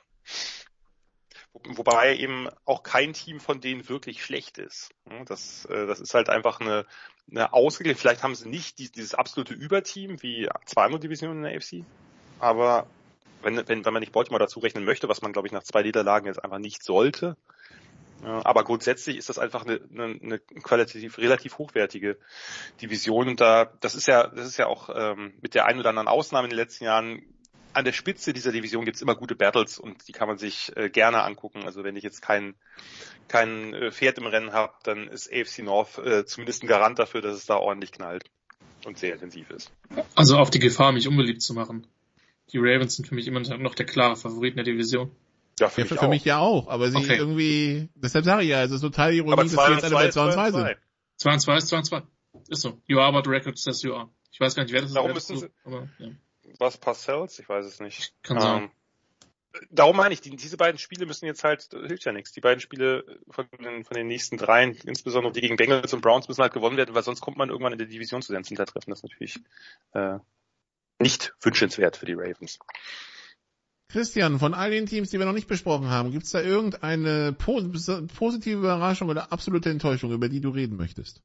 S8: Wobei eben auch kein Team von denen wirklich schlecht ist. Das, das ist halt einfach eine, eine ausgeglichen. Vielleicht haben sie nicht dieses absolute Überteam wie zwei andere Divisionen in der A F C. Aber wenn, wenn, wenn man nicht Baltimore dazu rechnen möchte, was man, glaube ich, nach zwei Niederlagen jetzt einfach nicht sollte. Aber grundsätzlich ist das einfach eine, eine, eine qualitativ relativ hochwertige Division. Und da, das ist ja, das ist ja auch ähm, mit der einen oder anderen Ausnahme in den letzten Jahren. An der Spitze dieser Division gibt's immer gute Battles und die kann man sich äh, gerne angucken. Also wenn ich jetzt kein kein äh, Pferd im Rennen habe, dann ist A F C North äh, zumindest ein Garant dafür, dass es da ordentlich knallt und sehr intensiv ist.
S6: Also auf die Gefahr, mich unbeliebt zu machen. Die Ravens sind für mich immer noch der klare Favorit in der Division.
S8: Ja, für,
S7: ja,
S8: mich,
S7: für,
S8: auch.
S7: für mich ja auch, aber sie
S6: okay.
S7: irgendwie, deshalb sage ich ja, es ist total Ironie,
S8: aber
S7: dass sie jetzt alle bei zwei und zwei sind.
S6: zwei und zwei ist zwei und zwei. Ist so. You are what the record says you are. Ich weiß gar nicht, wer das ist.
S8: Darum müssen
S6: so,
S8: sie,
S6: aber, ja.
S8: Was Parcells? Ich weiß es nicht.
S6: Kann ähm, sein.
S8: Darum meine ich, die, diese beiden Spiele müssen jetzt halt, hilft ja nichts. Die beiden Spiele von den, von den nächsten dreien, insbesondere die gegen Bengals und Browns, müssen halt gewonnen werden, weil sonst kommt man irgendwann in der Division zu den Hintertreffen. Das ist natürlich äh, nicht wünschenswert für die Ravens.
S7: Christian, von all den Teams, die wir noch nicht besprochen haben, gibt es da irgendeine po- positive Überraschung oder absolute Enttäuschung, über die du reden möchtest?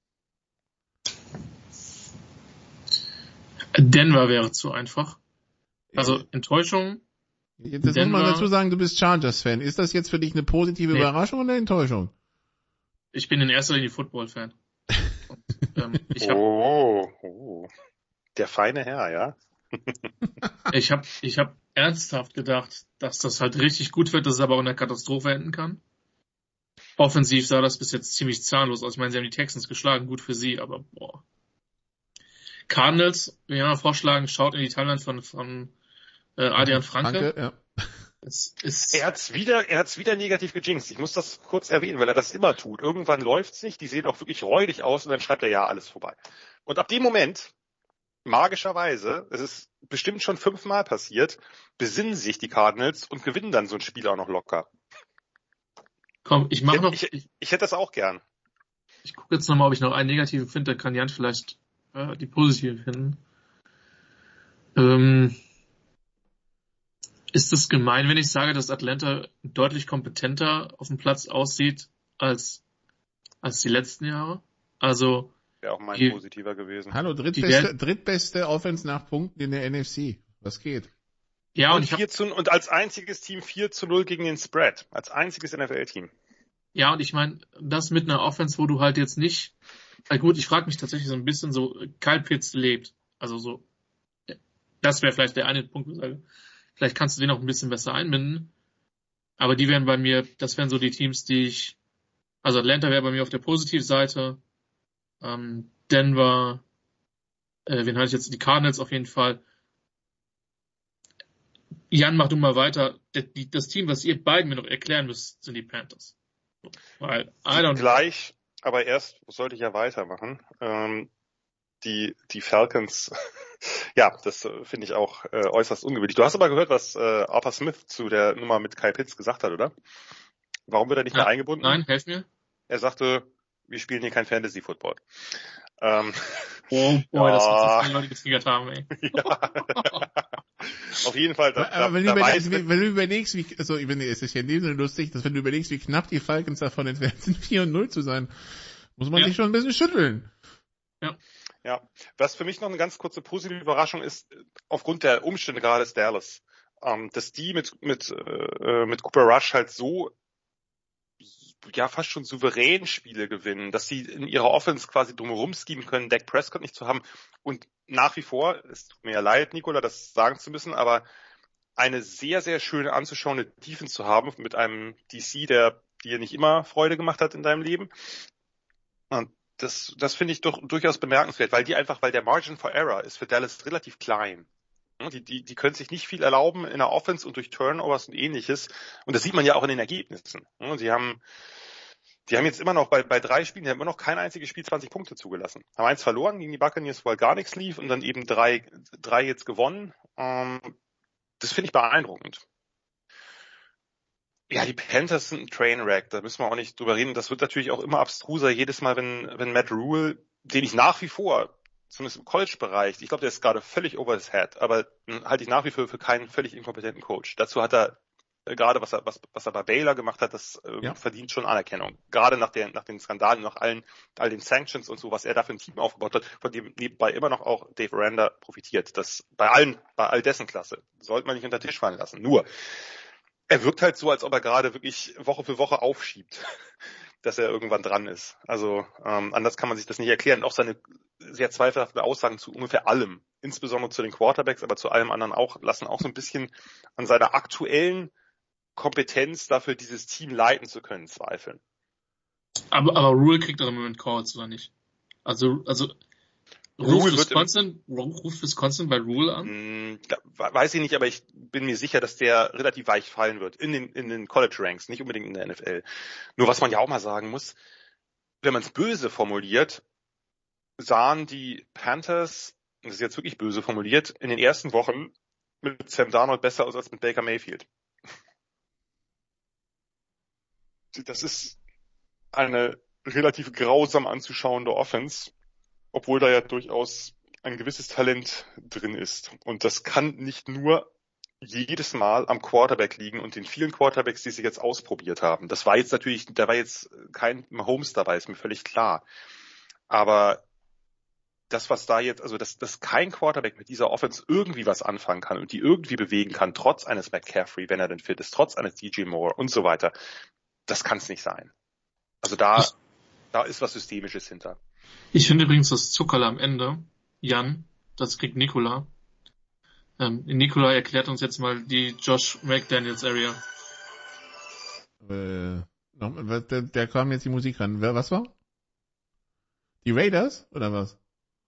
S6: Denver wäre zu einfach. Also Enttäuschung.
S7: Jetzt muss man dazu sagen, du bist Chargers-Fan. Ist das jetzt für dich eine positive nee. Überraschung oder Enttäuschung?
S6: Ich bin in erster Linie Football-Fan. Und, ähm, ich hab,
S8: oh, oh, der feine Herr, ja.
S6: ich habe ich hab ernsthaft gedacht, dass das halt richtig gut wird, dass es aber auch in einer Katastrophe enden kann. Offensiv sah das bis jetzt ziemlich zahnlos aus. Ich meine, sie haben die Texans geschlagen, gut für sie, aber boah. Cardinals, wir haben vorschlagen, schaut in die Timeline von, von äh, Adrian Franke.
S7: Franke, ja.
S8: Es ist er hat's wieder, er hat's wieder negativ gejinxt. Ich muss das kurz erwähnen, weil er das immer tut. Irgendwann läuft's nicht, die sehen auch wirklich räudig aus und dann schreibt er ja alles vorbei. Und ab dem Moment, magischerweise, es ist bestimmt schon fünfmal passiert, besinnen sich die Cardinals und gewinnen dann so ein Spiel auch noch locker.
S6: Komm, ich mach
S8: ich,
S6: noch.
S8: Ich, ich, ich hätte das auch gern.
S6: Ich gucke jetzt nochmal, ob ich noch einen negativen finde, dann kann Jan vielleicht äh, die positiven finden. Ähm, ist es gemein, wenn ich sage, dass Atlanta deutlich kompetenter auf dem Platz aussieht als als die letzten Jahre? Also
S8: wäre auch mein
S6: die,
S8: positiver gewesen.
S7: Hallo, drittbeste, drittbeste Offense nach Punkten in der N F C. Was geht?
S6: Ja,
S8: und,
S6: und, ich hab,
S8: vier zu, und als einziges Team vier zu null gegen den Spread. Als einziges N F L-Team.
S6: Ja, und ich meine, das mit einer Offense, wo du halt jetzt nicht, halt gut, ich frage mich tatsächlich so ein bisschen so, Kyle Pitts lebt. Also so, das wäre vielleicht der eine Punkt, wo ich sage, vielleicht kannst du den auch ein bisschen besser einbinden. Aber die wären bei mir, das wären so die Teams, die ich, also Atlanta wäre bei mir auf der Positivseite, ähm, Denver, äh, wen hatte ich jetzt, die Cardinals auf jeden Fall. Jan, mach du mal weiter. Das Team, was ihr beiden mir noch erklären müsst, sind die Panthers. Weil, I don't
S8: Gleich, aber erst sollte ich ja weitermachen. Ähm, die, die Falcons, ja, das äh, finde ich auch äh, äußerst ungewöhnlich. Du hast aber gehört, was äh, Arthur Smith zu der Nummer mit Kyle Pitts gesagt hat, oder? Warum wird er nicht
S6: ja,
S8: mehr eingebunden?
S6: Nein, helf mir.
S8: Er sagte, wir spielen hier kein Fantasy-Football. Ähm,
S6: oh boy,
S8: ja.
S6: das wird so viele Leute getriggert haben, ey.
S8: Ja. Auf jeden Fall. Da,
S7: aber wenn,
S8: da,
S7: du
S8: da
S7: überlegst, wenn, wenn du überlegst, wie, also, ich meine, es ist ja in dem Sinne lustig, dass wenn du überlegst, wie knapp die Falcons davon entfernt sind, vier und null zu sein, muss man
S6: ja.
S7: sich schon ein bisschen schütteln.
S6: Ja.
S8: Ja. Was für mich noch eine ganz kurze positive Überraschung ist, aufgrund der Umstände gerade ist Dallas, ähm, dass die mit, mit, äh, mit Cooper Rush halt so, ja, fast schon souverän Spiele gewinnen, dass sie in ihrer Offense quasi drumherum schemen können, Dak Prescott nicht zu haben und nach wie vor, es tut mir ja leid, Nicola, das sagen zu müssen, aber eine sehr, sehr schöne anzuschauende Defense zu haben mit einem D C, der dir nicht immer Freude gemacht hat in deinem Leben. Und das, das finde ich doch durchaus bemerkenswert, weil die einfach, weil der Margin for Error ist für Dallas relativ klein. Die, die, die können sich nicht viel erlauben in der Offense und durch Turnovers und ähnliches. Und das sieht man ja auch in den Ergebnissen. Sie haben, die haben jetzt immer noch bei, bei drei Spielen, die haben immer noch kein einziges Spiel zwanzig Punkte zugelassen. Haben eins verloren gegen die Buccaneers, wo halt gar nichts lief und dann eben drei, drei jetzt gewonnen. Das finde ich beeindruckend. Ja, die Panthers sind ein Trainwreck, da müssen wir auch nicht drüber reden. Das wird natürlich auch immer abstruser jedes Mal, wenn, wenn Matt Rule, den ich nach wie vor zumindest im College-Bereich, ich glaube, der ist gerade völlig over his head, aber halte ich nach wie vor für keinen völlig inkompetenten Coach. Dazu hat er äh, gerade, was er, was, was er bei Baylor gemacht hat, das äh, ja. verdient schon Anerkennung. Gerade nach, der, nach den Skandalen, nach allen, all den Sanctions und so, was er da für ein Team aufgebaut hat, von dem nebenbei immer noch auch Dave Aranda profitiert. Das bei allen, bei all dessen Klasse. Sollte man nicht unter den Tisch fallen lassen. Nur, er wirkt halt so, als ob er gerade wirklich Woche für Woche aufschiebt, dass er irgendwann dran ist. Also ähm, anders kann man sich das nicht erklären. Und auch seine sehr zweifelhaften Aussagen zu ungefähr allem, insbesondere zu den Quarterbacks, aber zu allem anderen auch, lassen auch so ein bisschen an seiner aktuellen Kompetenz dafür, dieses Team leiten zu können, zweifeln.
S6: Aber, aber Rule kriegt doch im Moment Calls, oder nicht? Also, also ruft Wisconsin, ruft Wisconsin bei Rule an?
S8: Weiß ich nicht, aber ich bin mir sicher, dass der relativ weich fallen wird in den, in den College Ranks, nicht unbedingt in der N F L. Nur was man ja auch mal sagen muss, wenn man es böse formuliert, sahen die Panthers, das ist jetzt wirklich böse formuliert, in den ersten Wochen mit Sam Darnold besser aus als mit Baker Mayfield. Das ist eine relativ grausam anzuschauende Offense, obwohl da ja durchaus ein gewisses Talent drin ist. Und das kann nicht nur jedes Mal am Quarterback liegen und den vielen Quarterbacks, die sie jetzt ausprobiert haben. Das war jetzt natürlich, da war jetzt kein Mahomes dabei, ist mir völlig klar. Aber das, was da jetzt, also dass, dass kein Quarterback mit dieser Offense irgendwie was anfangen kann und die irgendwie bewegen kann, trotz eines McCaffrey, wenn er denn fit ist, trotz eines D J Moore und so weiter, das kann es nicht sein. Also da, ich, da ist was Systemisches hinter.
S6: Ich finde übrigens das Zuckerl am Ende, Jan, das kriegt Nikola. Ähm, Nikola erklärt uns jetzt mal die Josh McDaniels Area.
S7: Äh, noch, der, der kam jetzt die Musik ran. Wer, was war? Die Raiders oder was?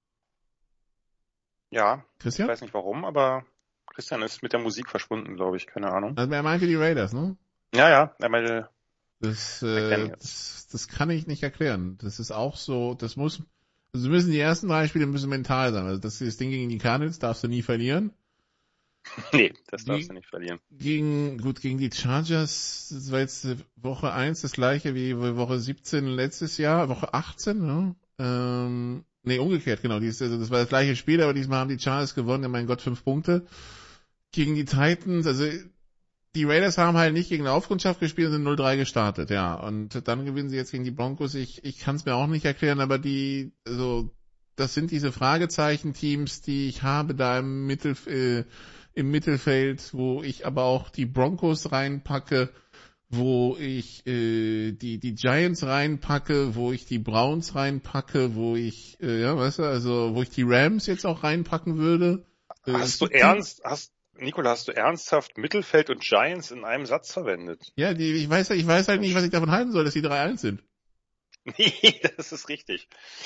S8: Ja,
S7: Christian?
S8: Ich weiß nicht warum, aber Christian ist mit der Musik verschwunden, glaube ich, keine Ahnung.
S7: Also er meinte die Raiders, ne?
S8: Ja, ja, er meinte
S7: das, äh, das, das kann ich nicht erklären. Das ist auch so, das muss, also müssen die ersten drei Spiele müssen mental sein. Also das, das Ding gegen die Cardinals darfst du nie verlieren.
S8: Nee, das darfst du nicht verlieren.
S7: Gegen, gut, gegen die Chargers, das war jetzt Woche eins das gleiche wie Woche siebzehn letztes Jahr, Woche achtzehn, ne? Ähm, nee, umgekehrt, genau. Dies, also das war das gleiche Spiel, aber diesmal haben die Chargers gewonnen, ja mein Gott, fünf Punkte. Gegen die Titans, also die Raiders haben halt nicht gegen eine Aufkundschaft gespielt und sind null drei gestartet, ja. Und dann gewinnen sie jetzt gegen die Broncos. Ich, ich kann es mir auch nicht erklären, aber die, also, das sind diese Fragezeichen-Teams, die ich habe da im Mittel, äh, im Mittelfeld, wo ich aber auch die Broncos reinpacke, wo ich äh, die die Giants reinpacke, wo ich die Browns reinpacke, wo ich, äh, ja, weißt du, also wo ich die Rams jetzt auch reinpacken würde.
S8: Äh, hast du ernst, hast Nikola, hast du ernsthaft Mittelfeld und Giants in einem Satz verwendet?
S7: Ja, die, ich weiß, ich weiß halt nicht, was ich davon halten soll, dass die drei eins sind.
S8: Nee, das ist richtig.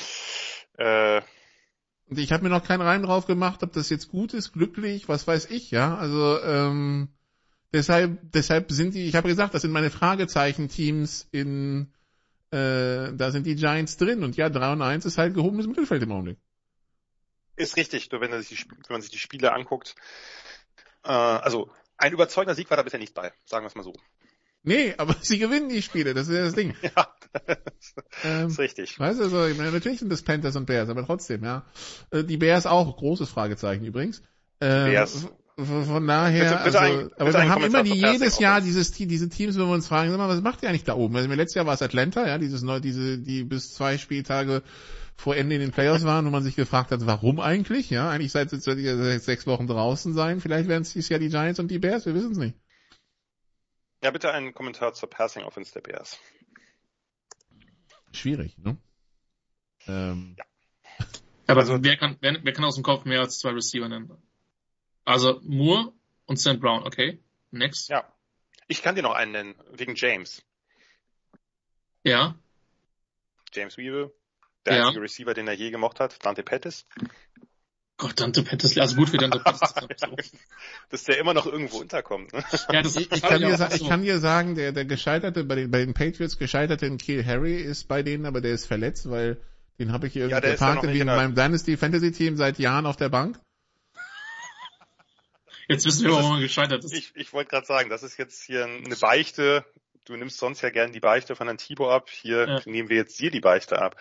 S8: Äh,
S7: Und ich habe mir noch keinen Reim drauf gemacht, ob das jetzt gut ist, glücklich, was weiß ich, ja. Also ähm, deshalb, deshalb sind die, ich habe gesagt, das sind meine Fragezeichen-Teams in, äh, da sind die Giants drin. Und ja, drei und eins ist halt gehobenes Mittelfeld im Augenblick.
S8: Ist richtig, nur wenn, er sich die, wenn man sich die Spiele anguckt. Äh, also ein überzeugender Sieg war da bisher nicht bei, sagen wir es mal so.
S7: Nee, aber sie gewinnen die Spiele, das ist ja das Ding.
S8: Ja, das
S7: ähm,
S8: ist richtig.
S7: Weißt du, also, ich meine, natürlich sind das Panthers und Bears, aber trotzdem, ja. Äh, die Bears auch, großes Fragezeichen übrigens. Ähm,
S8: Bears.
S7: Von daher,
S8: bitte, bitte
S7: also,
S8: ein,
S7: aber wir haben immer die jedes Jahr dieses, diese Teams, wenn wir uns fragen, sag mal, was macht ihr eigentlich da oben? Also letztes Jahr war es Atlanta, ja, dieses neu, diese, die bis zwei Spieltage vor Ende in den Playoffs waren, wo man sich gefragt hat, warum eigentlich? Ja, eigentlich seit, seit, seit sechs Wochen draußen sein. Vielleicht werden es dieses Jahr die Giants und die Bears, wir wissen es nicht.
S8: Ja, bitte einen Kommentar zur Passing Offense der Bears.
S7: Schwierig, ne? Ähm.
S6: Ja. Aber also, wer kann, wer, wer kann aus dem Kopf mehr als zwei Receiver nennen? Also Moore und Saint Brown, okay. Next.
S8: Ja. Ich kann dir noch einen nennen, wegen James.
S6: Ja.
S8: James Weevil, der
S6: Ja.
S8: einzige Receiver, den er je gemocht hat, Dante Pettis.
S6: Gott, Dante Pettis, also gut für Dante Pettis.
S8: Dass der immer noch irgendwo unterkommt. Ne?
S6: Ja, das
S7: Ich, ich, kann dir, sa- ich kann dir sagen, der, der gescheiterte, bei den, bei den Patriots gescheiterte in Kiel Harry ist bei denen, aber der ist verletzt, weil den habe ich irgendwie
S8: Ja, der ist ja noch
S7: geparkt
S8: nicht
S7: in
S8: in der-
S7: meinem Dynasty Fantasy Team seit Jahren auf der Bank.
S6: Jetzt wissen wir, warum er gescheitert ist.
S8: Ich, ich wollte gerade sagen, das ist jetzt hier eine Beichte. Du nimmst sonst ja gern die Beichte von Herrn Thibaut ab. Hier
S6: Ja.
S8: nehmen wir jetzt dir die Beichte ab.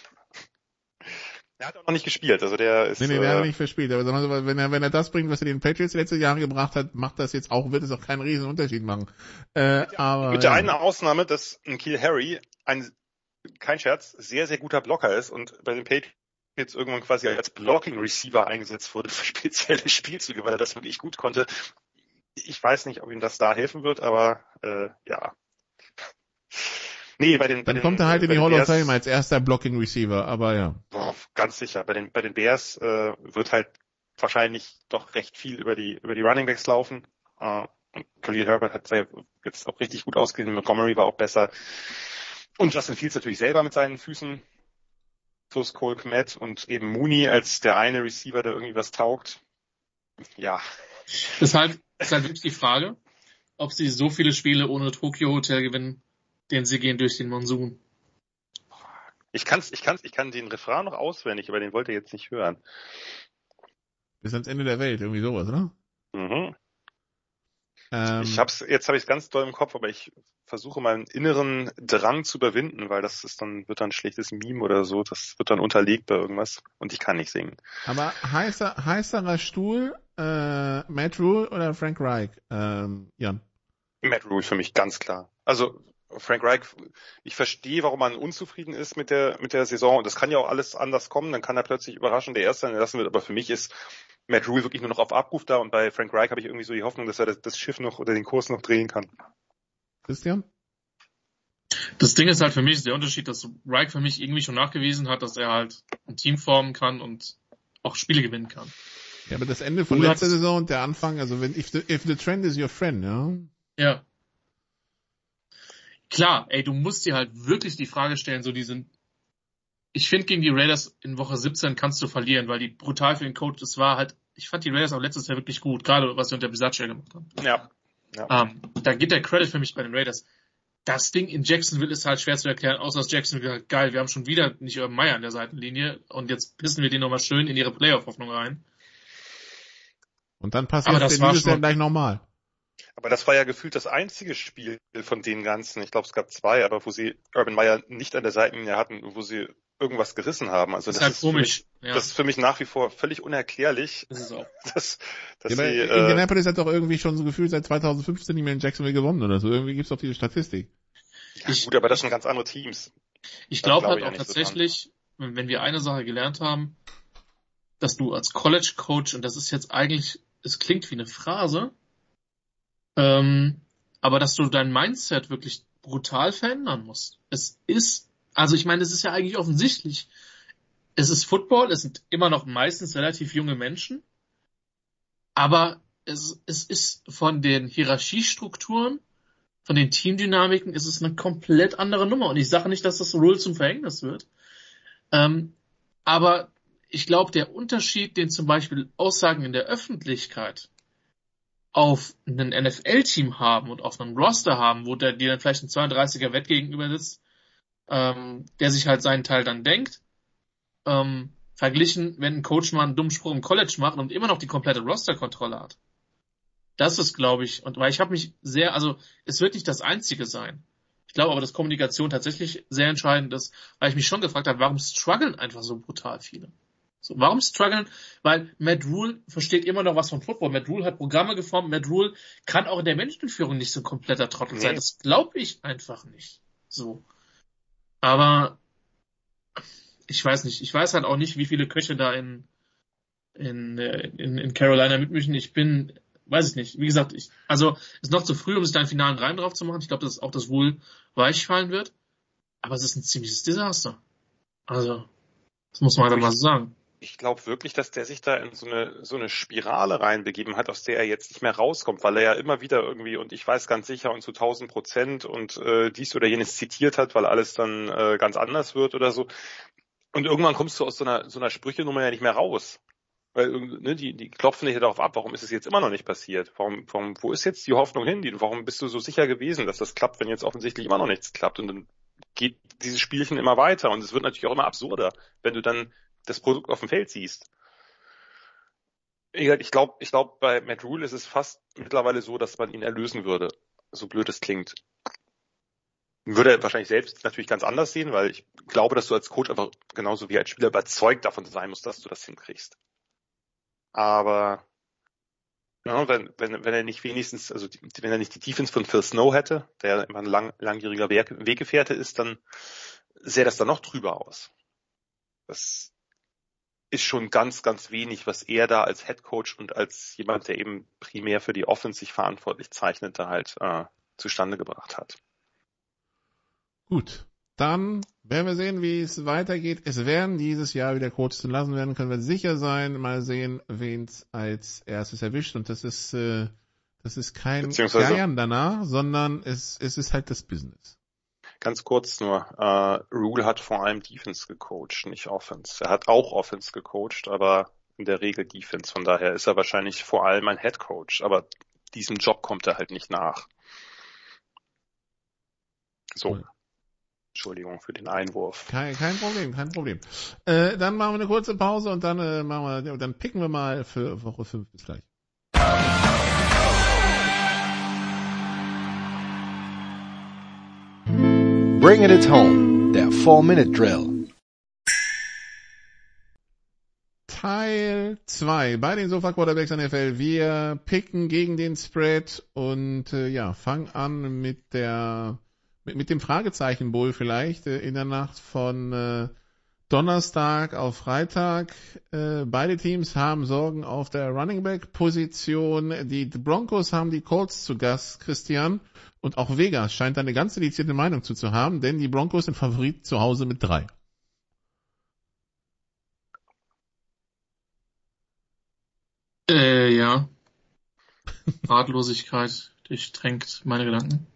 S8: Er hat auch noch nicht gespielt, also der ist...
S7: Nee, nee, der hat
S8: äh,
S7: nicht verspielt. Aber sagen wir so, wenn er, wenn er das bringt, was er den Patriots letzte Jahre gebracht hat, macht das jetzt auch, wird es auch keinen riesen Unterschied machen. Äh, aber,
S8: mit der
S7: ja.
S8: einen Ausnahme, dass ein Kiel Harry ein, kein Scherz, sehr, sehr guter Blocker ist und bei den Patriots irgendwann quasi als Blocking Receiver eingesetzt wurde für spezielle Spielzüge, weil er das wirklich gut konnte. Ich weiß nicht, ob ihm das da helfen wird, aber äh, ja. Nee, bei den, bei
S7: Dann
S8: den,
S7: kommt er halt in
S8: bei
S7: die
S8: den
S7: Hall of
S8: Bears-
S7: Fame als erster Blocking Receiver, aber ja.
S8: Boah, ganz sicher. Bei den, bei den Bears äh, wird halt wahrscheinlich doch recht viel über die über die Running Backs laufen. Äh, und Khalil Herbert hat sehr, jetzt auch richtig gut ausgesehen. Montgomery war auch besser. Und Justin Fields natürlich selber mit seinen Füßen. Plus Cole Kmet und eben Mooney als der eine Receiver, der irgendwie was taugt. Ja.
S6: Deshalb ist halt wirklich die Frage, ob sie so viele Spiele ohne Tokyo Hotel gewinnen, denn sie gehen durch den Monsun.
S8: Ich kann's, ich kann's, ich kann den Refrain noch auswendig, aber den wollt ihr jetzt nicht hören.
S7: Bis ans Ende der Welt, irgendwie sowas, oder?
S8: Mhm.
S7: Ähm,
S8: Ich hab's, jetzt habe ich es ganz doll im Kopf, aber ich versuche meinen inneren Drang zu überwinden, weil das ist dann, wird dann ein schlechtes Meme oder so, das wird dann unterlegt bei irgendwas und ich kann nicht singen.
S7: aber heißer, heißerer Stuhl, äh, Matt Rule oder Frank Reich, ähm, Jan?
S8: Matt Rule für mich ganz klar. Also Frank Reich, ich verstehe, warum man unzufrieden ist mit der mit der Saison. Und das kann ja auch alles anders kommen. Dann kann er plötzlich überraschend der Erste sein, der lassen wird. Aber für mich ist Matt Rule wirklich nur noch auf Abruf da. Und bei Frank Reich habe ich irgendwie so die Hoffnung, dass er das, das Schiff noch oder den Kurs noch drehen kann.
S7: Christian?
S6: Das Ding ist halt für mich der Unterschied, dass Reich für mich irgendwie schon nachgewiesen hat, dass er halt ein Team formen kann und auch Spiele gewinnen kann.
S7: Ja, aber das Ende von
S6: Rule
S7: letzter
S6: hat's-
S7: Saison und der Anfang, also wenn if the, if the trend is your friend, ja.
S6: Ja. Klar, ey, du musst dir halt wirklich die Frage stellen, so die sind, ich finde gegen die Raiders in Woche siebzehn kannst du verlieren, weil die brutal für den Coach, das war halt, ich fand die Raiders auch letztes Jahr wirklich gut, gerade was sie unter Bisaccia gemacht haben.
S8: Ja. ja.
S6: Ähm, da geht der Credit für mich bei den Raiders. Das Ding in Jacksonville ist halt schwer zu erklären, außer dass Jacksonville halt, geil, wir haben schon wieder nicht Urban Meyer an der Seitenlinie und jetzt pissen wir den nochmal schön in ihre Playoff-Hoffnung rein.
S7: Und dann passiert
S6: Aber das
S7: der
S6: war
S7: dieses Jahr
S6: schon-
S7: gleich nochmal.
S8: Aber das war ja gefühlt das einzige Spiel von den ganzen, ich glaube es gab zwei, aber wo sie Urban Meyer nicht an der Seitenlinie hatten, wo sie irgendwas gerissen haben. Also
S6: Das
S8: das,
S6: ist halt
S8: ist
S6: komisch.
S8: Für mich,
S6: Ja,
S8: das ist für mich nach wie vor völlig unerklärlich,
S6: das ist auch.
S8: dass, dass
S7: Ja, aber
S8: sie, äh,
S7: Indianapolis hat doch irgendwie schon so gefühlt seit zwanzig fünfzehn nicht mehr in Jacksonville gewonnen oder so. Irgendwie gibt's doch diese Statistik.
S8: ja, gut, aber das sind ganz andere Teams.
S6: Ich
S8: Das
S6: glaube
S8: glaub
S6: halt
S8: ich ja
S6: auch
S8: nicht so
S6: tatsächlich, wenn wenn wir eine Sache gelernt haben, dass du als College Coach, und das ist jetzt eigentlich, es klingt wie eine Phrase, ähm, aber dass du dein Mindset wirklich brutal verändern musst. Es ist, also ich meine, es ist ja eigentlich offensichtlich. Es ist Football, es sind immer noch meistens relativ junge Menschen, aber es, es ist von den Hierarchiestrukturen, von den Teamdynamiken ist es eine komplett andere Nummer. Und ich sage nicht, dass das Rule zum Verhängnis wird. Ähm, aber ich glaube, der Unterschied, den zum Beispiel Aussagen in der Öffentlichkeit auf ein N F L-Team haben und auf einem Roster haben, wo der dir dann vielleicht ein zweiunddreißiger Wett gegenüber sitzt, ähm, der sich halt seinen Teil dann denkt, ähm, verglichen, wenn ein Coach mal einen dummen Spruch im College macht und immer noch die komplette Rosterkontrolle hat. Das ist, glaube ich, und weil ich habe mich sehr, also es wird nicht das Einzige sein. Ich glaube aber, dass Kommunikation tatsächlich sehr entscheidend ist, weil ich mich schon gefragt habe, warum strugglen einfach so brutal viele? So, warum strugglen? Weil Matt Rule versteht immer noch was von Football. Matt Rule hat Programme geformt. Matt Rule kann auch in der Menschenführung nicht so ein kompletter Trottel sein.
S8: Nee.
S6: Das glaube ich einfach nicht. So. Aber ich weiß nicht. Ich weiß halt auch nicht, wie viele Köche da in, in, in, in Carolina mitmischen. Ich bin, weiß ich nicht. Wie gesagt, ich, also, ist noch zu früh, um sich da einen finalen Reim drauf zu machen. Ich glaube, dass auch das wohl weich fallen wird. Aber es ist ein ziemliches Desaster. Also, das muss man halt mal so sagen.
S8: ich glaube wirklich, dass der sich da in so eine so eine Spirale reinbegeben hat, aus der er jetzt nicht mehr rauskommt, weil er ja immer wieder irgendwie und ich weiß ganz sicher und zu tausend Prozent und äh, dies oder jenes zitiert hat, weil alles dann äh, ganz anders wird oder so. Und irgendwann kommst du aus so einer so einer Sprüchenummer ja nicht mehr raus. Weil ne, die, die klopfen dich ja darauf ab, warum ist es jetzt immer noch nicht passiert? Warum, warum, wo ist jetzt die Hoffnung hin? Die, warum bist du so sicher gewesen, dass das klappt, wenn jetzt offensichtlich immer noch nichts klappt? Und dann geht dieses Spielchen immer weiter und es wird natürlich auch immer absurder, wenn du dann das Produkt auf dem Feld siehst. Ich glaube, ich glaube, bei Matt Rhule ist es fast mittlerweile so, dass man ihn erlösen würde. So blöd es klingt. Würde er wahrscheinlich selbst natürlich ganz anders sehen, weil ich glaube, dass du als Coach einfach genauso wie als Spieler überzeugt davon sein musst, dass du das hinkriegst. Aber ja, wenn, wenn, wenn er nicht wenigstens, also die, wenn er nicht die Defense von Phil Snow hätte, der immer ein lang, langjähriger Weggefährte ist, dann sähe das dann noch drüber aus. Das ist schon ganz, ganz wenig, was er da als Head Coach und als jemand, der eben primär für die Offense sich verantwortlich zeichnete, halt äh, zustande gebracht hat.
S7: Gut, dann werden wir sehen, wie es weitergeht. Es werden dieses Jahr wieder Coaches entlassen werden, können wir sicher sein. Mal sehen, wen es als erstes erwischt. Und das ist äh, das ist kein Geiern danach, sondern es, es ist halt das Business.
S8: Ganz kurz nur, äh, Rhule hat vor allem Defense gecoacht, nicht Offense. Er hat auch Offense gecoacht, aber in der Regel Defense. Von daher ist er wahrscheinlich vor allem ein Head Coach, aber diesem Job kommt er halt nicht nach. So. Cool. Entschuldigung für den Einwurf.
S7: Kein, kein Problem, kein Problem. Äh, dann machen wir eine kurze Pause und dann äh, machen wir, dann picken wir mal für Woche fünf. Bis gleich.
S4: Bringing it home, der Four-Minute-Drill.
S7: Teil zwei bei den Sofa Quarterbacks N F L. Wir picken gegen den Spread und äh, ja, fangen an mit der mit, mit dem Fragezeichen Bowl vielleicht äh, in der Nacht von äh, Donnerstag auf Freitag. Äh, beide Teams haben Sorgen auf der Running Back Position. Die Broncos haben die Colts zu Gast, Christian. Und auch Vegas scheint eine ganz dedizierte Meinung zu, zu haben, denn die Broncos sind Favorit zu Hause mit drei.
S6: Äh, ja. Ratlosigkeit durchtränkt meine Gedanken.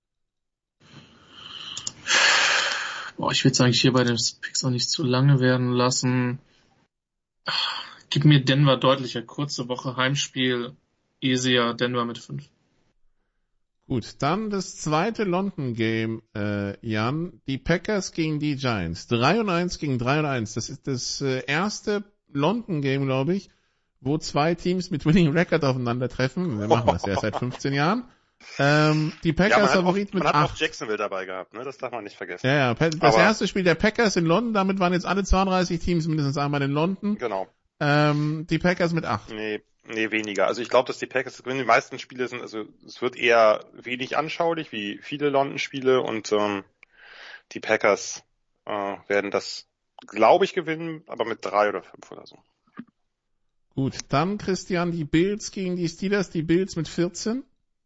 S6: Boah, ich will es eigentlich hier bei den Picks auch nicht zu lange werden lassen. Gib mir Denver deutlicher. Kurze Woche, Heimspiel, easier, Denver mit fünf.
S7: Gut, dann das zweite London-Game, äh, Jan. Die Packers gegen die Giants. drei und eins gegen drei und eins. Das ist das äh, erste London-Game, glaube ich, wo zwei Teams mit Winning Record aufeinandertreffen. Wir machen das ja seit fünfzehn Jahren. Ähm, die Packers
S8: ja,
S7: Favorit mit acht.
S8: Man hat auch Jacksonville dabei gehabt, ne? Das darf man nicht vergessen.
S7: Ja, ja, das Aber erste Spiel der Packers in London, damit waren jetzt alle zweiunddreißig Teams mindestens einmal in London.
S8: Genau.
S7: Ähm, die Packers mit acht.
S8: Nee, nee, weniger. Also ich glaube, dass die Packers gewinnen. Die meisten Spiele sind, also es wird eher wenig anschaulich, wie viele London-Spiele und ähm, die Packers äh, werden das, glaube ich, gewinnen, aber mit drei oder fünf oder so.
S7: Gut, dann Christian, die Bills gegen die Steelers, die Bills mit vierzehn.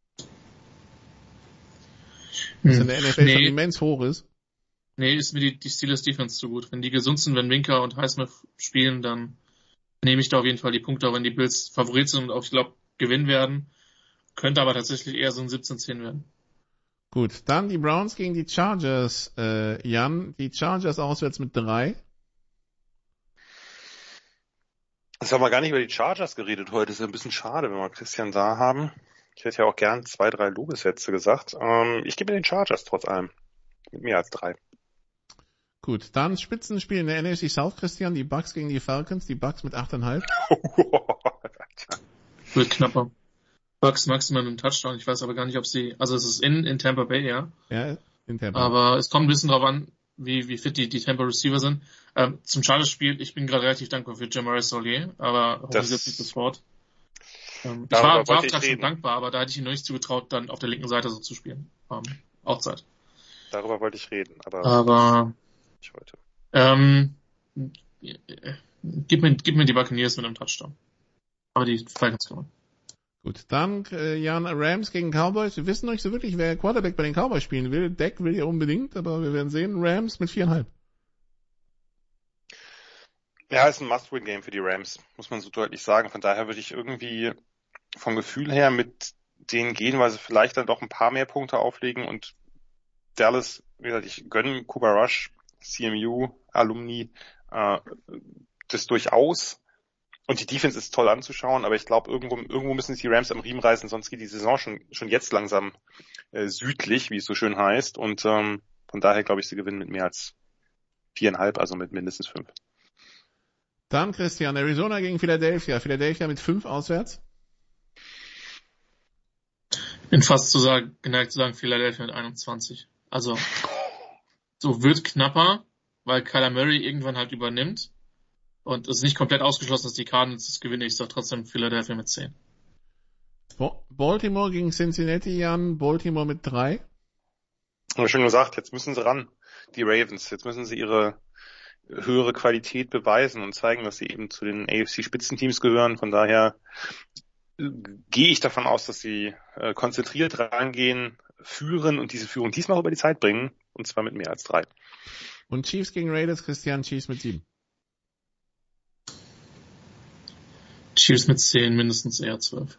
S7: Was in der N F L nee. schon immens hoch ist.
S6: Nee, ist mir die, die Steelers Defense zu gut. Wenn die gesund sind, wenn Winker und Highsmith spielen, dann nehme ich da auf jeden Fall die Punkte, auch wenn die Bills Favorit sind und auch, ich glaube, gewinnen werden. Könnte aber tatsächlich eher so ein siebzehn zehn werden.
S7: Gut, dann die Browns gegen die Chargers, äh, Jan. Die Chargers auswärts mit drei.
S8: Jetzt haben wir gar nicht über die Chargers geredet heute. Das ist ein bisschen schade, wenn wir Christian da haben. Ich hätte ja auch gern zwei, drei Lobessätze gesagt. Ähm, ich gebe mir den Chargers trotz allem. Mit mehr als drei.
S7: Gut, dann Spitzenspiel in der N F C South, Christian. Die Bucks gegen die Falcons. Die Bucks mit acht Komma fünf.
S6: Wird knapper. Bucks maximal einen Touchdown. Ich weiß aber gar nicht, ob sie, also es ist in, in Tampa Bay, ja.
S7: Ja, in Tampa.
S6: Aber es kommt ein bisschen drauf an, wie, wie fit die, die Tampa Receiver sind. Ähm, zum Chargers-Spiel, ich bin gerade relativ dankbar für Jamaris Solier, aber hoffentlich setzt nicht das Wort. Ähm, ich war, war gerade schon dankbar, aber da hätte ich ihm noch nicht zugetraut, dann auf der linken Seite so zu spielen. Ähm, Outside.
S8: Darüber wollte ich reden, aber,
S6: aber
S8: nicht heute.
S6: Ähm, gib mir, gib mir die Buccaneers mit einem Touchdown. Aber die Falcons kann man.
S7: Gut, dann äh, Jan, Rams gegen Cowboys. Wir wissen noch nicht so wirklich, wer Quarterback bei den Cowboys spielen will. Dak will ja unbedingt, aber wir werden sehen. Rams mit viereinhalb.
S8: Ja, ist ein Must-Win-Game für die Rams, muss man so deutlich sagen. Von daher würde ich irgendwie vom Gefühl her mit denen gehen, weil sie vielleicht dann doch ein paar mehr Punkte auflegen und Dallas, wie gesagt, ich gönne Cooper Rush, C M U, Alumni, äh, das durchaus. Und die Defense ist toll anzuschauen, aber ich glaube, irgendwo, irgendwo müssen sich die Rams am Riemen reißen, sonst geht die Saison schon, schon jetzt langsam äh, südlich, wie es so schön heißt. Und ähm, von daher glaube ich, sie gewinnen mit mehr als viereinhalb, also mit mindestens fünf.
S7: Dann Christian, Arizona gegen Philadelphia. Philadelphia mit fünf auswärts.
S6: Ich bin fast zu sagen, geneigt zu sagen, Philadelphia mit einundzwanzig. Also, so wird knapper, weil Kyler Murray irgendwann halt übernimmt. Und es ist nicht komplett ausgeschlossen, dass die Cardinals das gewinnen. Ich sag trotzdem Philadelphia mit zehn.
S7: Baltimore gegen Cincinnati, Jan. Baltimore mit drei.
S8: Aber schön gesagt, jetzt müssen sie ran, die Ravens. Jetzt müssen sie ihre höhere Qualität beweisen und zeigen, dass sie eben zu den A F C-Spitzenteams gehören. Von daher gehe ich davon aus, dass sie äh, konzentriert rangehen, führen und diese Führung diesmal über die Zeit bringen. Und zwar mit mehr als drei.
S7: Und Chiefs gegen Raiders, Christian, Chiefs mit sieben.
S6: Chiefs mit zehn, mindestens eher zwölf.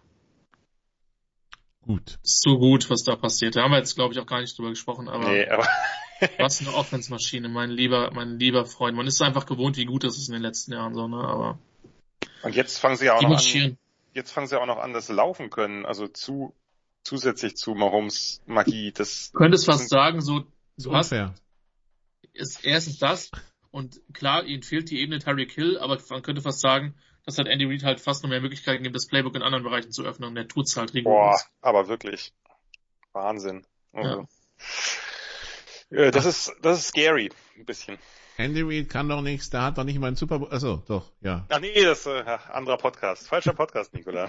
S7: Gut.
S6: Ist so gut, was da passiert. Da haben wir jetzt, glaube ich, auch gar nicht drüber gesprochen, aber,
S8: nee, aber
S6: was eine Offense-Maschine, mein lieber, mein lieber Freund. Man ist einfach gewohnt, wie gut das ist in den letzten Jahren so, ne, aber.
S8: Und jetzt fangen sie ja auch
S6: die
S8: noch
S6: marschieren.
S8: an, jetzt fangen sie auch noch an, dass sie laufen können, also zu, zusätzlich zu Mahomes Magie, das.
S6: Du könntest fast sagen, so, du hast,
S7: unfair.
S6: ist erstens das, und klar, ihnen fehlt die Ebene Tyreek Hill, aber man könnte fast sagen, dass halt Andy Reid halt fast noch mehr Möglichkeiten gibt, das Playbook in anderen Bereichen zu öffnen, und der tut's halt rigoros.
S8: Boah, aber wirklich. Wahnsinn. Also,
S6: Ja.
S8: äh, das ist, das ist scary, ein bisschen.
S7: Andy Reid kann doch nichts, der hat doch nicht mal einen Super Bowl. Achso, doch, ja.
S8: Ach nee, das ist äh, anderer Podcast. Falscher Podcast, Nicola.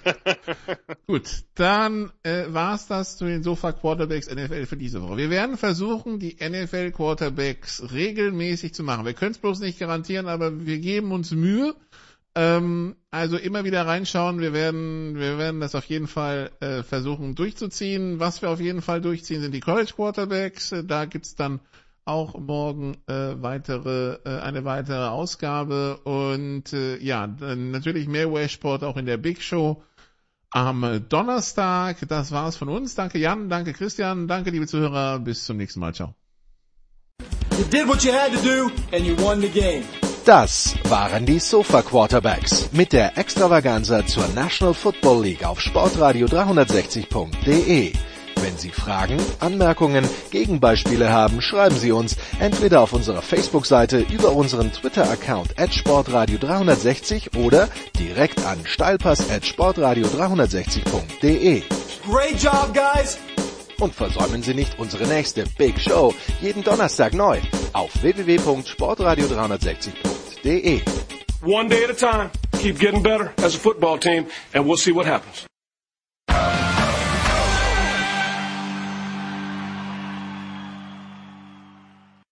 S7: Gut, dann äh, war's das zu den Sofa Quarterbacks N F L für diese Woche. Wir werden versuchen, die N F L Quarterbacks regelmäßig zu machen. Wir können es bloß nicht garantieren, aber wir geben uns Mühe. Ähm, also immer wieder reinschauen. Wir werden, wir werden das auf jeden Fall äh, versuchen durchzuziehen. Was wir auf jeden Fall durchziehen, sind die College Quarterbacks. Äh, da gibt's dann auch morgen äh, weitere, äh, eine weitere Ausgabe. Und äh, ja, dann natürlich mehr Westport auch in der Big Show am Donnerstag. Das war's von uns. Danke Jan, danke Christian, danke liebe Zuhörer. Bis zum nächsten Mal. Ciao.
S3: You did what you had to do and you won the game.
S4: Das waren die Sofa Quarterbacks mit der Extravaganza zur National Football League auf sportradio dreihundertsechzig punkt de. Wenn Sie Fragen, Anmerkungen, Gegenbeispiele haben, schreiben Sie uns entweder auf unserer Facebook-Seite, über unseren Twitter-Account at sportradio dreihundertsechzig oder direkt an steilpass at sportradio dreihundertsechzig punkt de.
S3: Great job, guys.
S4: Und versäumen Sie nicht unsere nächste Big Show, jeden Donnerstag neu, auf w w w punkt sportradio dreihundertsechzig punkt de.
S5: One day at a time. Keep getting better as a football team, and we'll see what happens.